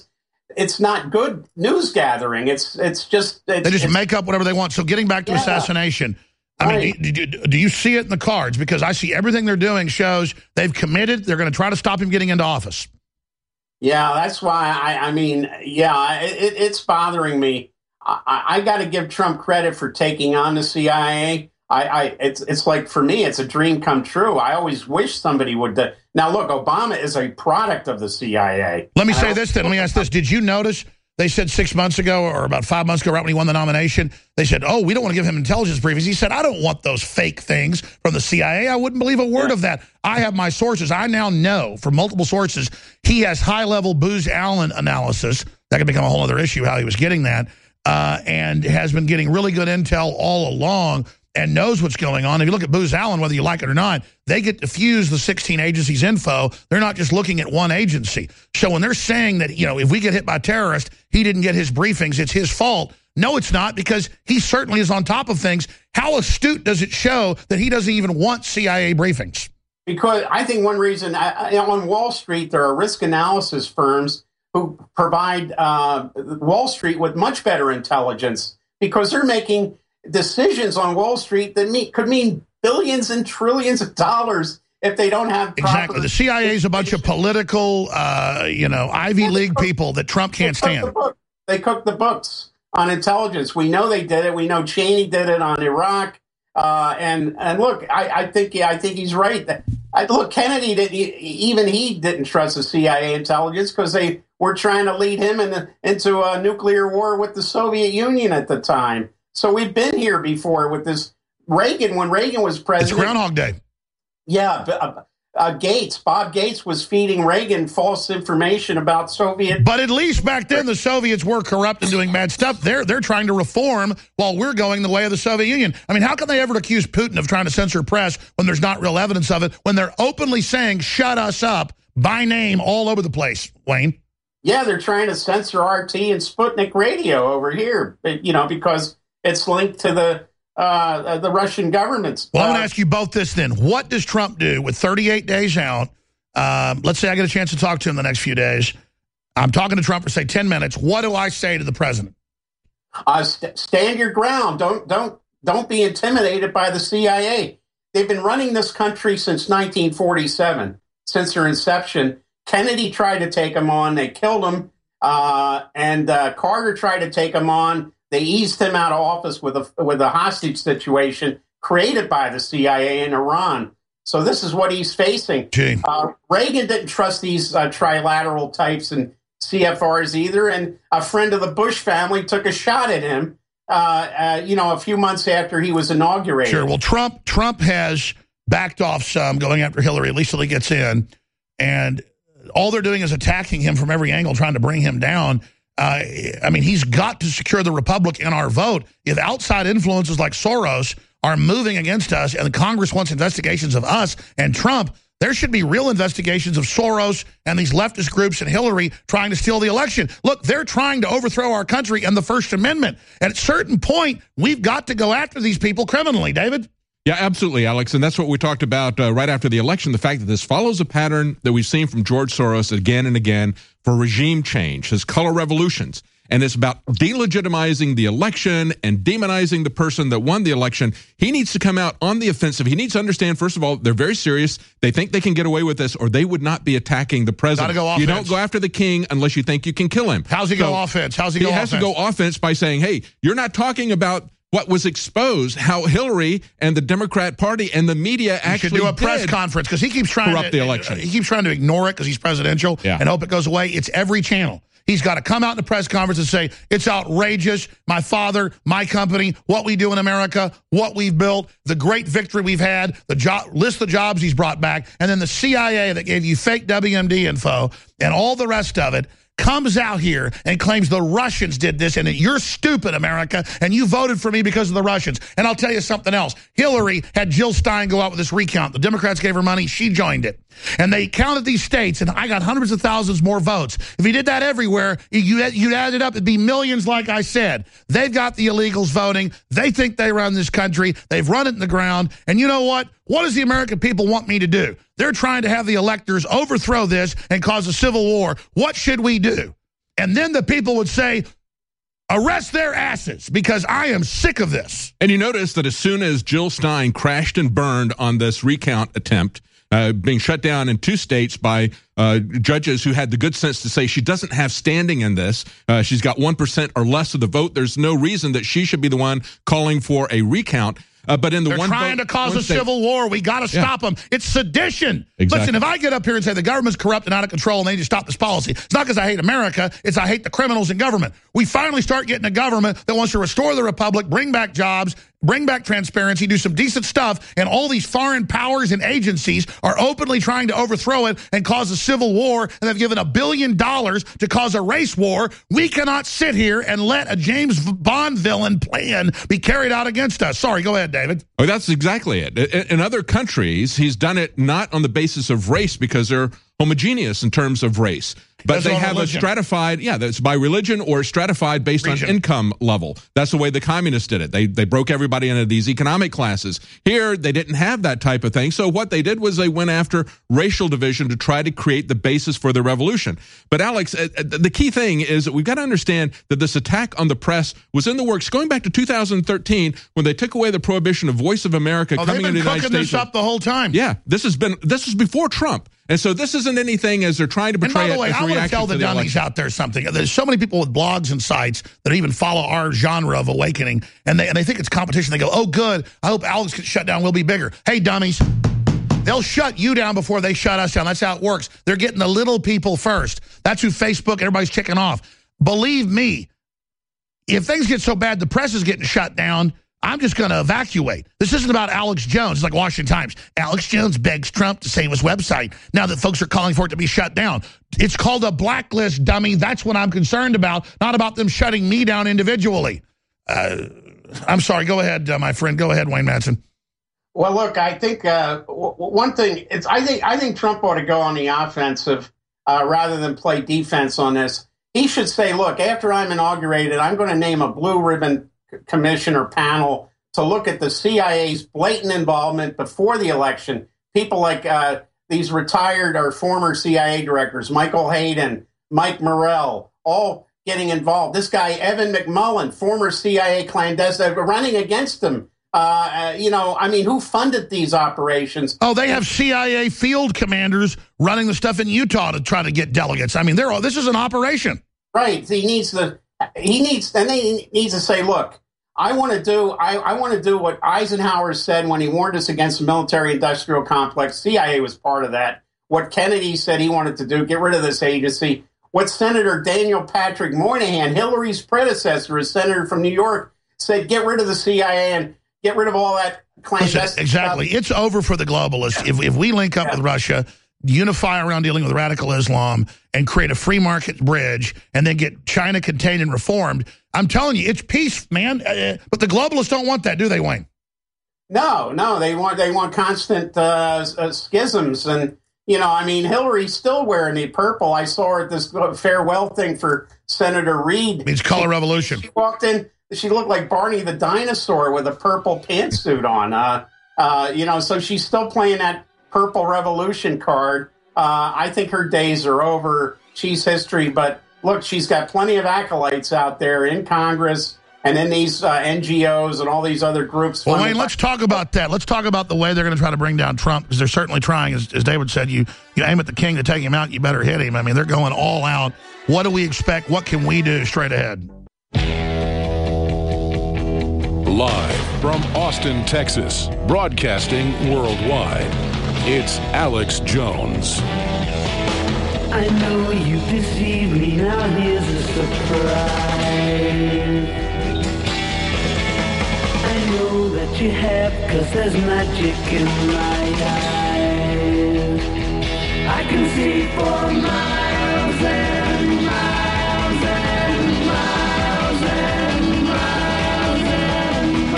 it's not good news gathering. They just make up whatever they want. So getting back to assassination, I mean, do you see it in the cards? Because I see everything they're doing shows they've committed. They're going to try to stop him getting into office. Yeah, that's why it's bothering me. I got to give Trump credit for taking on the CIA. It's like, for me, it's a dream come true. I always wish somebody would. Now, look, Obama is a product of the CIA. Let me say this then. Let me ask this. Did you notice they said 6 months ago or about 5 months ago, right when he won the nomination, they said, oh, we don't want to give him intelligence briefings. He said, I don't want those fake things from the CIA. I wouldn't believe a word of that. I have my sources. I now know from multiple sources he has high-level Booz Allen analysis. That could become a whole other issue, how he was getting that, and has been getting really good intel all along and knows what's going on. If you look at Booz Allen, whether you like it or not, they get to fuse the 16 agencies' info. They're not just looking at one agency. So when they're saying that, if we get hit by terrorists, he didn't get his briefings, it's his fault. No, it's not, because he certainly is on top of things. How astute does it show that he doesn't even want CIA briefings? Because I think one reason, on Wall Street, there are risk analysis firms who provide Wall Street with much better intelligence, because they're making decisions on Wall Street that could mean billions and trillions of dollars if they don't have proper... Exactly. The CIA is a bunch of political, Ivy League people that Trump can't stand. They cook the books on intelligence. We know they did it. We know Cheney did it on Iraq. And look, I think he's right. Look, Kennedy didn't trust the CIA intelligence because they were trying to lead him into a nuclear war with the Soviet Union at the time. So we've been here before with this Reagan, when Reagan was president. It's Groundhog Day. Yeah, Bob Gates was feeding Reagan false information about Soviet. But at least back then the Soviets were corrupt and doing bad stuff. They're trying to reform while we're going the way of the Soviet Union. I mean, how can they ever accuse Putin of trying to censor press when there's not real evidence of it, when they're openly saying, shut us up, by name, all over the place, Wayne? Yeah, they're trying to censor RT and Sputnik Radio over here, because it's linked to the Russian government's. Well, I'm going to ask you both this then. What does Trump do with 38 days out? Let's say I get a chance to talk to him the next few days. I'm talking to Trump for, say, 10 minutes. What do I say to the president? Stand your ground. Don't be intimidated by the CIA. They've been running this country since 1947, since their inception. Kennedy tried to take him on. They killed him. And Carter tried to take him on. They eased him out of office with a hostage situation created by the CIA in Iran. So this is what he's facing. Reagan didn't trust these trilateral types and CFRs either, and a friend of the Bush family took a shot at him, a few months after he was inaugurated. Sure. Well, Trump has backed off some, going after Hillary, at least till he gets in, and all they're doing is attacking him from every angle, trying to bring him down. He's got to secure the Republic in our vote. If outside influences like Soros are moving against us and the Congress wants investigations of us and Trump, there should be real investigations of Soros and these leftist groups and Hillary trying to steal the election. Look, they're trying to overthrow our country and the First Amendment. At a certain point, we've got to go after these people criminally, David. Yeah, absolutely, Alex. And that's what we talked about right after the election, the fact that this follows a pattern that we've seen from George Soros again and again for regime change, his color revolutions. And it's about delegitimizing the election and demonizing the person that won the election. He needs to come out on the offensive. He needs to understand, first of all, they're very serious. They think they can get away with this, or they would not be attacking the president. Gotta go offense. You don't go after the king unless you think you can kill him. How's he go offense? He has to go offense by saying, hey, you're not talking about what was exposed, how Hillary and the Democrat Party and the media actually should do a press conference, because he keeps trying corrupt the election. He keeps trying to ignore it because he's presidential and hope it goes away. It's every channel. He's got to come out in a press conference and say, it's outrageous, my father, my company, what we do in America, what we've built, the great victory we've had, list the jobs he's brought back, and then the CIA that gave you fake WMD info and all the rest of it comes out here and claims the Russians did this, and that you're stupid, America, and you voted for me because of the Russians. And I'll tell you something else. Hillary had Jill Stein go out with this recount. The Democrats gave her money. She joined it. And they counted these states, and I got hundreds of thousands more votes. If he did that everywhere, you'd add it up, it'd be millions, like I said. They've got the illegals voting. They think they run this country. They've run it in the ground. And you know what? What does the American people want me to do? They're trying to have the electors overthrow this and cause a civil war. What should we do? And then the people would say, arrest their asses, because I am sick of this. And you notice that as soon as Jill Stein crashed and burned on this recount attempt, being shut down in 2 states by judges who had the good sense to say she doesn't have standing in this. She's got 1% or less of the vote. There's no reason that she should be the one calling for a recount. But in the They're trying to cause a civil war. We got to stop them. It's sedition. Exactly. Listen, if I get up here and say the government's corrupt and out of control and they need to stop this policy, it's not because I hate America. It's I hate the criminals in government. We finally start getting a government that wants to restore the republic, bring back jobs, bring back transparency, do some decent stuff, and all these foreign powers and agencies are openly trying to overthrow it and cause a civil war, and they've given $1 billion to cause a race war. We cannot sit here and let a James Bond villain plan be carried out against us. Sorry, go ahead, David. Oh, that's exactly it. In other countries, he's done it not on the basis of race because they're homogeneous in terms of race. But they have religion. A stratified, that's by religion or stratified based on income level. That's the way the communists did it. They broke everybody into these economic classes. Here, they didn't have that type of thing. So what they did was they went after racial division to try to create the basis for the revolution. But Alex, the key thing is that we've got to understand that this attack on the press was in the works going back to 2013 when they took away the prohibition of Voice of America coming into the United States. They've been cooking this up the whole time. Yeah, this was before Trump. And so this isn't anything as they're trying to portray it as a reaction to the election. And by the way, I want to tell the dummies out there something. There's so many people with blogs and sites that even follow our genre of awakening, and they think it's competition. They go, oh, good, I hope Alex gets shut down, we'll be bigger. Hey, dummies, they'll shut you down before they shut us down. That's how it works. They're getting the little people first. That's who Facebook, everybody's kicking off. Believe me, if things get so bad the press is getting shut down, I'm just going to evacuate. This isn't about Alex Jones. It's like Washington Times. Alex Jones begs Trump to save his website now that folks are calling for it to be shut down. It's called a blacklist, dummy. That's what I'm concerned about, not about them shutting me down individually. I'm sorry. Go ahead, my friend. Go ahead, Wayne Madsen. Well, look, I think one thing is I think Trump ought to go on the offensive rather than play defense on this. He should say, look, after I'm inaugurated, I'm going to name a blue ribbon commission or panel to look at the CIA's blatant involvement before the election. People like these retired or former CIA directors, Michael Hayden, Mike Morrell, all getting involved. This guy, Evan McMullen, former CIA clandestine, running against them. Who funded these operations? Oh, they have CIA field commanders running the stuff in Utah to try to get delegates. I mean, this is an operation. Right. He needs to say, look, I want to do what Eisenhower said when he warned us against the military-industrial complex. CIA was part of that. What Kennedy said he wanted to do, get rid of this agency. What Senator Daniel Patrick Moynihan, Hillary's predecessor, a senator from New York, said, get rid of the CIA and get rid of all that clandestine Exactly. stuff. It's over for the globalists. If we link up with Russia, unify around dealing with radical Islam, and create a free market bridge, and then get China contained and reformed, I'm telling you, it's peace, man. But the globalists don't want that, do they, Wayne? No, they want constant schisms, and Hillary's still wearing the purple. I saw her at this farewell thing for Senator Reid. Means color revolution. She walked in. She looked like Barney the dinosaur with a purple pantsuit on. So she's still playing that purple revolution card. I think her days are over. She's history, but look, she's got plenty of acolytes out there in Congress and in these NGOs and all these other groups. Well, Wayne, let's talk about that. Let's talk about the way they're going to try to bring down Trump, because they're certainly trying. As David said, you aim at the king to take him out, you better hit him. I mean, they're going all out. What do we expect? What can we do straight ahead? Live from Austin, Texas, broadcasting worldwide, it's Alex Jones. I know you deceived me, now here's a surprise. I know that you have, 'cause there's magic in my eyes. I can see for miles and miles and miles and miles and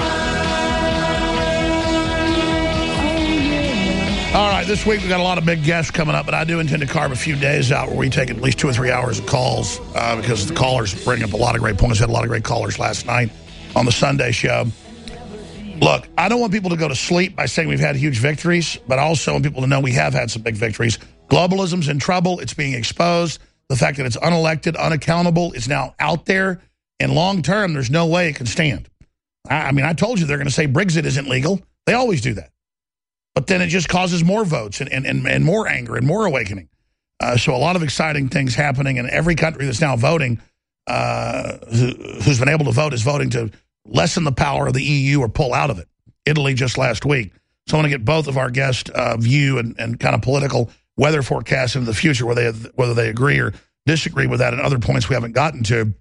miles. All right, this week we got a lot of big guests coming up, but I do intend to carve a few days out where we take at least 2 or 3 hours of calls because the callers bring up a lot of great points. We had a lot of great callers last night on the Sunday show. Look, I don't want people to go to sleep by saying we've had huge victories, but I also want people to know we have had some big victories. Globalism's in trouble. It's being exposed. the fact that it's unelected, unaccountable, is now out there, and long term, there's no way it can stand. I mean, I told you they're going to say Brexit isn't legal. They always do that. But then it just causes more votes and more anger and more awakening. So a lot of exciting things happening, and every country that's now voting, who's been able to vote, is voting to lessen the power of the EU or pull out of it. Italy just last week. So I want to get both of our guests' view and kind of political weather forecast into the future, whether they agree or disagree with that, and other points we haven't gotten to.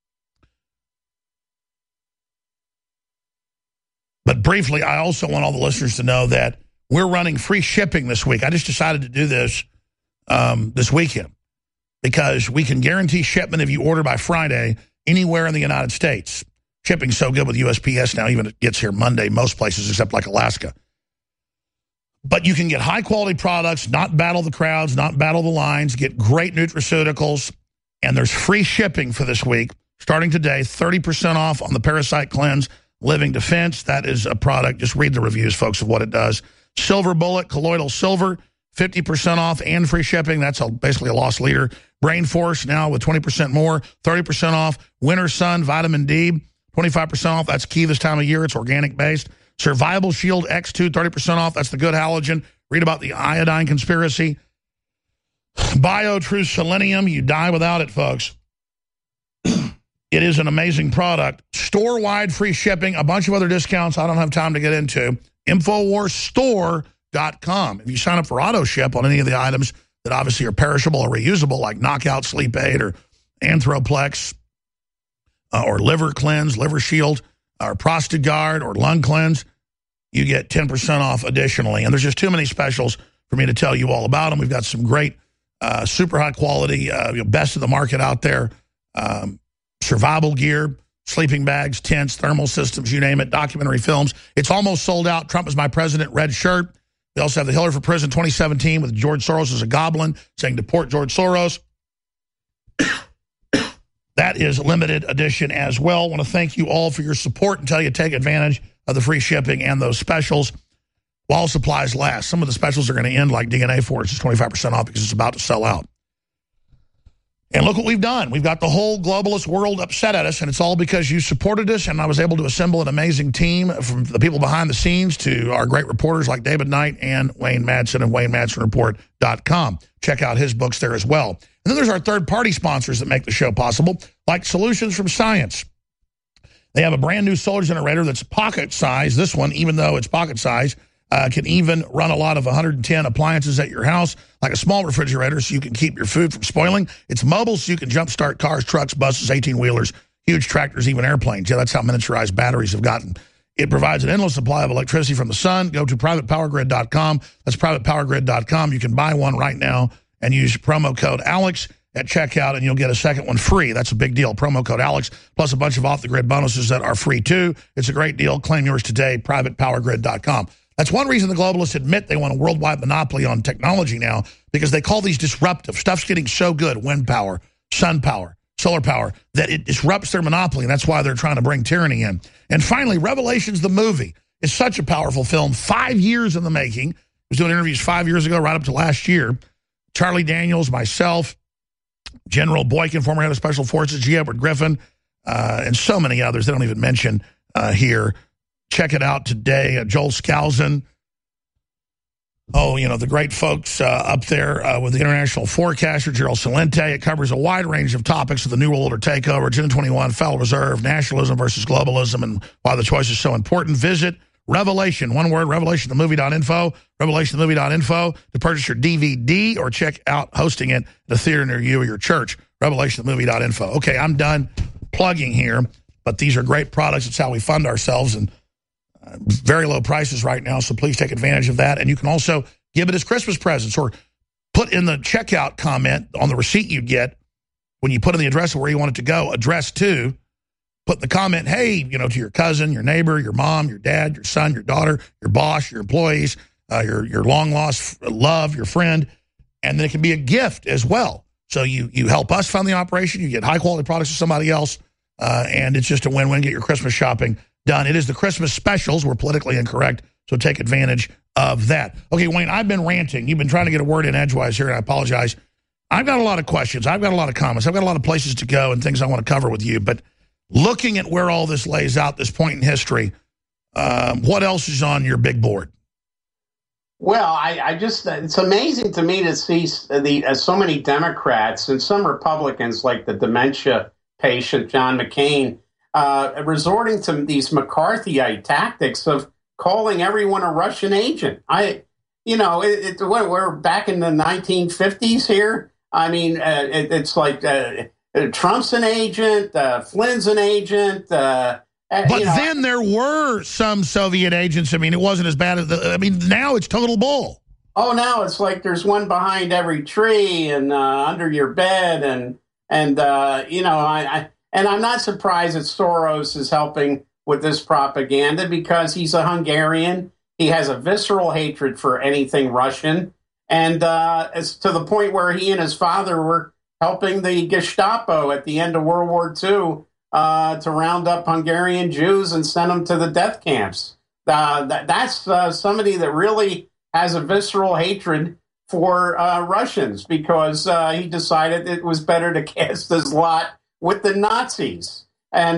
But briefly, I also want all the listeners to know that we're running free shipping this week. I just decided to do this this weekend because we can guarantee shipment if you order by Friday anywhere in the United States. Shipping's so good with USPS now, even it gets here Monday most places except like Alaska. But you can get high-quality products, not battle the crowds, not battle the lines, get great nutraceuticals, and there's free shipping for this week. Starting today, 30% off on the Parasite Cleanse Living Defense. That is a product. Just read the reviews, folks, of what it does. Silver Bullet, Colloidal Silver, 50% off and free shipping. That's basically a loss leader. Brain Force now with 20% more, 30% off. Winter Sun, Vitamin D, 25% off. That's key this time of year. It's organic-based. Survival Shield X2, 30% off. That's the good halogen. Read about the iodine conspiracy. BioTrue Selenium. You die without it, folks. It is an amazing product. Store-wide free shipping, a bunch of other discounts I don't have time to get into. InfoWarsStore.com. If you sign up for AutoShip on any of the items that obviously are perishable or reusable, like Knockout Sleep Aid or Anthroplex or Liver Cleanse, Liver Shield, or Prostagard or Lung Cleanse, you get 10% off additionally. And there's just too many specials for me to tell you all about them. We've got some great, super high quality, best of the market out there. Survival gear, sleeping bags, tents, thermal systems, you name it, documentary films. It's almost sold out. Trump is my president, red shirt. They also have the Hillary for President 2017 with George Soros as a goblin saying deport George Soros. That is limited edition as well. I want to thank you all for your support and tell you to take advantage of the free shipping and those specials while supplies last. Some of the specials are going to end like DNA Force is 25% off because it's about to sell out. And look what we've done. We've got the whole globalist world upset at us, and it's all because you supported us, and I was able to assemble an amazing team from the people behind the scenes to our great reporters like David Knight and Wayne Madsen of WayneMadsenReport.com. Check out his books there as well. And then there's our third-party sponsors that make the show possible, like Solutions from Science. They have a brand-new solar generator that's pocket size. This one, even though it's pocket size, can even run a lot of 110 appliances at your house, like a small refrigerator so you can keep your food from spoiling. It's mobile so you can jumpstart cars, trucks, buses, 18-wheelers, huge tractors, even airplanes. Yeah, that's how miniaturized batteries have gotten. It provides an endless supply of electricity from the sun. Go to privatepowergrid.com. That's privatepowergrid.com. You can buy one right now and use promo code ALEX at checkout, and you'll get a second one free. That's a big deal. Promo code ALEX, plus a bunch of off-the-grid bonuses that are free, too. It's a great deal. Claim yours today, privatepowergrid.com. That's one reason the globalists admit they want a worldwide monopoly on technology now, because they call these disruptive. Stuff's getting so good, wind power, sun power, solar power, that it disrupts their monopoly, and that's why they're trying to bring tyranny in. And finally, Revelations the movie is such a powerful film, 5 years in the making. I was doing interviews 5 years ago, right up to last year. Charlie Daniels, myself, General Boykin, former head of Special Forces, G. Edward Griffin, and so many others they don't even mention here. Check it out today. Joel Skousen. Oh, the great folks up there with the international forecaster, Gerald Celente. It covers a wide range of topics of the New World Order takeover, June 21, Federal Reserve, nationalism versus globalism, and why the choice is so important. Visit Revelation, one word, revelationthemovie.info, revelationthemovie.info to purchase your DVD or check out hosting it at a theater near you or your church, revelationthemovie.info. Okay, I'm done plugging here, but these are great products. It's how we fund ourselves, and very low prices right now, so please take advantage of that. And you can also give it as Christmas presents or put in the checkout comment on the receipt you get when you put in the address of where you want it to go, address to, put in the comment, hey, to your cousin, your neighbor, your mom, your dad, your son, your daughter, your boss, your employees, your long-lost love, your friend, and then it can be a gift as well. So you help us fund the operation, you get high-quality products to somebody else, and it's just a win-win. Get your Christmas shopping done. It is the Christmas specials. We're politically incorrect, so take advantage of that. Okay, Wayne, I've been ranting. You've been trying to get a word in edgewise here, and I apologize. I've got a lot of questions. I've got a lot of comments. I've got a lot of places to go and things I want to cover with you. But looking at where all this lays out, this point in history, what else is on your big board? Well, I just, it's amazing to me to see so many Democrats and some Republicans, like the dementia patient, John McCain, resorting to these McCarthyite tactics of calling everyone a Russian agent. We're back in the 1950s here. I mean, it's like Trump's an agent, Flynn's an agent. Then there were some Soviet agents. I mean, it wasn't as bad as now it's total bull. Oh, now it's like there's one behind every tree and under your bed, and I'm not surprised that Soros is helping with this propaganda because he's a Hungarian. He has a visceral hatred for anything Russian, and it's to the point where he and his father were helping the Gestapo at the end of World War II to round up Hungarian Jews and send them to the death camps. That's somebody that really has a visceral hatred for Russians because he decided it was better to cast his lot with the Nazis. And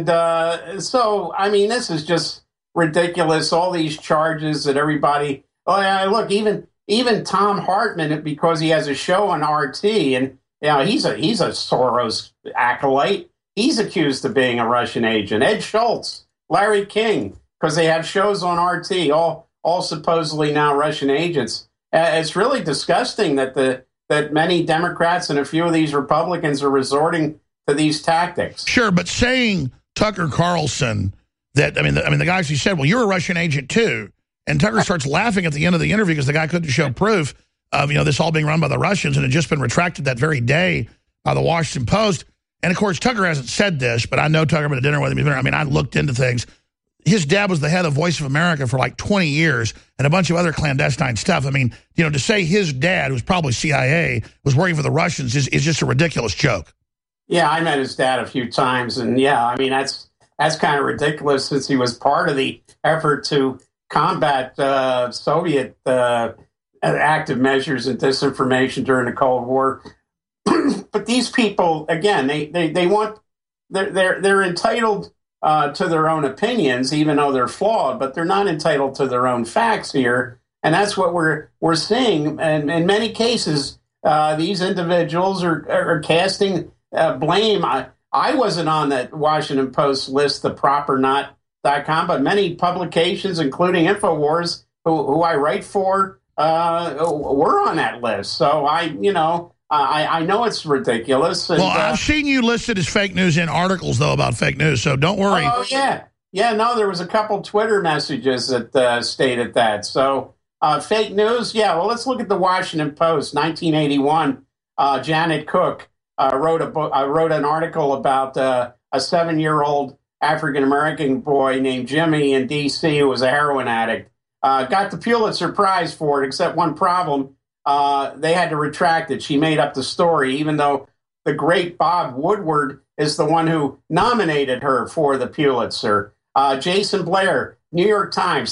so, I mean, this is just ridiculous. All these charges that everybody, look, even Tom Hartman, because he has a show on RT, and he's a Soros acolyte. He's accused of being a Russian agent. Ed Schultz, Larry King, because they have shows on RT, all supposedly now Russian agents. It's really disgusting that many Democrats and a few of these Republicans are resorting to these tactics. Sure, but saying Tucker Carlson that, the guy actually said, well, you're a Russian agent too. And Tucker starts laughing at the end of the interview because the guy couldn't show proof of, this all being run by the Russians and had just been retracted that very day by the Washington Post. And, of course, Tucker hasn't said this, but I know Tucker. I've been to dinner with him. I looked into things. His dad was the head of Voice of America for like 20 years and a bunch of other clandestine stuff. To say his dad, who's probably CIA, was working for the Russians is just a ridiculous joke. Yeah, I met his dad a few times. And, that's kind of ridiculous since he was part of the effort to combat Soviet active measures and disinformation during the Cold War. But these people, again, they want they're entitled to their own opinions, even though they're flawed. But they're not entitled to their own facts here, and that's what we're seeing. And in many cases, these individuals are casting blame. I wasn't on that Washington Post list, the properknot.com, but many publications, including InfoWars, who I write for, were on that list. So I know it's ridiculous. And, I've seen you listed as fake news in articles, though, about fake news, so don't worry. Oh, yeah. Yeah, no, there was a couple Twitter messages that stated that. So fake news, yeah, well, let's look at the Washington Post, 1981. Janet Cook wrote an article about a 7-year-old African-American boy named Jimmy in D.C. who was a heroin addict. Got the Pulitzer Prize for it, except one problem. They had to retract it. She made up the story, even though the great Bob Woodward is the one who nominated her for the Pulitzer. Jason Blair, New York Times,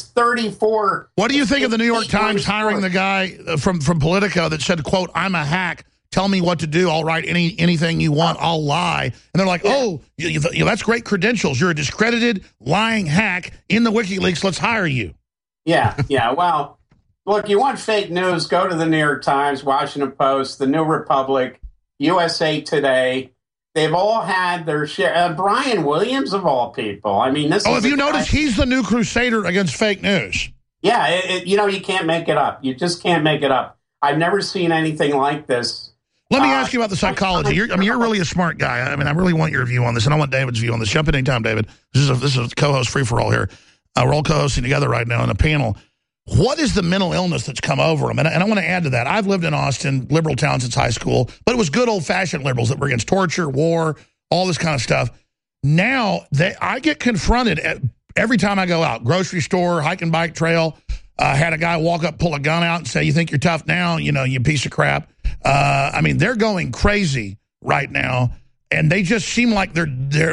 34. What do you think of the New York Times hiring the guy from Politico that said, quote, I'm a hack. Tell me what to do. I'll write anything you want. I'll lie. And they're like, oh, that's great credentials. You're a discredited, lying hack in the WikiLeaks. Let's hire you. Yeah. Well, look, you want fake news, go to the New York Times, Washington Post, the New Republic, USA Today. They've all had their share. Brian Williams, of all people. Have you noticed he's the new crusader against fake news? Yeah, you can't make it up. You just can't make it up. I've never seen anything like this. Let me ask you about the psychology. You're really a smart guy. I really want your view on this, and I want David's view on this. Jump in anytime, David. This is a co-host free-for-all here. We're all co-hosting together right now on a panel. What is the mental illness that's come over them? And I want to add to that. I've lived in Austin, liberal town since high school, but it was good old-fashioned liberals that were against torture, war, all this kind of stuff. Now, I get confronted every time I go out, grocery store, hike and bike trail. Had a guy walk up, pull a gun out and say, you think you're tough now? You piece of crap. They're going crazy right now, and they just seem like they're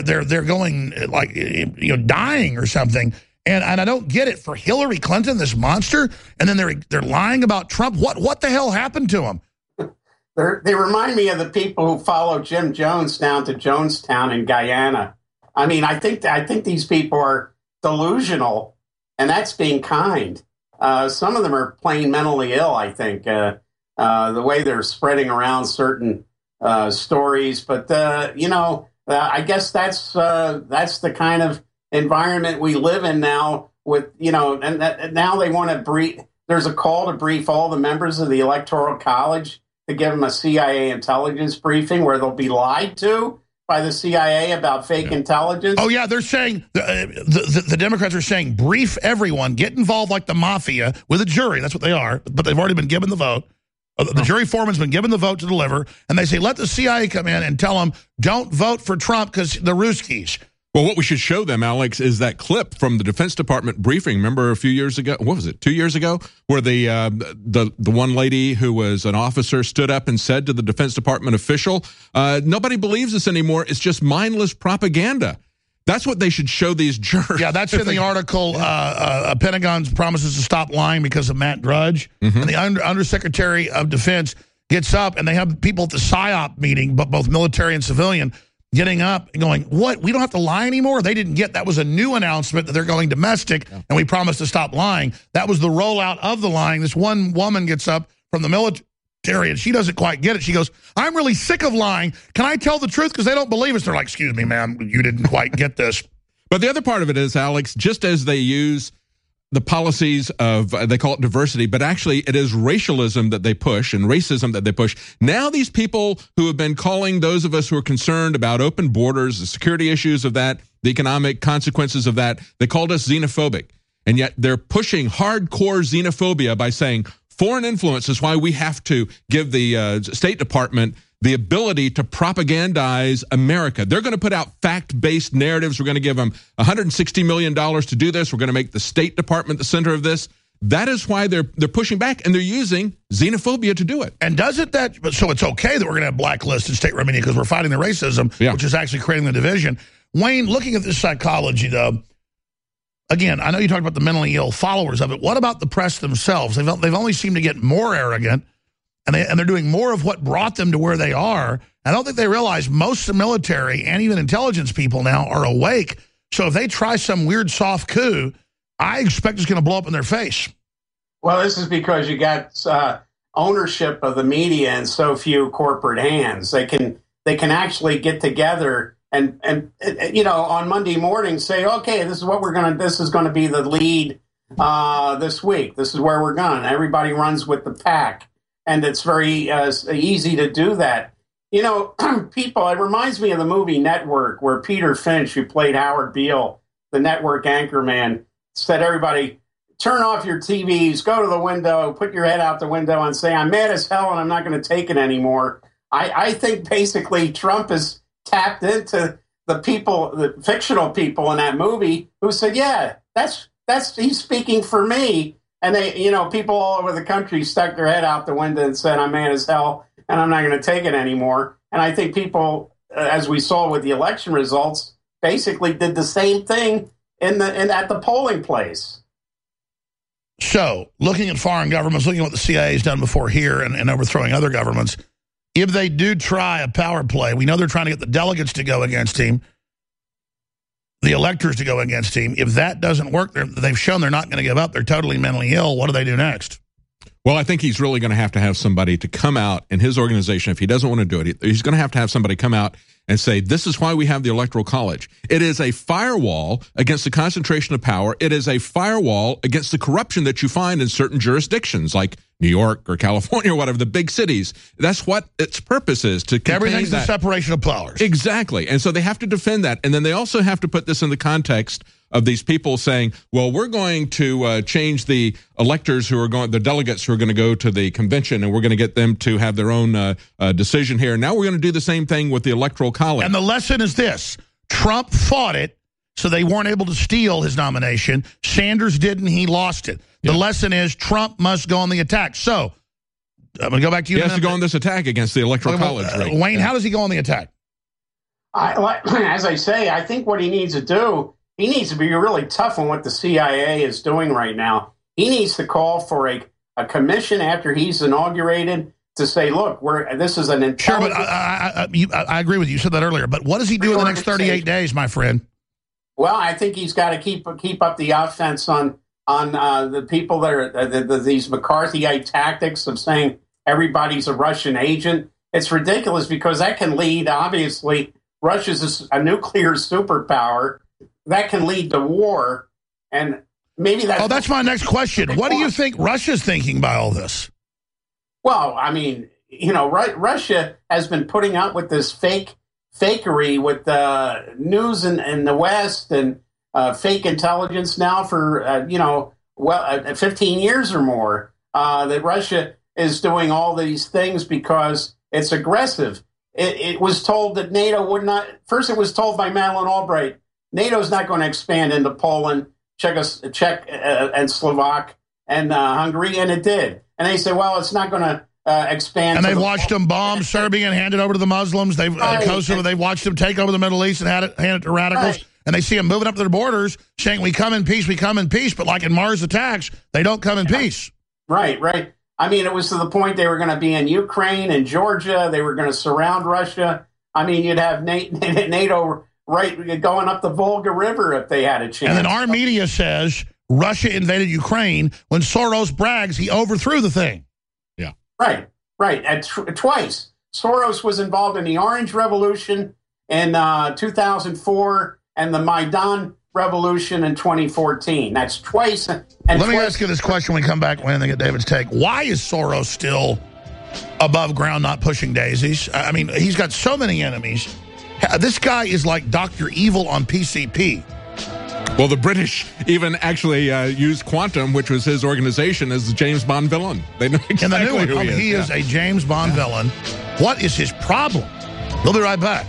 going like, dying or something. And I don't get it. For Hillary Clinton, this monster, and then they're lying about Trump. What the hell happened to him? They remind me of the people who follow Jim Jones down to Jonestown in Guyana. I mean, I think these people are delusional, and that's being kind. Some of them are plain mentally ill, I think, the way they're spreading around certain stories. But, I guess that's the kind of environment we live in now with, and now they want to brief. There's a call to brief all the members of the Electoral College to give them a CIA intelligence briefing where they'll be lied to by the CIA about fake intelligence. Oh, yeah, they're saying, the Democrats are saying, brief everyone, get involved like the mafia with a jury. That's what they are, but they've already been given the vote. The jury foreman's been given the vote to deliver, and they say, let the CIA come in and tell them, don't vote for Trump because the Ruskies. Well, what we should show them, Alex, is that clip from the Defense Department briefing. Remember a few years ago, what was it, 2 years ago, where the one lady who was an officer stood up and said to the Defense Department official, nobody believes this anymore. It's just mindless propaganda. That's what they should show these jurors. Yeah, that's in the article, Pentagon promises to stop lying because of Matt Drudge. Mm-hmm. And the Undersecretary of Defense gets up, and they have people at the PSYOP meeting, but both military and civilian, getting up and going, what, we don't have to lie anymore? They didn't get, that was a new announcement that they're going domestic, and we promised to stop lying. That was the rollout of the lying. This one woman gets up from the military, and she doesn't quite get it. She goes, I'm really sick of lying. Can I tell the truth? Because they don't believe us. They're like, excuse me, ma'am, you didn't quite get this. But the other part of it is, Alex, just as they use the policies of, they call it diversity, but actually it is racialism that they push and racism that they push. Now these people who have been calling those of us who are concerned about open borders, the security issues of that, the economic consequences of that, they called us xenophobic. And yet they're pushing hardcore xenophobia by saying foreign influence is why we have to give the State Department the ability to propagandize America. They're going to put out fact-based narratives. We're going to give them $160 million to do this. We're going to make the State Department the center of this. That is why they're pushing back, and they're using xenophobia to do it. And doesn't that, so it's okay that we're going to have blacklisted state remedy because we're fighting the racism, which is actually creating the division. Wayne, looking at this psychology, though, again, I know you talked about the mentally ill followers of it. What about the press themselves? They've only seemed to get more arrogant. And they're doing more of what brought them to where they are. I don't think they realize most of the military and even intelligence people now are awake. So if they try some weird soft coup, I expect it's going to blow up in their face. Well, this is because you got ownership of the media in so few corporate hands. They can actually get together and on Monday morning say, okay, this is what this is going to be the lead this week. This is where we're going. Everybody runs with the pack. And it's very easy to do that. People, it reminds me of the movie Network, where Peter Finch, who played Howard Beale, the network anchorman, said, everybody, turn off your TVs, go to the window, put your head out the window and say, I'm mad as hell and I'm not going to take it anymore. I think basically Trump has tapped into the people, the fictional people in that movie who said, yeah, he's speaking for me. And they, people all over the country stuck their head out the window and said, I'm mad as hell, and I'm not going to take it anymore. And I think people, as we saw with the election results, basically did the same thing at the polling place. So, looking at foreign governments, looking at what the CIA has done before here and overthrowing other governments, if they do try a power play, we know they're trying to get the delegates to go against him, the electors to go against him. If that doesn't work, they've shown they're not going to give up. They're totally mentally ill. What do they do next? Well, I think he's really going to have somebody to come out in his organization. If he doesn't want to do it, he's going to have somebody come out and say, this is why we have the Electoral College. It is a firewall against the concentration of power. It is a firewall against the corruption that you find in certain jurisdictions like New York or California or whatever, the big cities. That's what its purpose is, to contain everything's that. The separation of powers. Exactly. And so they have to defend that. And then they also have to put this in the context of these people saying, well, we're going to change the electors the delegates who are going to go to the convention, and we're going to get them to have their own decision here. Now we're going to do the same thing with the Electoral College. And the lesson is this. Trump fought it, so they weren't able to steal his nomination. Sanders didn't. He lost it. The lesson is Trump must go on the attack. So I'm going to go back to you. He has to go on this attack against the Electoral College. Wayne, how does he go on the attack? As I say, I think what he needs to do, he needs to be really tough on what the CIA is doing right now. He needs to call for a commission after he's inaugurated to say, look, this is an intelligent... Sure, but I agree with you. You said that earlier. But what does he do in the next 38 days, my friend? Well, I think he's got to keep up the offense on the people that are these McCarthyite tactics of saying everybody's a Russian agent. It's ridiculous because that can lead, obviously, Russia's a nuclear superpower. That can lead to war, and maybe that's... Oh, that's my next question. What do you think Russia's thinking by all this? Well, I mean, Russia has been putting up with this fakery with news in the West and fake intelligence now for, 15 years or more, that Russia is doing all these things because it's aggressive. It was told that NATO would not... First, it was told by Madeleine Albright, NATO's not going to expand into Poland, Czech and Slovak and Hungary, and it did. And they said, well, it's not going to expand. And they've watched them bomb Serbia and hand it over to the Muslims. They've Kosovo. They've watched them take over the Middle East and hand it to radicals. Right. And they see them moving up their borders, saying, we come in peace, we come in peace. But like in Mars Attacks, they don't come in peace. Right. I mean, it was to the point they were going to be in Ukraine and Georgia. They were going to surround Russia. I mean, you'd have NATO going up the Volga River if they had a chance. And then our media says Russia invaded Ukraine. When Soros brags, he overthrew the thing. Yeah. Right. Twice. Soros was involved in the Orange Revolution in 2004 and the Maidan Revolution in 2014. That's twice. And let me ask you this question when we come back when they get David's take. Why is Soros still above ground, not pushing daisies? I mean, he's got so many enemies. This guy is like Dr. Evil on PCP. Well, the British even actually used Quantum, which was his organization, as the James Bond villain. They know exactly in the new one, who he is a James Bond villain. What is his problem? We'll be right back.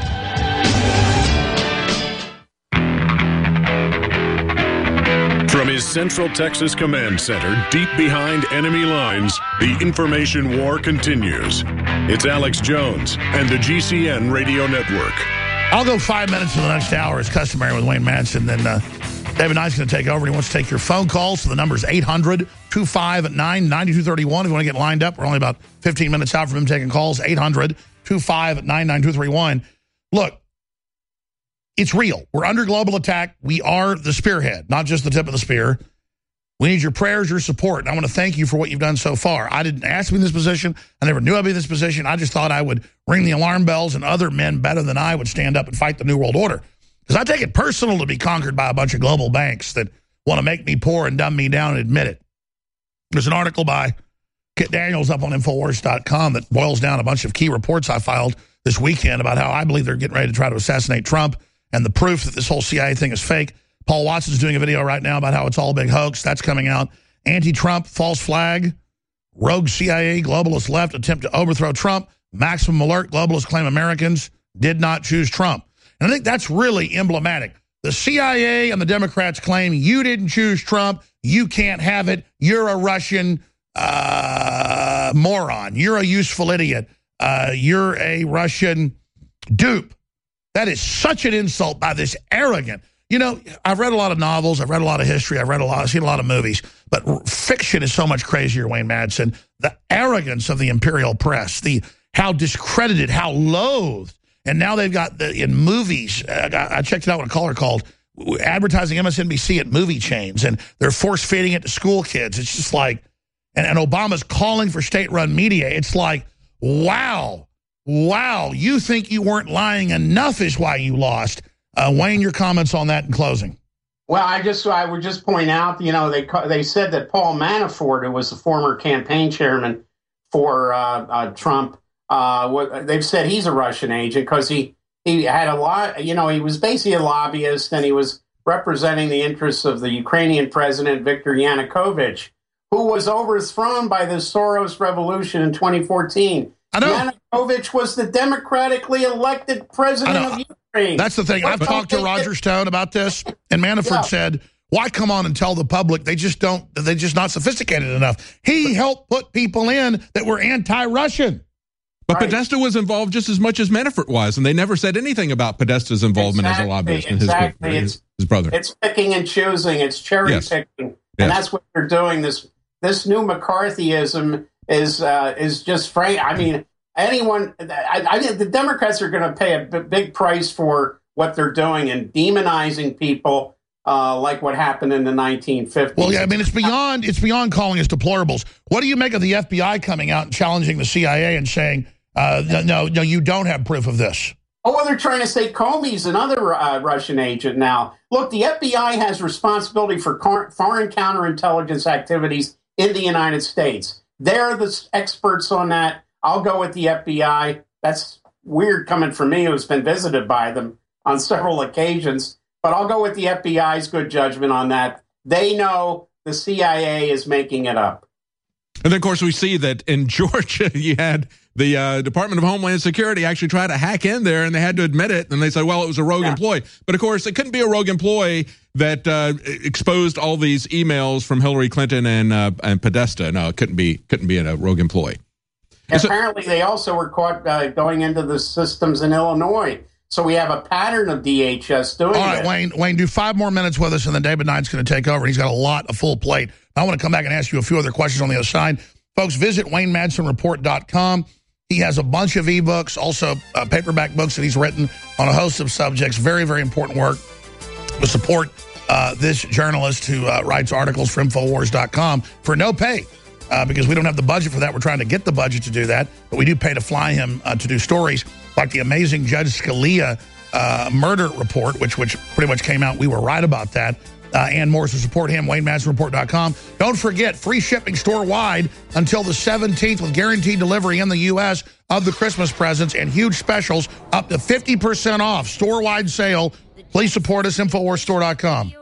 From his Central Texas Command Center, deep behind enemy lines, the information war continues. It's Alex Jones and the GCN Radio Network. I'll go 5 minutes in the next hour as customary with Wayne Madsen. Then David Knight's going to take over. He wants to take your phone calls. So the number is 800-259-9231. If you want to get lined up, we're only about 15 minutes out from him taking calls. 800-259-9231. Look, it's real. We're under global attack. We are the spearhead, not just the tip of the spear. We need your prayers, your support. And I want to thank you for what you've done so far. I didn't ask to be in this position. I never knew I'd be in this position. I just thought I would ring the alarm bells and other men better than I would stand up and fight the New World Order. Because I take it personal to be conquered by a bunch of global banks that want to make me poor and dumb me down and admit it. There's an article by Kit Daniels up on Infowars.com that boils down a bunch of key reports I filed this weekend about how I believe they're getting ready to try to assassinate Trump and the proof that this whole CIA thing is fake. Paul Watson's doing a video right now about how it's all a big hoax. That's coming out. Anti-Trump, false flag, rogue CIA, globalist left attempt to overthrow Trump, maximum alert, globalists claim Americans did not choose Trump. And I think that's really emblematic. The CIA and the Democrats claim you didn't choose Trump, you can't have it, you're a Russian moron, you're a useful idiot, you're a Russian dupe. That is such an insult by this arrogant. You know, I've read a lot of novels, I've read a lot of history, I've seen a lot of movies, but fiction is so much crazier, Wayne Madsen. The arrogance of the imperial press, how discredited, how loathed. And now they've got, in movies, I checked it out what a caller called, advertising MSNBC at movie chains, and they're force-feeding it to school kids. It's just like, and Obama's calling for state-run media. It's like, wow, you think you weren't lying enough is why you lost. Wayne, your comments on that in closing. Well, I would just point out, you know, they said that Paul Manafort, who was the former campaign chairman for Trump, they've said he's a Russian agent because he had a lot, you know, he was basically a lobbyist and he was representing the interests of the Ukrainian president, Viktor Yanukovych, who was overthrown by the Soros revolution in 2014. I know. Yanukovych was the democratically elected president of Ukraine. That's the thing. I've talked to Roger Stone about this, and Manafort said, why come on and tell the public? They're just not sophisticated enough. He helped put people in that were anti-Russian. But Podesta was involved just as much as Manafort was, and they never said anything about Podesta's involvement as a lobbyist and his brother. It's picking and choosing. It's cherry picking. And that's what they're doing. This new McCarthyism is just frank. I mean, anyone. I think the Democrats are going to pay a big price for what they're doing and demonizing people like what happened in the 1950s. Well, yeah, I mean, it's beyond calling us deplorables. What do you make of the FBI coming out and challenging the CIA and saying, no, you don't have proof of this? Oh, well, they're trying to say Comey's another Russian agent now. Look, the FBI has responsibility for foreign counterintelligence activities in the United States. They're the experts on that. I'll go with the FBI. That's weird coming from me, who's been visited by them on several occasions. But I'll go with the FBI's good judgment on that. They know the CIA is making it up. And then, of course, we see that in Georgia, you had the Department of Homeland Security actually try to hack in there, and they had to admit it. And they said, well, it was a rogue employee. But, of course, it couldn't be a rogue employee that exposed all these emails from Hillary Clinton and Podesta. No, it couldn't be a rogue employee. Apparently, they also were caught going into the systems in Illinois. So we have a pattern of DHS doing it. All right, Wayne, do 5 more minutes with us, and then David Knight's going to take over. He's got a full plate. I want to come back and ask you a few other questions on the other side. Folks, visit WayneMadsenReport.com. He has a bunch of ebooks, also paperback books that he's written on a host of subjects. Very, very important work to support this journalist who writes articles for Infowars.com for no pay. Because we don't have the budget for that. We're trying to get the budget to do that. But we do pay to fly him to do stories like the amazing Judge Scalia murder report, which pretty much came out. We were right about that. And more. So support him, WayneMadsenReport.com. Don't forget, free shipping store-wide until the 17th with guaranteed delivery in the U.S. of the Christmas presents and huge specials up to 50% off. Store-wide sale. Please support us, InfoWarsStore.com.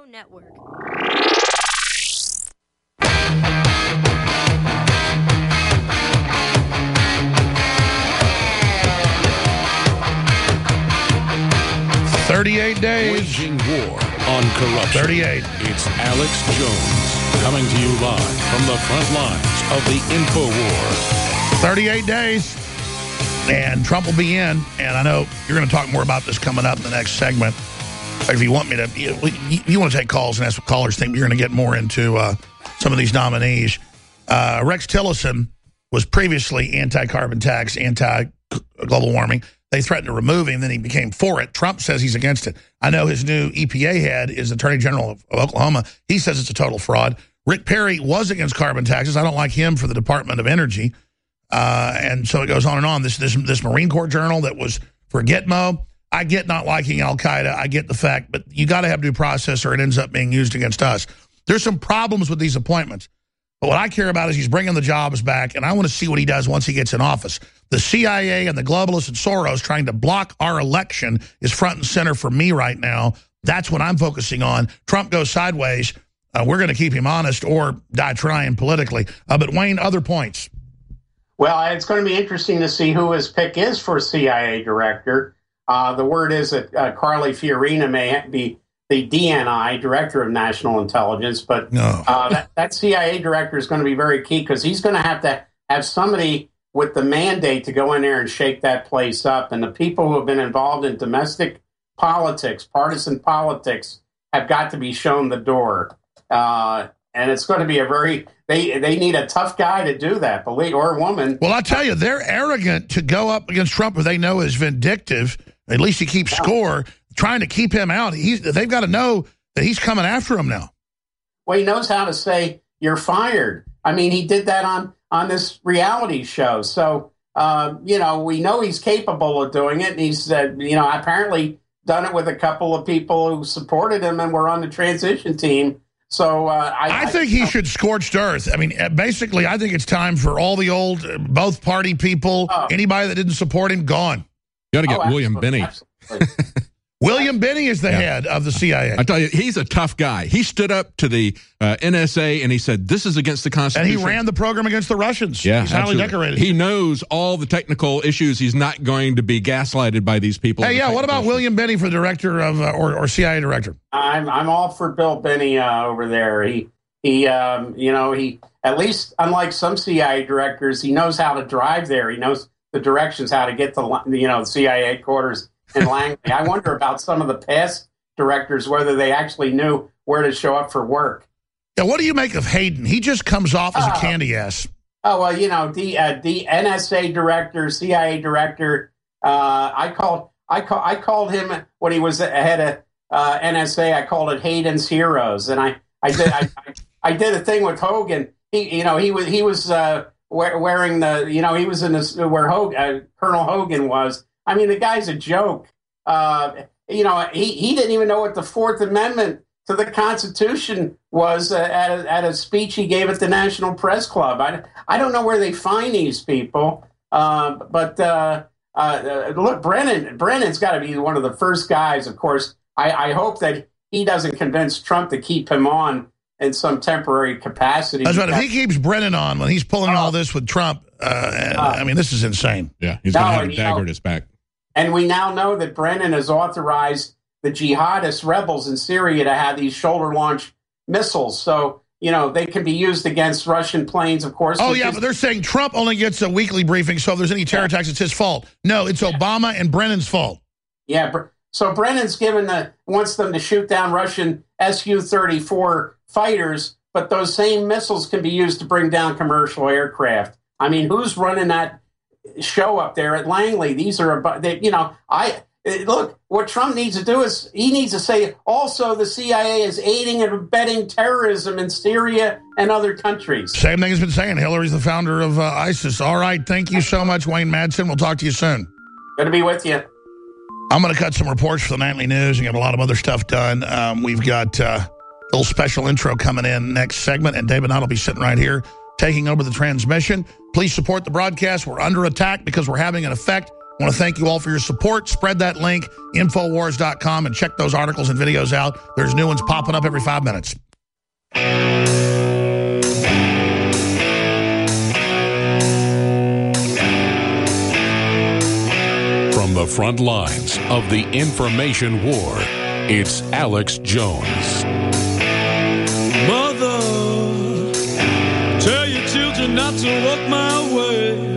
38 days. Waging war on corruption. 38. It's Alex Jones coming to you live from the front lines of the InfoWar. 38 days. And Trump will be in. And I know you're going to talk more about this coming up in the next segment. If you want me to, you want to take calls and ask what callers think, you're going to get more into some of these nominees. Rex Tillerson was previously anti-carbon tax, anti-global warming. They threatened to remove him, then he became for it. Trump says he's against it. I know his new EPA head is Attorney General of Oklahoma. He says it's a total fraud. Rick Perry was against carbon taxes. I don't like him for the Department of Energy. And so it goes on and on. This Marine Corps journal that was for Gitmo. I get not liking Al-Qaeda. I get the fact, but you got to have due process or it ends up being used against us. There's some problems with these appointments. But what I care about is he's bringing the jobs back, and I want to see what he does once he gets in office. The CIA and the globalists and Soros trying to block our election is front and center for me right now. That's what I'm focusing on. Trump goes sideways. We're going to keep him honest or die trying politically. But, Wayne, other points. Well, it's going to be interesting to see who his pick is for CIA director. The word is that Carly Fiorina may be the DNI, Director of National Intelligence, but that CIA director is going to be very key because he's going to have somebody with the mandate to go in there and shake that place up. And the people who have been involved in domestic politics, partisan politics, have got to be shown the door. And it's going to be they need a tough guy to do that, or a woman. Well, I tell you, they're arrogant to go up against Trump who they know is vindictive. At least he keeps score. Trying to keep him out. They've got to know that he's coming after him now. Well, he knows how to say, you're fired. I mean, he did that on this reality show. So, we know he's capable of doing it. And he's, apparently done it with a couple of people who supported him and were on the transition team. So I think he should scorched earth. I mean, basically, I think it's time for all the old, both party people, anybody that didn't support him, gone. You got to get William Binney. William Binney is the head of the CIA. I tell you, he's a tough guy. He stood up to the NSA and he said, this is against the Constitution. And he ran the program against the Russians. Yeah, he's highly decorated. He knows all the technical issues. He's not going to be gaslighted by these people. Hey, what about William Binney for director of or CIA director? I'm all for Bill Binney over there. He at least, unlike some CIA directors, he knows how to drive there. He knows the directions, how to get to the CIA headquarters in Langley. I wonder about some of the past directors, whether they actually knew where to show up for work. Yeah, what do you make of Hayden? He just comes off as a candy ass. Oh, well, the NSA director, CIA director. I called him when he was head of NSA. I called it Hayden's Heroes, and I did a thing with Hogan. He was wearing the he was in this where Colonel Hogan was. I mean, the guy's a joke. He didn't even know what the Fourth Amendment to the Constitution was at a speech he gave at the National Press Club. I don't know where they find these people, but look, Brennan's got to be one of the first guys. Of course, I hope that he doesn't convince Trump to keep him on in some temporary capacity. That's right. If he keeps Brennan on when he's pulling all this with Trump, I mean, this is insane. Yeah, he's going to have a dagger at his back. And we now know that Brennan has authorized the jihadist rebels in Syria to have these shoulder-launched missiles. So, they can be used against Russian planes, of course. Oh, yeah, but they're saying Trump only gets a weekly briefing, so if there's any terror attacks, it's his fault. No, it's Obama and Brennan's fault. Yeah, so Brennan's wants them to shoot down Russian Su-34 fighters, but those same missiles can be used to bring down commercial aircraft. I mean, who's running that show up there at Langley? These are, look, what Trump needs to do is he needs to say, also the CIA is aiding and abetting terrorism in Syria and other countries. Same thing has been saying. Hillary's the founder of ISIS. All right. Thank you so much, Wayne Madsen. We'll talk to you soon. Good to be with you. I'm going to cut some reports for the nightly news and get a lot of other stuff done. We've got a little special intro coming in next segment, and David Nutt will be sitting right here taking over the transmission. Please support the broadcast. We're under attack because we're having an effect. I want to thank you all for your support. Spread that link, Infowars.com, and check those articles and videos out. There's new ones popping up every 5 minutes. From the front lines of the information war, it's Alex Jones. Mother, tell your children not to walk my way.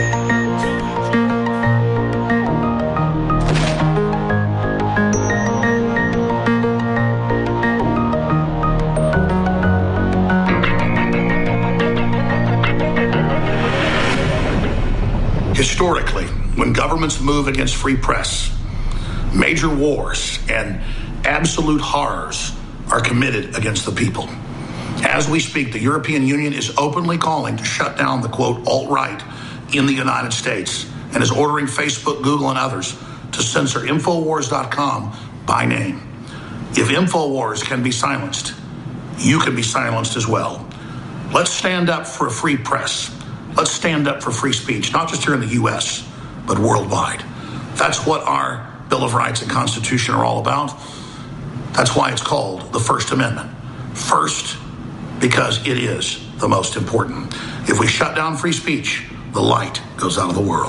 Historically, when governments move against free press, major wars and absolute horrors are committed against the people. As we speak, the European Union is openly calling to shut down the, quote, alt-right in the United States and is ordering Facebook, Google, and others to censor Infowars.com by name. If Infowars can be silenced, you can be silenced as well. Let's stand up for a free press. Let's stand up for free speech, not just here in the U.S., but worldwide. That's what our Bill of Rights and Constitution are all about. That's why it's called the First Amendment. First, because it is the most important. If we shut down free speech, the light goes out of the world.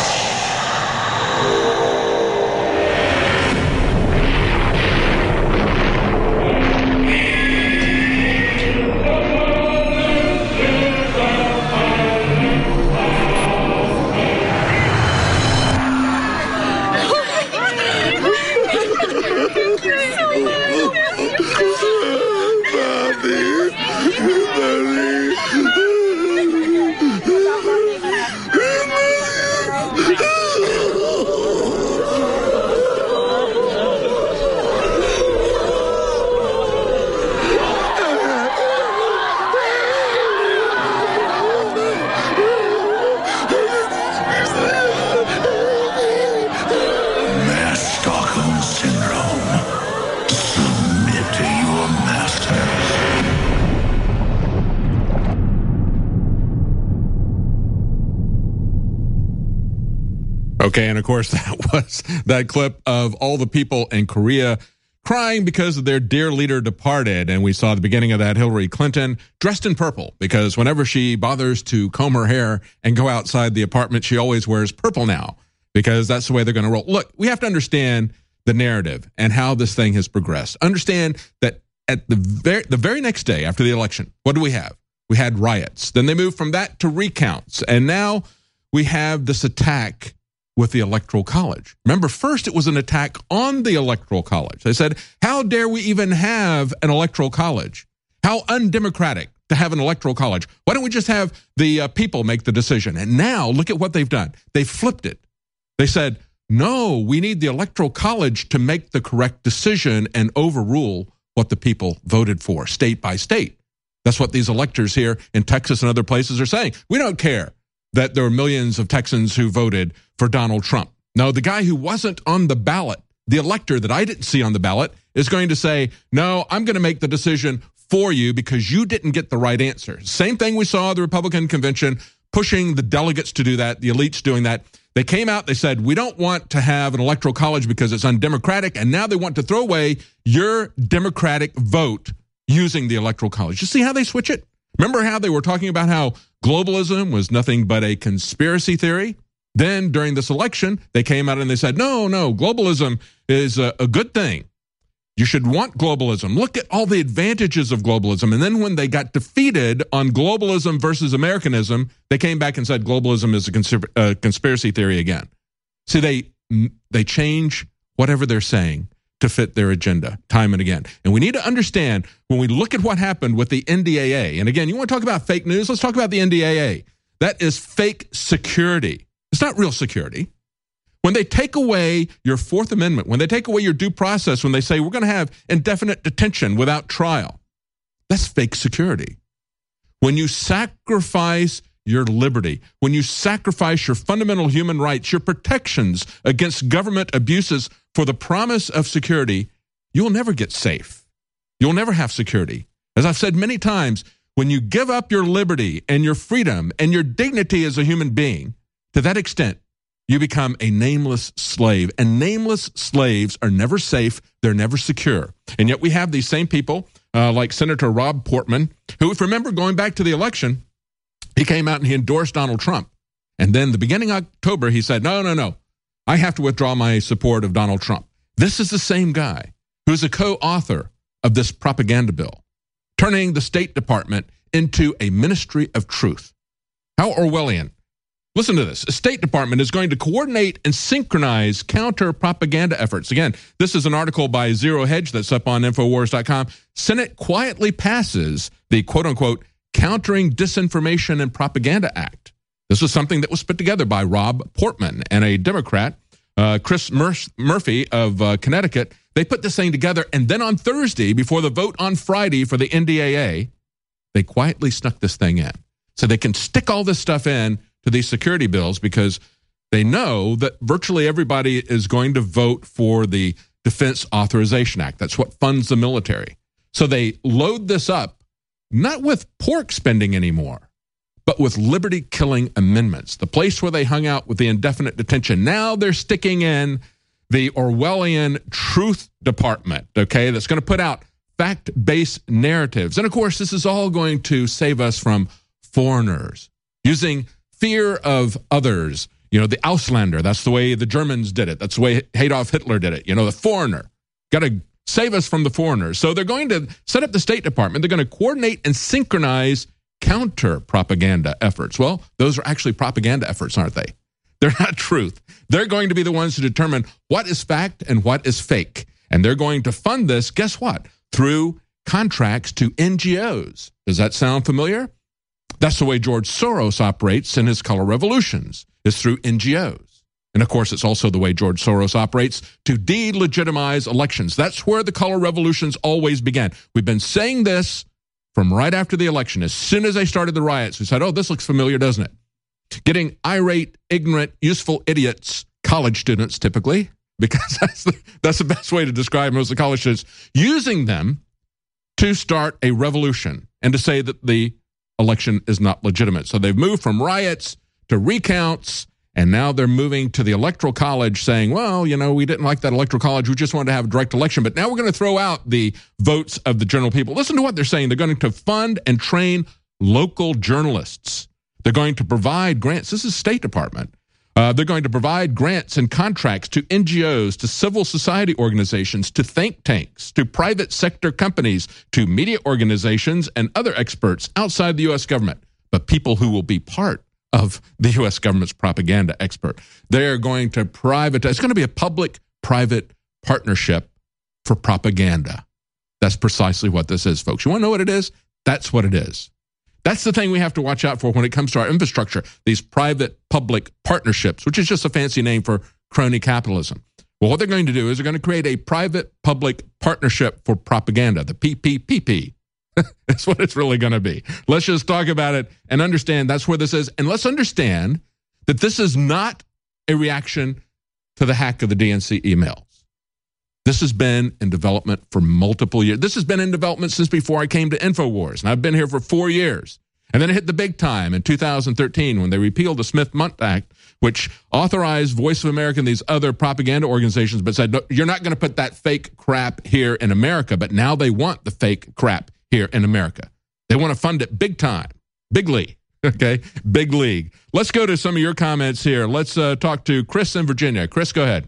Okay, and of course, that was that clip of all the people in Korea crying because their dear leader departed. And we saw the beginning of that Hillary Clinton dressed in purple, because whenever she bothers to comb her hair and go outside the apartment, she always wears purple now, because that's the way they're going to roll. Look, we have to understand the narrative and how this thing has progressed. Understand that at the very next day after the election, what do we have? We had riots. Then they moved from that to recounts. And now we have this attack with the Electoral College. Remember, first it was an attack on the Electoral College. They said, how dare we even have an Electoral College? How undemocratic. to have an electoral college? Why don't we just have the people make the decision? And now look at what they've done. They flipped it. They said, no, we need the electoral college to make the correct decision and overrule what the people voted for, state by state. That's what these electors here in Texas and other places are saying. We don't care that there are millions of Texans who voted for Donald Trump. No, the guy who wasn't on the ballot, the elector that I didn't see on the ballot, is going to say, no, I'm going to make the decision for you because you didn't get the right answer. Same thing we saw at the Republican convention, pushing the delegates to do that, the elites doing that. They came out, they said, we don't want to have an electoral college because it's undemocratic, and now they want to throw away your Democratic vote using the electoral college. You see how they switch it? Remember how they were talking about how globalism was nothing but a conspiracy theory? Then during this election, they came out and they said, no, globalism is a good thing. You should want globalism. Look at all the advantages of globalism. And then when they got defeated on globalism versus Americanism, they came back and said globalism is a conspiracy theory again. See, they change whatever they're saying to fit their agenda time and again. And we need to understand when we look at what happened with the NDAA, and again, you want to talk about fake news? Let's talk about the NDAA. That is fake security. It's not real security. When they take away your Fourth Amendment, when they take away your due process, when they say we're going to have indefinite detention without trial, that's fake security. When you sacrifice your liberty, when you sacrifice your fundamental human rights, your protections against government abuses for the promise of security, you'll never get safe. You'll never have security. As I've said many times, when you give up your liberty and your freedom and your dignity as a human being, to that extent, you become a nameless slave. And nameless slaves are never safe. They're never secure. And yet we have these same people like Senator Rob Portman, who, if you remember going back to the election, he came out and he endorsed Donald Trump. And then the beginning of October, he said, no, I have to withdraw my support of Donald Trump. This is the same guy who's a co-author of this propaganda bill, turning the State Department into a ministry of truth. How Orwellian. Listen to this. The State Department is going to coordinate and synchronize counter-propaganda efforts. Again, this is an article by Zero Hedge that's up on Infowars.com. Senate quietly passes the quote-unquote Countering Disinformation and Propaganda Act. This was something that was put together by Rob Portman and a Democrat, Chris Murphy of Connecticut. They put this thing together, and then on Thursday, before the vote on Friday for the NDAA, they quietly snuck this thing in. So they can stick all this stuff in to these security bills because they know that virtually everybody is going to vote for the Defense Authorization Act. That's what funds the military. So they load this up, not with pork spending anymore, but with liberty-killing amendments, the place where they hung out with the indefinite detention. Now they're sticking in the Orwellian Truth Department, okay, that's going to put out fact-based narratives. And, of course, this is all going to save us from foreigners using fear of others. You know, the Ausländer, that's the way the Germans did it. That's the way Adolf Hitler did it. You know, the foreigner. Got to save us from the foreigners. So they're going to set up the State Department. They're going to coordinate and synchronize counter-propaganda efforts. Well, those are actually propaganda efforts, aren't they? They're not truth. They're going to be the ones who determine what is fact and what is fake. And they're going to fund this, guess what? Through contracts to NGOs. Does that sound familiar? That's the way George Soros operates in his color revolutions, is through NGOs. And of course, it's also the way George Soros operates to delegitimize elections. That's where the color revolutions always began. We've been saying this from right after the election. As soon as they started the riots, we said, oh, this looks familiar, doesn't it? Getting irate, ignorant, useful idiots, college students typically, because that's the best way to describe most of the college students, using them to start a revolution and to say that the election is not legitimate. So they've moved from riots to recounts, and now they're moving to the Electoral College saying, well, you know, we didn't like that Electoral College. We just wanted to have a direct election. But now we're going to throw out the votes of the general people. Listen to what they're saying. They're going to fund and train local journalists. They're going to provide grants. This is State Department. They're going to provide grants and contracts to NGOs, to civil society organizations, to think tanks, to private sector companies, to media organizations, and other experts outside the U.S. government, but people who will be part of the U.S. government's propaganda expert. They're going to privatize. It's going to be a public-private partnership for propaganda. That's precisely what this is, folks. You want to know what it is? That's what it is. That's the thing we have to watch out for when it comes to our infrastructure, these private-public partnerships, which is just a fancy name for crony capitalism. Well, what they're going to do is they're going to create a private-public partnership for propaganda, the PPPP. That's what it's really going to be. Let's just talk about it and understand that's where this is. And let's understand that this is not a reaction to the hack of the DNC emails. This has been in development for multiple years. This has been in development since before I came to InfoWars, and I've been here for 4 years. And then it hit the big time in 2013 when they repealed the Smith-Mundt Act, which authorized Voice of America and these other propaganda organizations, but said, no, you're not going to put that fake crap here in America. But now they want the fake crap here in America. They want to fund it big time, bigly, okay, big league. Let's go to some of your comments here. Let's talk to Chris in Virginia. Chris, go ahead.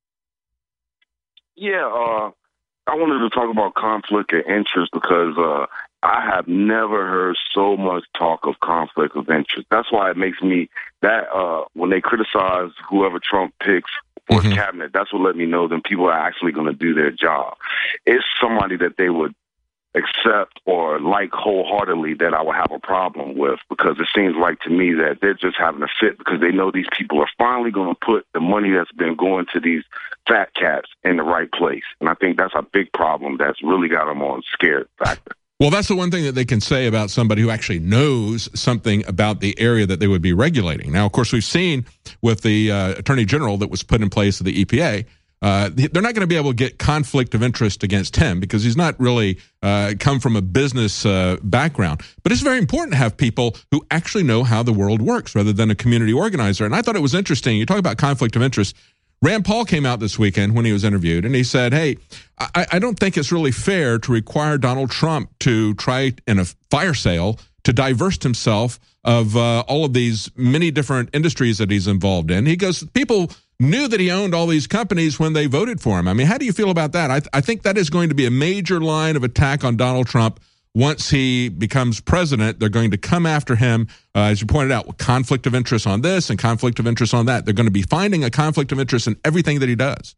Yeah, I wanted to talk about conflict of interest because I have never heard so much talk of conflict of interest. That's why it makes me that when they criticize whoever Trump picks for his cabinet, that's what let me know that people are actually going to do their job. It's somebody that they would accept or like wholeheartedly that I would have a problem with, because it seems like to me that they're just having a fit because they know these people are finally going to put the money that's been going to these fat cats in the right place. And I think that's a big problem that's really got them on scared factor. Well, that's the one thing that they can say about somebody who actually knows something about the area that they would be regulating. Now, of course, we've seen with the Attorney General that was put in place of the EPA, they're not going to be able to get conflict of interest against him because he's not really come from a business background. But it's very important to have people who actually know how the world works rather than a community organizer. And I thought it was interesting. You talk about conflict of interest. Rand Paul came out this weekend when he was interviewed, and he said, hey, I don't think it's really fair to require Donald Trump to try in a fire sale to divest himself of all of these many different industries that he's involved in. He goes, people knew that he owned all these companies when they voted for him. I mean, how do you feel about that? I think that is going to be a major line of attack on Donald Trump. Once he becomes president, they're going to come after him, as you pointed out, with conflict of interest on this and conflict of interest on that. They're going to be finding a conflict of interest in everything that he does.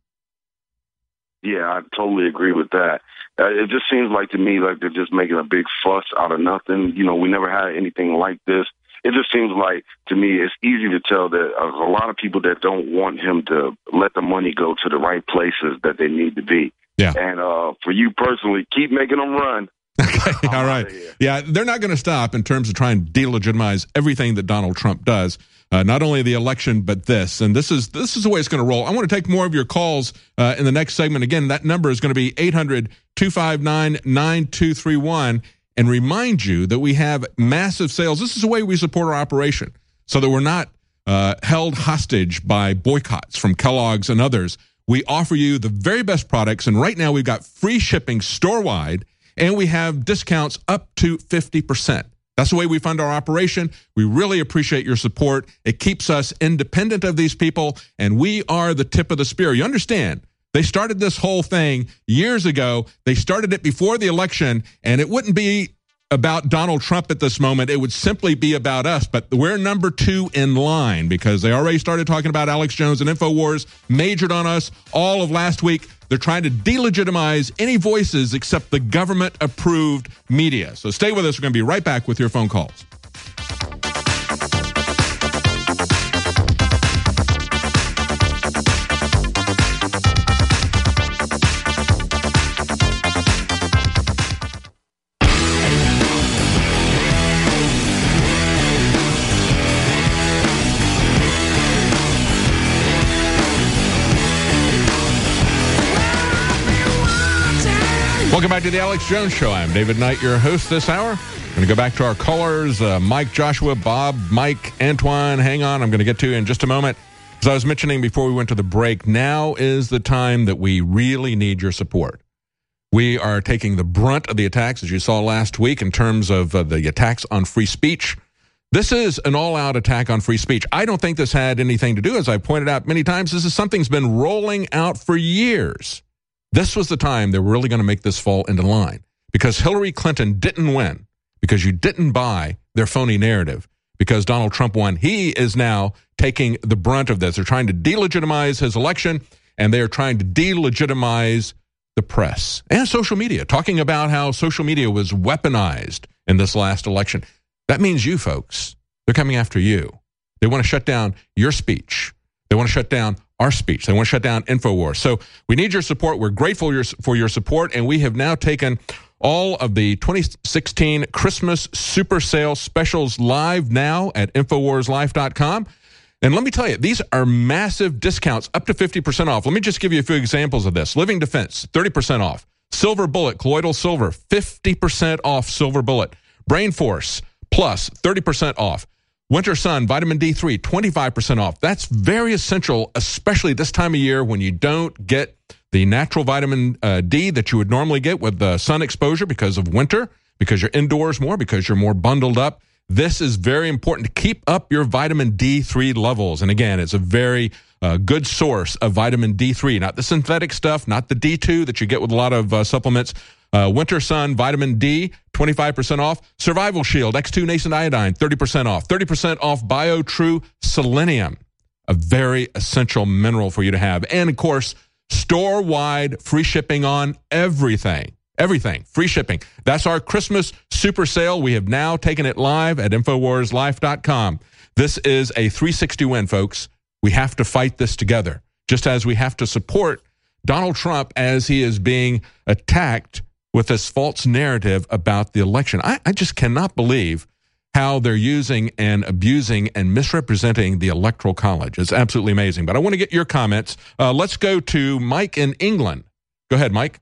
Yeah, I totally agree with that. It just seems like to me like they're just making a big fuss out of nothing. You know, we never had anything like this. It just seems like, to me, it's easy to tell that a lot of people that don't want him to let the money go to the right places that they need to be. Yeah. And for you personally, keep making them run. Okay, all right. Yeah, they're not going to stop in terms of trying to delegitimize everything that Donald Trump does. Not only the election, but this. And this is the way it's going to roll. I want to take more of your calls in the next segment. Again, that number is going to be 800-259-9231. And remind you that we have massive sales. This is the way we support our operation so that we're not held hostage by boycotts from Kellogg's and others. We offer you the very best products. And right now we've got free shipping store-wide, and we have discounts up to 50%. That's the way we fund our operation. We really appreciate your support. It keeps us independent of these people, and we are the tip of the spear. You understand? They started this whole thing years ago. They started it before the election, and it wouldn't be about Donald Trump at this moment. It would simply be about us, but we're number 2 in line because they already started talking about Alex Jones and InfoWars, majored on us all of last week. They're trying to delegitimize any voices except the government-approved media. So stay with us. We're going to be right back with your phone calls. Welcome back to the Alex Jones Show. I'm David Knight, your host this hour. I'm going to go back to our callers, Mike, Joshua, Bob, Mike, Antoine. Hang on, I'm going to get to you in just a moment. As I was mentioning before we went to the break, now is the time that we really need your support. We are taking the brunt of the attacks, as you saw last week, in terms of the attacks on free speech. This is an all-out attack on free speech. I don't think this had anything to do, as I pointed out many times, this is something that's been rolling out for years. This was the time they were really going to make this fall into line because Hillary Clinton didn't win, because you didn't buy their phony narrative, because Donald Trump won. He is now taking the brunt of this. They're trying to delegitimize his election, and they are trying to delegitimize the press and social media, talking about how social media was weaponized in this last election. That means you folks. They're coming after you. They want to shut down your speech. They want to shut down our speech. They want to shut down InfoWars. So we need your support. We're grateful for your support, and we have now taken all of the 2016 Christmas Super Sale specials live now at InfoWarsLife.com. And let me tell you, these are massive discounts, up to 50% off. Let me just give you a few examples of this. Living Defense, 30% off. Silver Bullet, colloidal silver, 50% off Silver Bullet. Brain Force Plus, 30% off. Winter Sun, vitamin D3, 25% off. That's very essential, especially this time of year when you don't get the natural vitamin D that you would normally get with the sun exposure because of winter, because you're indoors more, because you're more bundled up. This is very important to keep up your vitamin D3 levels. And again, it's a very good source of vitamin D3, not the synthetic stuff, not the D2 that you get with a lot of supplements. Winter Sun, vitamin D, 25% off. Survival Shield, X2 Nascent Iodine, 30% off. 30% off BioTrue Selenium, a very essential mineral for you to have. And, of course, store-wide free shipping on everything. Everything. Free shipping. That's our Christmas super sale. We have now taken it live at InfoWarsLife.com. This is a 360 win, folks. We have to fight this together, just as we have to support Donald Trump as he is being attacked with this false narrative about the election. I just cannot believe how they're using and abusing and misrepresenting the Electoral College. It's absolutely amazing. But I want to get your comments. Let's go to Mike in England. Go ahead, Mike.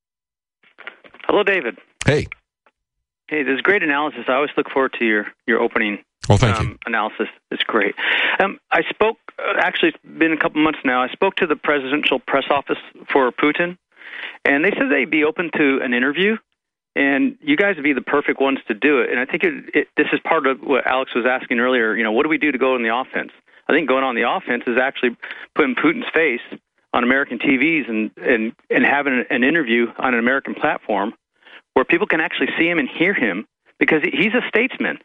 Hello, David. Hey. Hey, this is great analysis. I always look forward to your opening thank you. Analysis. It's great. I spoke, actually it's been a couple months now, I spoke to the presidential press office for Putin, and they said they'd be open to an interview, and you guys would be the perfect ones to do it. And I think this is part of what Alex was asking earlier, what do we do to go on the offense? I think going on the offense is actually putting Putin's face on American TVs and having an interview on an American platform where people can actually see him and hear him, because he's a statesman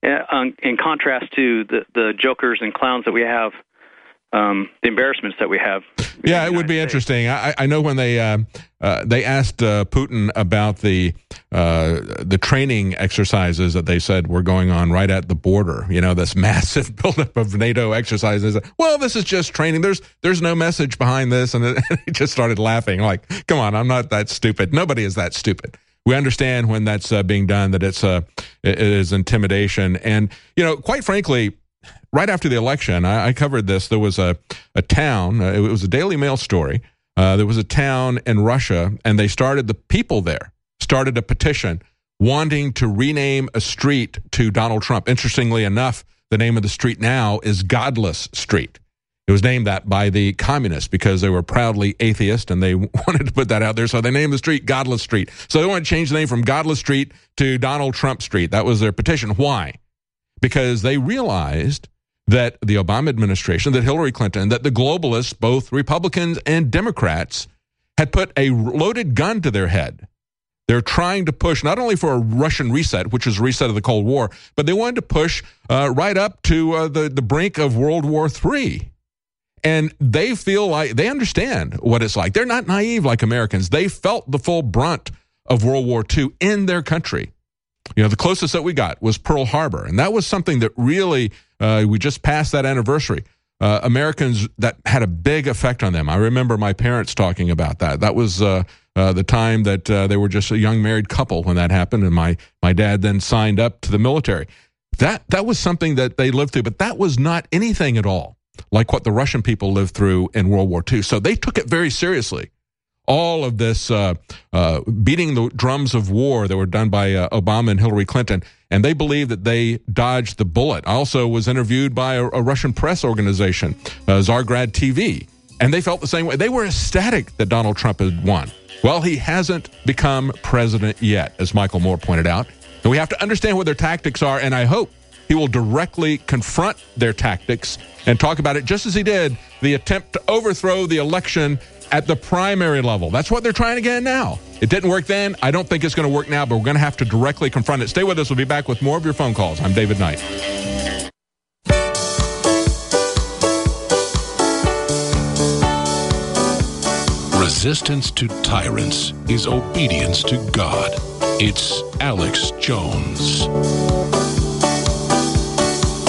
in contrast to the jokers and clowns that we have, the embarrassments that we have. Yeah, it would be interesting. I know when they asked Putin about the training exercises that they said were going on right at the border, this massive buildup of NATO exercises. Well, this is just training. There's no message behind this. And he just started laughing like, come on, I'm not that stupid. Nobody is that stupid. We understand when that's being done that it is intimidation. And, quite frankly, right after the election, I covered this. There was a town, it was a Daily Mail story. There was a town in Russia, and the people there started a petition wanting to rename a street to Donald Trump. Interestingly enough, the name of the street now is Godless Street. It was named that by the communists because they were proudly atheist and they wanted to put that out there. So they named the street Godless Street. So they wanted to change the name from Godless Street to Donald Trump Street. That was their petition. Why? Because they realized that the Obama administration, that Hillary Clinton, that the globalists, both Republicans and Democrats, had put a loaded gun to their head. They're trying to push not only for a Russian reset, which is a reset of the Cold War, but they wanted to push right up to the brink of World War III. And they feel like they understand what it's like. They're not naive like Americans. They felt the full brunt of World War II in their country. The closest that we got was Pearl Harbor. And that was something that really, we just passed that anniversary. Americans, that had a big effect on them. I remember my parents talking about that. That was the time that they were just a young married couple when that happened. And my dad then signed up to the military. That was something that they lived through. But that was not anything at all like what the Russian people lived through in World War II. So they took it very seriously. All of this beating the drums of war that were done by Obama and Hillary Clinton, and they believe that they dodged the bullet. I also was interviewed by a Russian press organization, Zargrad TV, and they felt the same way. They were ecstatic that Donald Trump had won. Well, he hasn't become president yet, as Michael Moore pointed out. And we have to understand what their tactics are, and I hope he will directly confront their tactics and talk about it, just as he did the attempt to overthrow the election at the primary level. That's what they're trying again now. It didn't work then. I don't think it's going to work now, but we're going to have to directly confront it. Stay with us. We'll be back with more of your phone calls. I'm David Knight. Resistance to tyrants is obedience to God. It's Alex Jones.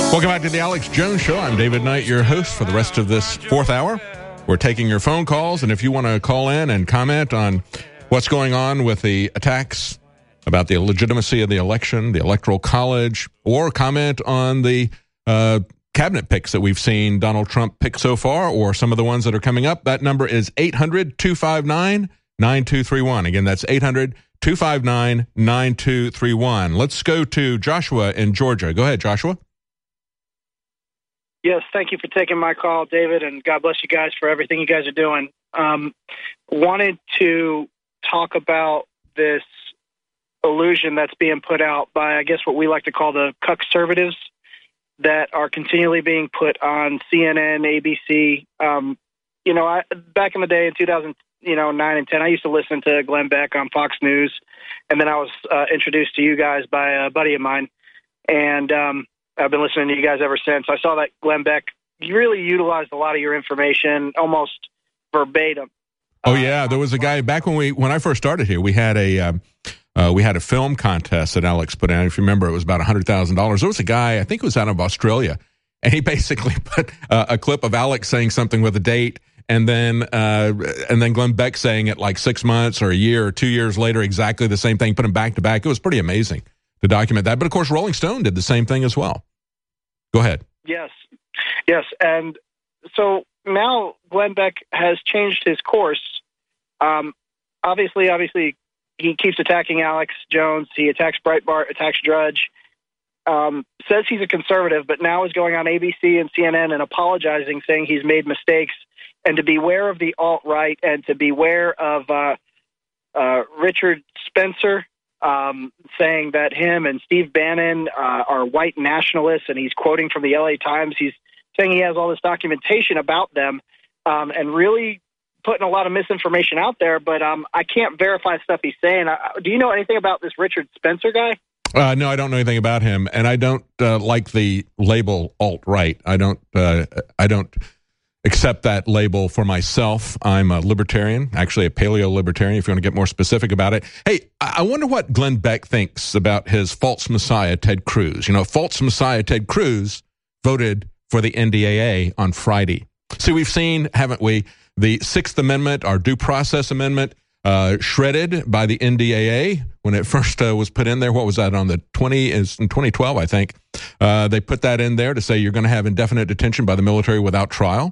Welcome back to the Alex Jones Show. I'm David Knight, your host for the rest of this fourth hour. We're taking your phone calls, and if you want to call in and comment on what's going on with the attacks about the legitimacy of the election, the Electoral College, or comment on the cabinet picks that we've seen Donald Trump pick so far, or some of the ones that are coming up, that number is 800-259-9231. Again, that's 800-259-9231. Let's go to Joshua in Georgia. Go ahead, Joshua. Yes, thank you for taking my call, David, and God bless you guys for everything you guys are doing. Wanted to talk about this illusion that's being put out by, I guess, what we like to call the cuck-servatives that are continually being put on CNN, ABC. Back in the day in 2009 and 10, I used to listen to Glenn Beck on Fox News, and then I was introduced to you guys by a buddy of mine, and I've been listening to you guys ever since. I saw that Glenn Beck really utilized a lot of your information almost verbatim. Oh yeah, there was a guy back when I first started here. We had a film contest that Alex put out. If you remember, it was about $100,000. There was a guy, I think it was out of Australia, and he basically put a clip of Alex saying something with a date, and then Glenn Beck saying it like 6 months or a year or 2 years later, exactly the same thing. Put them back to back. It was pretty amazing to document that. But of course, Rolling Stone did the same thing as well. Go ahead. Yes. And so now Glenn Beck has changed his course. Obviously, he keeps attacking Alex Jones. He attacks Breitbart, attacks Drudge, says he's a conservative, but now is going on ABC and CNN and apologizing, saying he's made mistakes, and to beware of the alt-right and to beware of Richard Spencer, saying that him and Steve Bannon are white nationalists, and he's quoting from the LA Times. He's saying he has all this documentation about them, and really putting a lot of misinformation out there, but I can't verify stuff he's saying. Do you know anything about this Richard Spencer guy? No, I don't know anything about him, and I don't like the label alt-right. I don't accept that label for myself. I'm a libertarian, actually a paleo-libertarian, if you want to get more specific about it. Hey, I wonder what Glenn Beck thinks about his false messiah, Ted Cruz. You know, false messiah Ted Cruz voted for the NDAA on Friday. See, we've seen, haven't we, the Sixth Amendment, our due process amendment, shredded by the NDAA when it first was put in there. What was that, in 2012, I think. They put that in there to say you're going to have indefinite detention by the military without trial.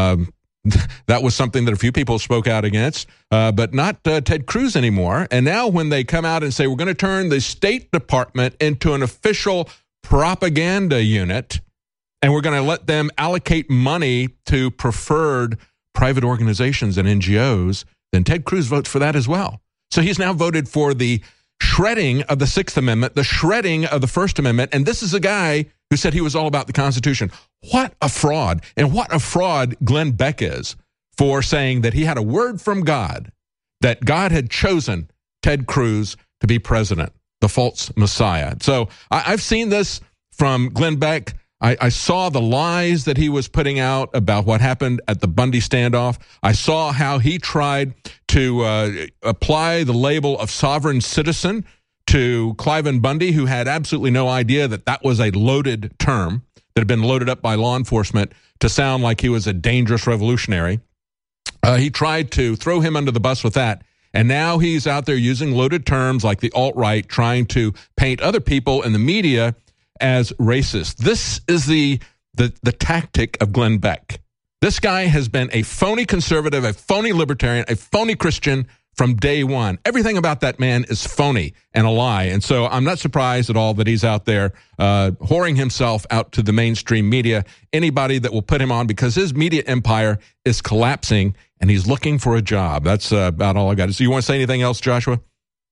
That was something that a few people spoke out against, but not Ted Cruz anymore. And now when they come out and say we're going to turn the State Department into an official propaganda unit, and we're going to let them allocate money to preferred private organizations and NGOs, then Ted Cruz votes for that as well. So he's now voted for the shredding of the Sixth Amendment, the shredding of the First Amendment, and this is a guy who said he was all about the Constitution. What a fraud, and what a fraud Glenn Beck is for saying that he had a word from God, that God had chosen Ted Cruz to be president, the false messiah. So I've seen this from Glenn Beck. I saw the lies that he was putting out about what happened at the Bundy standoff. I saw how he tried to apply the label of sovereign citizen to Cliven Bundy, who had absolutely no idea that that was a loaded term that had been loaded up by law enforcement to sound like he was a dangerous revolutionary. He tried to throw him under the bus with that. And now he's out there using loaded terms like the alt-right, trying to paint other people in the media as racist. This is the tactic of Glenn Beck. This guy has been a phony conservative, a phony libertarian, a phony Christian from day one. Everything about that man is phony and a lie. And so I'm not surprised at all that he's out there whoring himself out to the mainstream media, anybody that will put him on, because his media empire is collapsing and he's looking for a job. That's about all I got. So you want to say anything else, Joshua?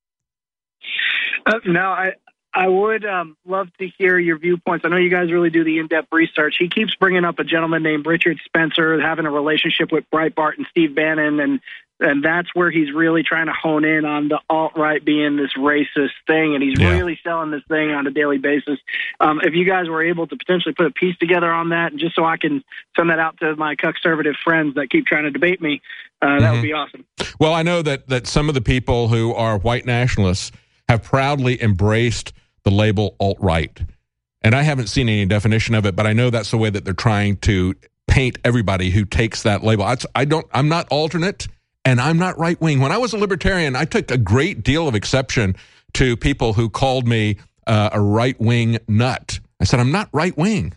No, I would love to hear your viewpoints. I know you guys really do the in-depth research. He keeps bringing up a gentleman named Richard Spencer having a relationship with Breitbart and Steve Bannon, and that's where he's really trying to hone in on the alt-right being this racist thing, and he's really selling this thing on a daily basis. If you guys were able to potentially put a piece together on that, and just so I can send that out to my conservative friends that keep trying to debate me, that would be awesome. Well, I know that some of the people who are white nationalists have proudly embraced the label alt-right. And I haven't seen any definition of it, but I know that's the way that they're trying to paint everybody who takes that label. I'm not alternate, and I'm not right-wing. When I was a libertarian, I took a great deal of exception to people who called me a right-wing nut. I said, I'm not right-wing.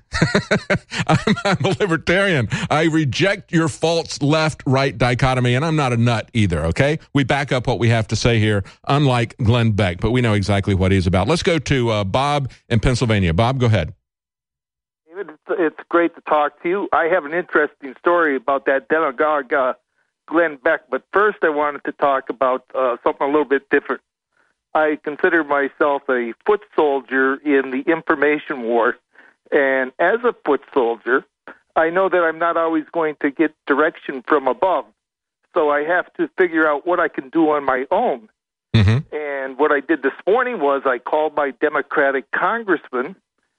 I'm a libertarian. I reject your false left-right dichotomy, and I'm not a nut either, okay? We back up what we have to say here, unlike Glenn Beck, but we know exactly what he's about. Let's go to Bob in Pennsylvania. Bob, go ahead. David, it's great to talk to you. I have an interesting story about that demagogue Glenn Beck, but first I wanted to talk about something a little bit different. I consider myself a foot soldier in the information war, and as a foot soldier, I know that I'm not always going to get direction from above, so I have to figure out what I can do on my own. Mm-hmm. And what I did this morning was I called my Democratic congressman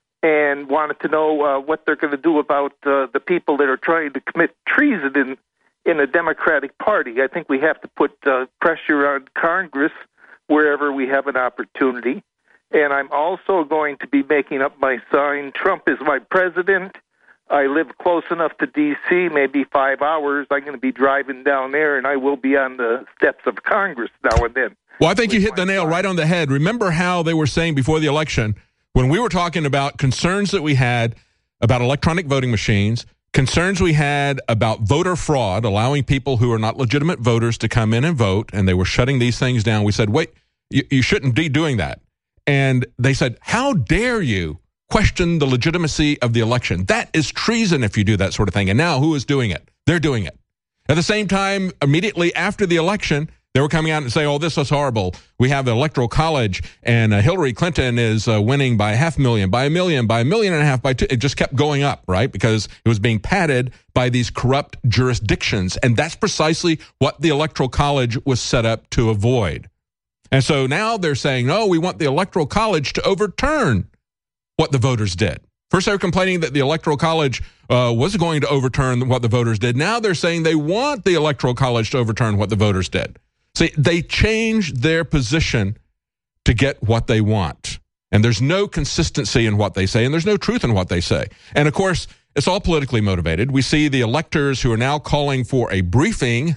and wanted to know what they're going to do about the people that are trying to commit treason in the Democratic Party. I think we have to put pressure on Congress wherever we have an opportunity. And I'm also going to be making up my sign, Trump is my president. I live close enough to D.C., maybe 5 hours. I'm going to be driving down there, and I will be on the steps of Congress now and then. Well, I think you hit the nail right on the head. Remember how they were saying before the election, when we were talking about concerns that we had about electronic voting machines, concerns we had about voter fraud, allowing people who are not legitimate voters to come in and vote, and they were shutting these things down. We said, wait, you shouldn't be doing that. And they said, how dare you question the legitimacy of the election? That is treason if you do that sort of thing. And now who is doing it? They're doing it. At the same time, immediately after the election, they were coming out and saying, oh, this is horrible. We have the Electoral College, and Hillary Clinton is winning by 500,000, by 1 million, by 1.5 million, by 2. It just kept going up, right? Because it was being padded by these corrupt jurisdictions. And that's precisely what the Electoral College was set up to avoid. And so now they're saying, no, we want the Electoral College to overturn what the voters did. First, they were complaining that the Electoral College was going to overturn what the voters did. Now they're saying they want the Electoral College to overturn what the voters did. See, they change their position to get what they want. And there's no consistency in what they say, and there's no truth in what they say. And, of course, it's all politically motivated. We see the electors who are now calling for a briefing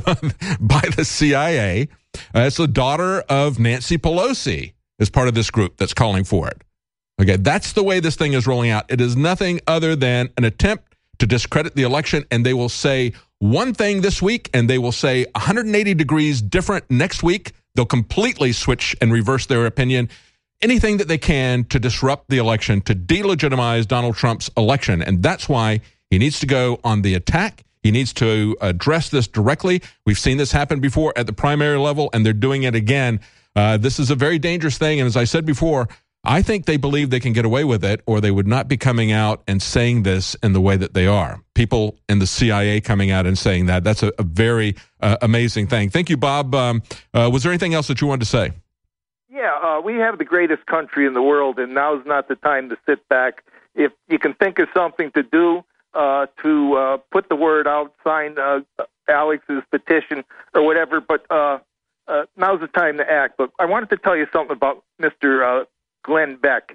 by the CIA. It's the daughter of Nancy Pelosi is part of this group that's calling for it. Okay, that's the way this thing is rolling out. It is nothing other than an attempt to discredit the election, and they will say one thing this week, and they will say 180 degrees different next week. They'll completely switch and reverse their opinion. Anything that they can to disrupt the election, to delegitimize Donald Trump's election. And that's why he needs to go on the attack. He needs to address this directly. We've seen this happen before at the primary level, and they're doing it again. This is a very dangerous thing. And as I said before, I think they believe they can get away with it, or they would not be coming out and saying this in the way that they are. People in the CIA coming out and saying that. That's a very amazing thing. Thank you, Bob. Was there anything else that you wanted to say? Yeah, we have the greatest country in the world, and now's not the time to sit back. If you can think of something to do to put the word out, sign Alex's petition or whatever, but now's the time to act. But I wanted to tell you something about Mr. Glenn Beck.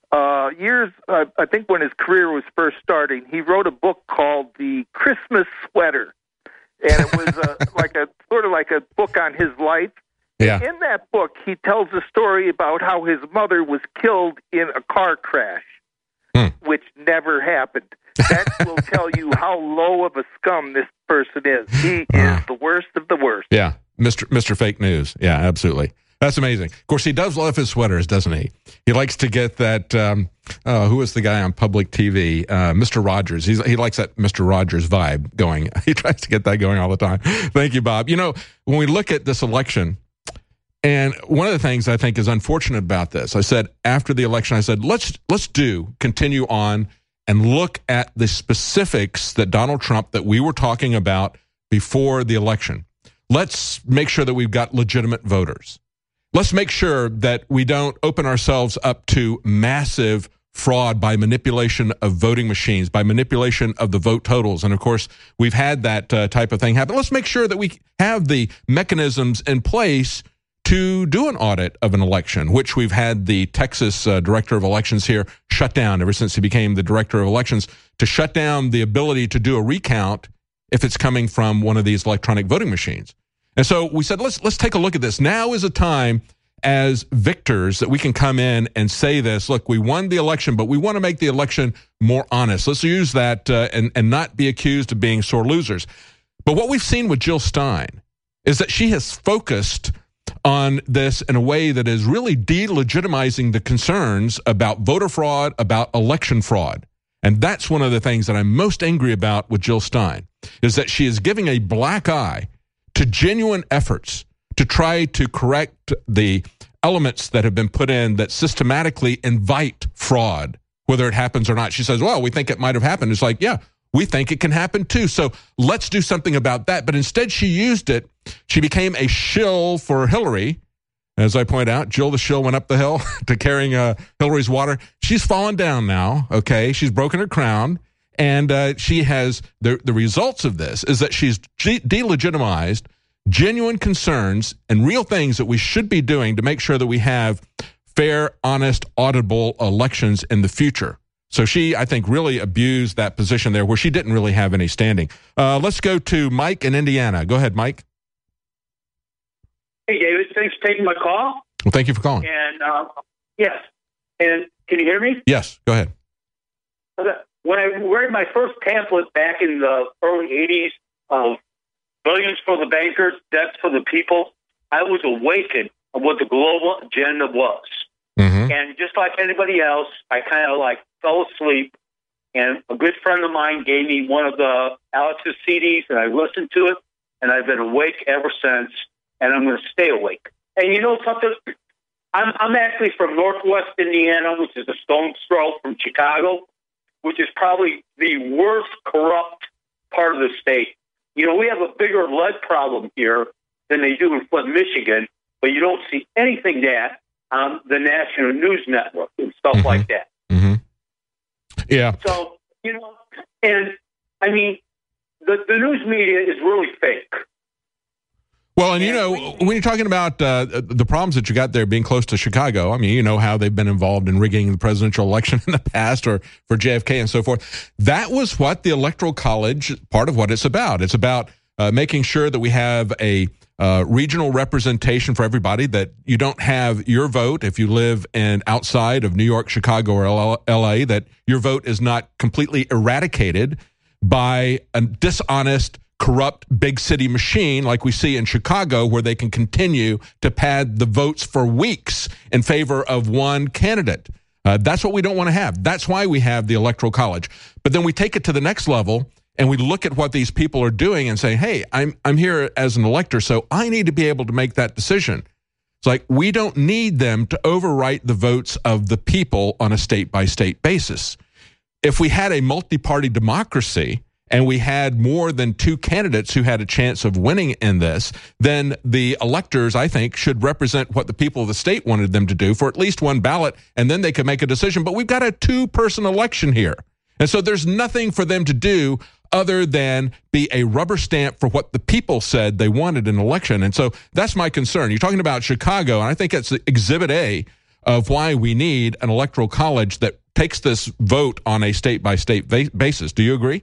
I think when his career was first starting, he wrote a book called The Christmas Sweater, and it was sort of like a book on his life. Yeah. In that book, he tells a story about how his mother was killed in a car crash, which never happened. That will tell you how low of a scum this person is. He is the worst of the worst. Yeah, Mr. Fake News. Yeah, absolutely. That's amazing. Of course, he does love his sweaters, doesn't he? He likes to get that, who was the guy on public TV? Mr. Rogers. He likes that Mr. Rogers vibe going. He tries to get that going all the time. Thank you, Bob. You know, when we look at this election, and one of the things I think is unfortunate about this, I said after the election, I said, let's continue on and look at the specifics that Donald Trump, that we were talking about before the election. Let's make sure that we've got legitimate voters. Let's make sure that we don't open ourselves up to massive fraud by manipulation of voting machines, by manipulation of the vote totals. And, of course, we've had that type of thing happen. Let's make sure that we have the mechanisms in place to do an audit of an election, which we've had the Texas director of elections here shut down ever since he became the director of elections, to shut down the ability to do a recount if it's coming from one of these electronic voting machines. And so we said, let's take a look at this. Now is a time as victors that we can come in and say this, look, we won the election, but we want to make the election more honest. Let's use that and not be accused of being sore losers. But what we've seen with Jill Stein is that she has focused on this in a way that is really delegitimizing the concerns about voter fraud, about election fraud. And that's one of the things that I'm most angry about with Jill Stein, is that she is giving a black eye to genuine efforts to try to correct the elements that have been put in that systematically invite fraud, whether it happens or not. She says, well, we think it might have happened. It's like, yeah, we think it can happen too. So let's do something about that. But instead she used it. She became a shill for Hillary. As I point out, Jill the shill went up the hill to carrying Hillary's water. She's fallen down now, okay? She's broken her crown. And she has, the results of this is that she's delegitimized genuine concerns and real things that we should be doing to make sure that we have fair, honest, auditable elections in the future. So she, I think, really abused that position there where she didn't really have any standing. Let's go to Mike in Indiana. Go ahead, Mike. Hey, David. Thanks for taking my call. Well, thank you for calling. And, yes. And can you hear me? Yes, go ahead. When I read my first pamphlet back in the early 80s of Billions for the Bankers, Debts for the People, I was awakened of what the global agenda was. Mm-hmm. And just like anybody else, I kind of fell asleep. And a good friend of mine gave me one of the Alex's CDs, and I listened to it, and I've been awake ever since, and I'm going to stay awake. And you know something? I'm actually from Northwest Indiana, which is a stone's throw from Chicago, which is probably the worst corrupt part of the state. You know, we have a bigger lead problem here than they do in Flint, Michigan, but you don't see anything that on the national news network and stuff like that. Mm-hmm. Yeah. So, and I mean, the news media is really fake. Well, and when you're talking about the problems that you got there being close to Chicago, I mean, you know how they've been involved in rigging the presidential election in the past or for JFK and so forth. That was what the Electoral College, part of what it's about. It's about making sure that we have a regional representation for everybody, that you don't have your vote if you live outside of New York, Chicago, or L.A., that your vote is not completely eradicated by a dishonest, corrupt big city machine like we see in Chicago, where they can continue to pad the votes for weeks in favor of one candidate. That's what we don't want to have. That's why we have the Electoral College. But then we take it to the next level and we look at what these people are doing and say, hey, I'm here as an elector, so I need to be able to make that decision. It's like we don't need them to overwrite the votes of the people on a state-by-state basis. If we had a multi-party democracy and we had more than two candidates who had a chance of winning in this, then the electors, I think, should represent what the people of the state wanted them to do for at least one ballot, and then they could make a decision. But we've got a two-person election here. And so there's nothing for them to do other than be a rubber stamp for what the people said they wanted in an election. And so that's my concern. You're talking about Chicago, and I think it's Exhibit A of why we need an electoral college that takes this vote on a state-by-state basis. Do you agree?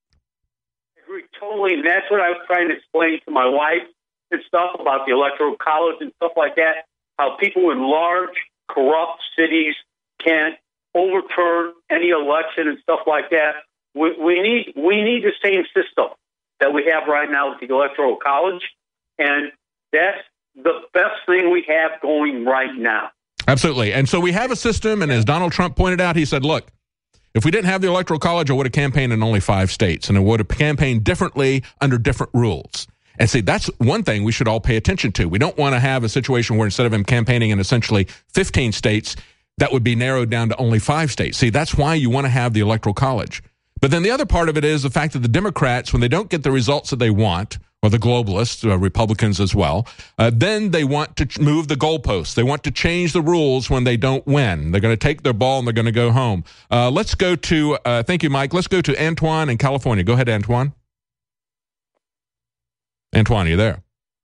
Totally, and that's what I was trying to explain to my wife and stuff about the Electoral College and stuff like that, how people in large, corrupt cities can't overturn any election and stuff like that. We need the same system that we have right now with the Electoral College, and that's the best thing we have going right now. Absolutely. And so we have a system, and as Donald Trump pointed out, he said, look, if we didn't have the Electoral College, I would have campaigned in only 5 states, and I would have campaigned differently under different rules. And see, that's one thing we should all pay attention to. We don't want to have a situation where instead of him campaigning in essentially 15 states, that would be narrowed down to only 5 states. See, that's why you want to have the Electoral College. But then the other part of it is the fact that the Democrats, when they don't get the results that they want, or the globalists, Republicans as well, then they want to move the goalposts. They want to change the rules when they don't win. They're going to take their ball and they're going to go home. Let's go to, thank you, Mike. Let's go to Antoine in California. Go ahead, Antoine. Antoine, are you there?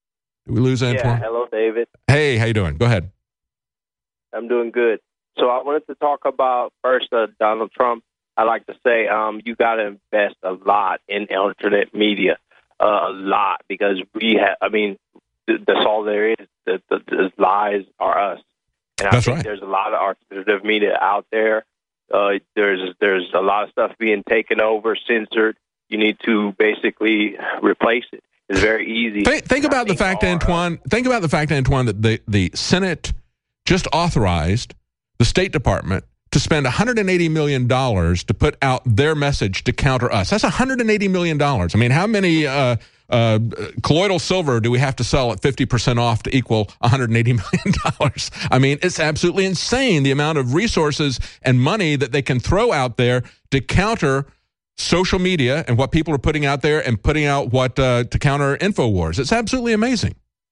Did we lose Antoine? Yeah, hello, David. Hey, how you doing? Go ahead. I'm doing good. So I wanted to talk about first Donald Trump. I like to say you got to invest a lot in alternate media, a lot, because that's all there is. The lies are us. And I think there's a lot of alternative media out there. There's a lot of stuff being taken over, censored. You need to basically replace it. It's very easy. Think about the fact, Antoine. Think about the fact, Antoine, that the Senate just authorized the State Department to spend $180 million to put out their message to counter us. That's $180 million. I mean, how many colloidal silver do we have to sell at 50% off to equal $180 million? I mean, it's absolutely insane the amount of resources and money that they can throw out there to counter social media and what people are putting out there and putting out what to counter InfoWars. It's absolutely amazing.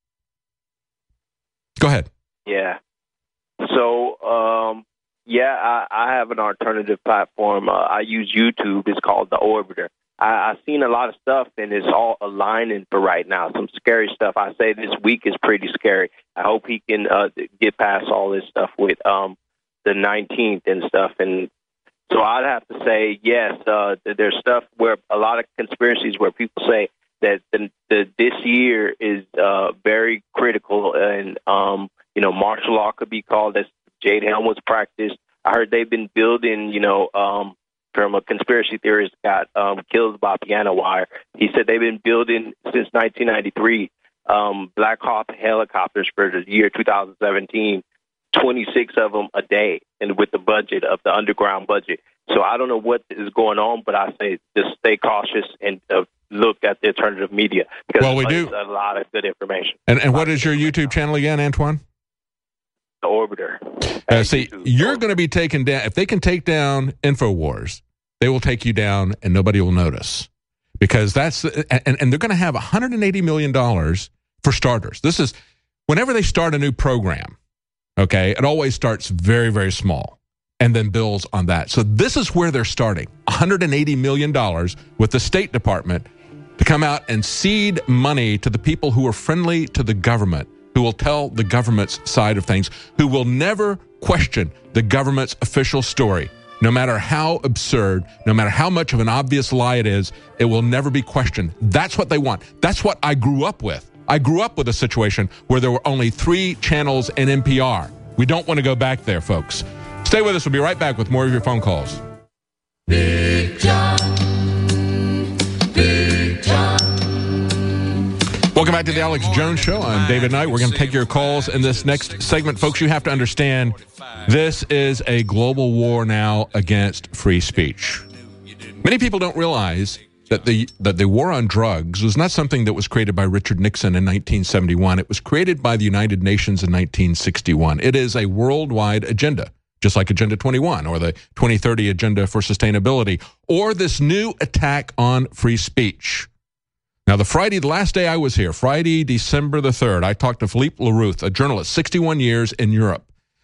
Go ahead. Yeah. So, I have an alternative platform. I use YouTube. It's called The Orbiter. I've seen a lot of stuff, and it's all aligning for right now. Some scary stuff. I say this week is pretty scary. I hope he can get past all this stuff with the 19th and stuff. And so I'd have to say, yes, there's stuff where a lot of conspiracies where people say that this year is very critical, and martial law could be called, as Jade Helmut's practiced. I heard they've been building, from a conspiracy theorist got killed by piano wire. He said they've been building since 1993 Black Hawk helicopters for the year 2017, 26 of them a day, and with the budget of the underground budget. So I don't know what is going on, but I say just stay cautious and look at the alternative media, because there's a lot of good information. And what is your YouTube channel again, Antoine? The Orbiter. You're going to be taken down. If they can take down InfoWars, they will take you down and nobody will notice, because that's and they're going to have $180 million for starters. This is whenever they start a new program. Okay, it always starts very, very small and then builds on that. So this is where they're starting, $180 million with the State Department to come out and seed money to the people who are friendly to the government, who will tell the government's side of things, who will never question the government's official story. No matter how absurd, no matter how much of an obvious lie it is, it will never be questioned. That's what they want. That's what I grew up with. I grew up with a situation where there were only 3 channels in NPR. We don't want to go back there, folks. Stay with us. We'll be right back with more of your phone calls. Big John. Big John. Welcome back to the Alex Jones Show. I'm David Knight. We're going to take your calls in this next segment. Folks, you have to understand this is a global war now against free speech. Many people don't realize that the war on drugs was not something that was created by Richard Nixon in 1971. It was created by the United Nations in 1961. It is a worldwide agenda, just like Agenda 21 or the 2030 Agenda for Sustainability, or this new attack on free speech. Now, the last day I was here, Friday, December the 3rd, I talked to Philippe Larouth, a journalist, 61 years in Europe,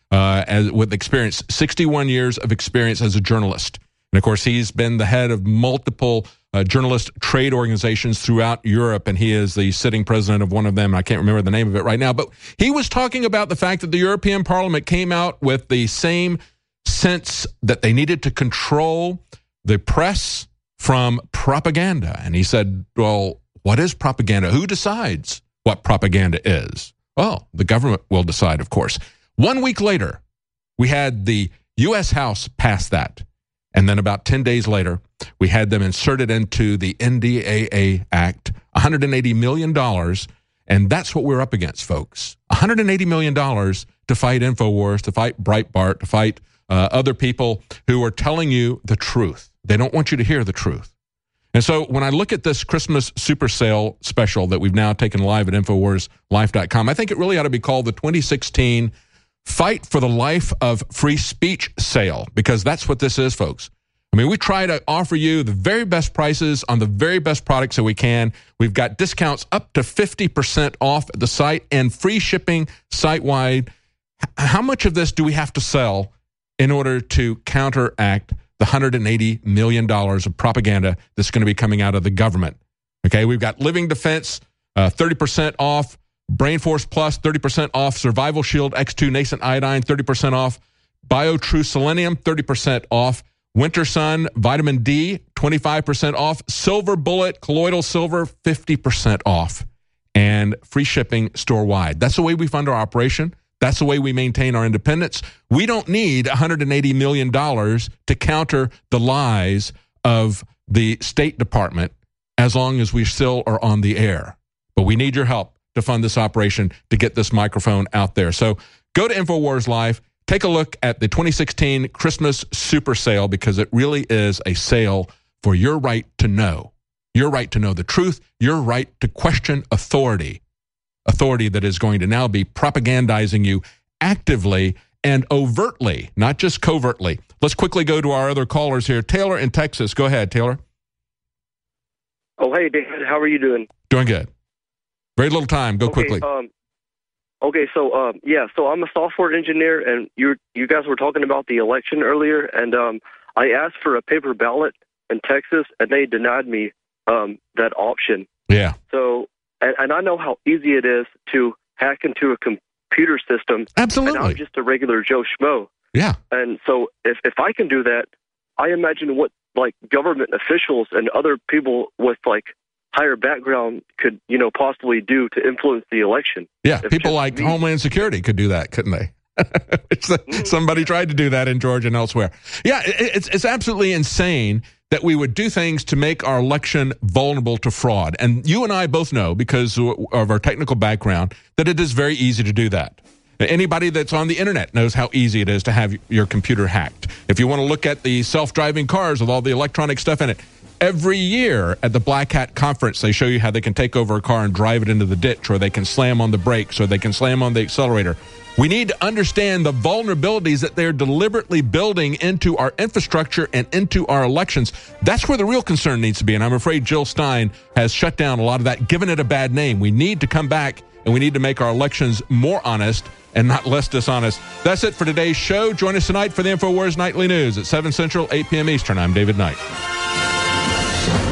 with experience, 61 years of experience as a journalist. And, of course, he's been the head of multiple journalist trade organizations throughout Europe, and he is the sitting president of one of them. I can't remember the name of it right now, but he was talking about the fact that the European Parliament came out with the same sense that they needed to control the press from propaganda. And he said, well, what is propaganda? Who decides what propaganda is? Well, the government will decide, of course. 1 week later, we had the U.S. House pass that. And then about 10 days later, we had them inserted into the NDAA Act, $180 million. And that's what we're up against, folks. $180 million to fight InfoWars, to fight Breitbart, to fight other people who are telling you the truth. They don't want you to hear the truth. And so when I look at this Christmas super sale special that we've now taken live at InfoWarsLife.com, I think it really ought to be called the 2016 Fight for the Life of Free Speech sale, because that's what this is, folks. I mean, we try to offer you the very best prices on the very best products that we can. We've got discounts up to 50% off at the site and free shipping site-wide. How much of this do we have to sell in order to counteract the $180 million of propaganda that's going to be coming out of the government? Okay, we've got Living Defense, 30% off BrainForce Plus, 30% off. Survival Shield X2 Nascent Iodine, 30% off. BioTrue Selenium, 30% off. Winter Sun Vitamin D, 25% off. Silver Bullet Colloidal Silver, 50% off. And free shipping store-wide. That's the way we fund our operation. That's the way we maintain our independence. We don't need $180 million to counter the lies of the State Department as long as we still are on the air. But we need your help to fund this operation to get this microphone out there. So go to InfoWars Live. Take a look at the 2016 Christmas Super Sale, because it really is a sale for your right to know. Your right to know the truth. Your right to question authority. Authority that is going to now be propagandizing you actively and overtly, not just covertly. Let's quickly go to our other callers here. Taylor in Texas. Go ahead, Taylor. Oh, hey, David. How are you doing? Doing good. Very little time. Go quickly. So I'm a software engineer, and you guys were talking about the election earlier, and I asked for a paper ballot in Texas, and they denied me that option. Yeah. So, and I know how easy it is to hack into a computer system. Absolutely. And I'm just a regular Joe Schmo. Yeah. And so if I can do that, I imagine what like government officials and other people with like higher background could, possibly do to influence the election. Yeah, people like Homeland Security could do that, couldn't they? Somebody tried to do that in Georgia and elsewhere. Yeah, it's absolutely insane that we would do things to make our election vulnerable to fraud. And you and I both know, because of our technical background, that it is very easy to do that. Anybody that's on the internet knows how easy it is to have your computer hacked. If you want to look at the self-driving cars with all the electronic stuff in it, every year at the Black Hat Conference, they show you how they can take over a car and drive it into the ditch, or they can slam on the brakes, or they can slam on the accelerator. We need to understand the vulnerabilities that they're deliberately building into our infrastructure and into our elections. That's where the real concern needs to be, and I'm afraid Jill Stein has shut down a lot of that, given it a bad name. We need to come back, and we need to make our elections more honest and not less dishonest. That's it for today's show. Join us tonight for the InfoWars Nightly News at 7 Central, 8 p.m. Eastern. I'm David Knight.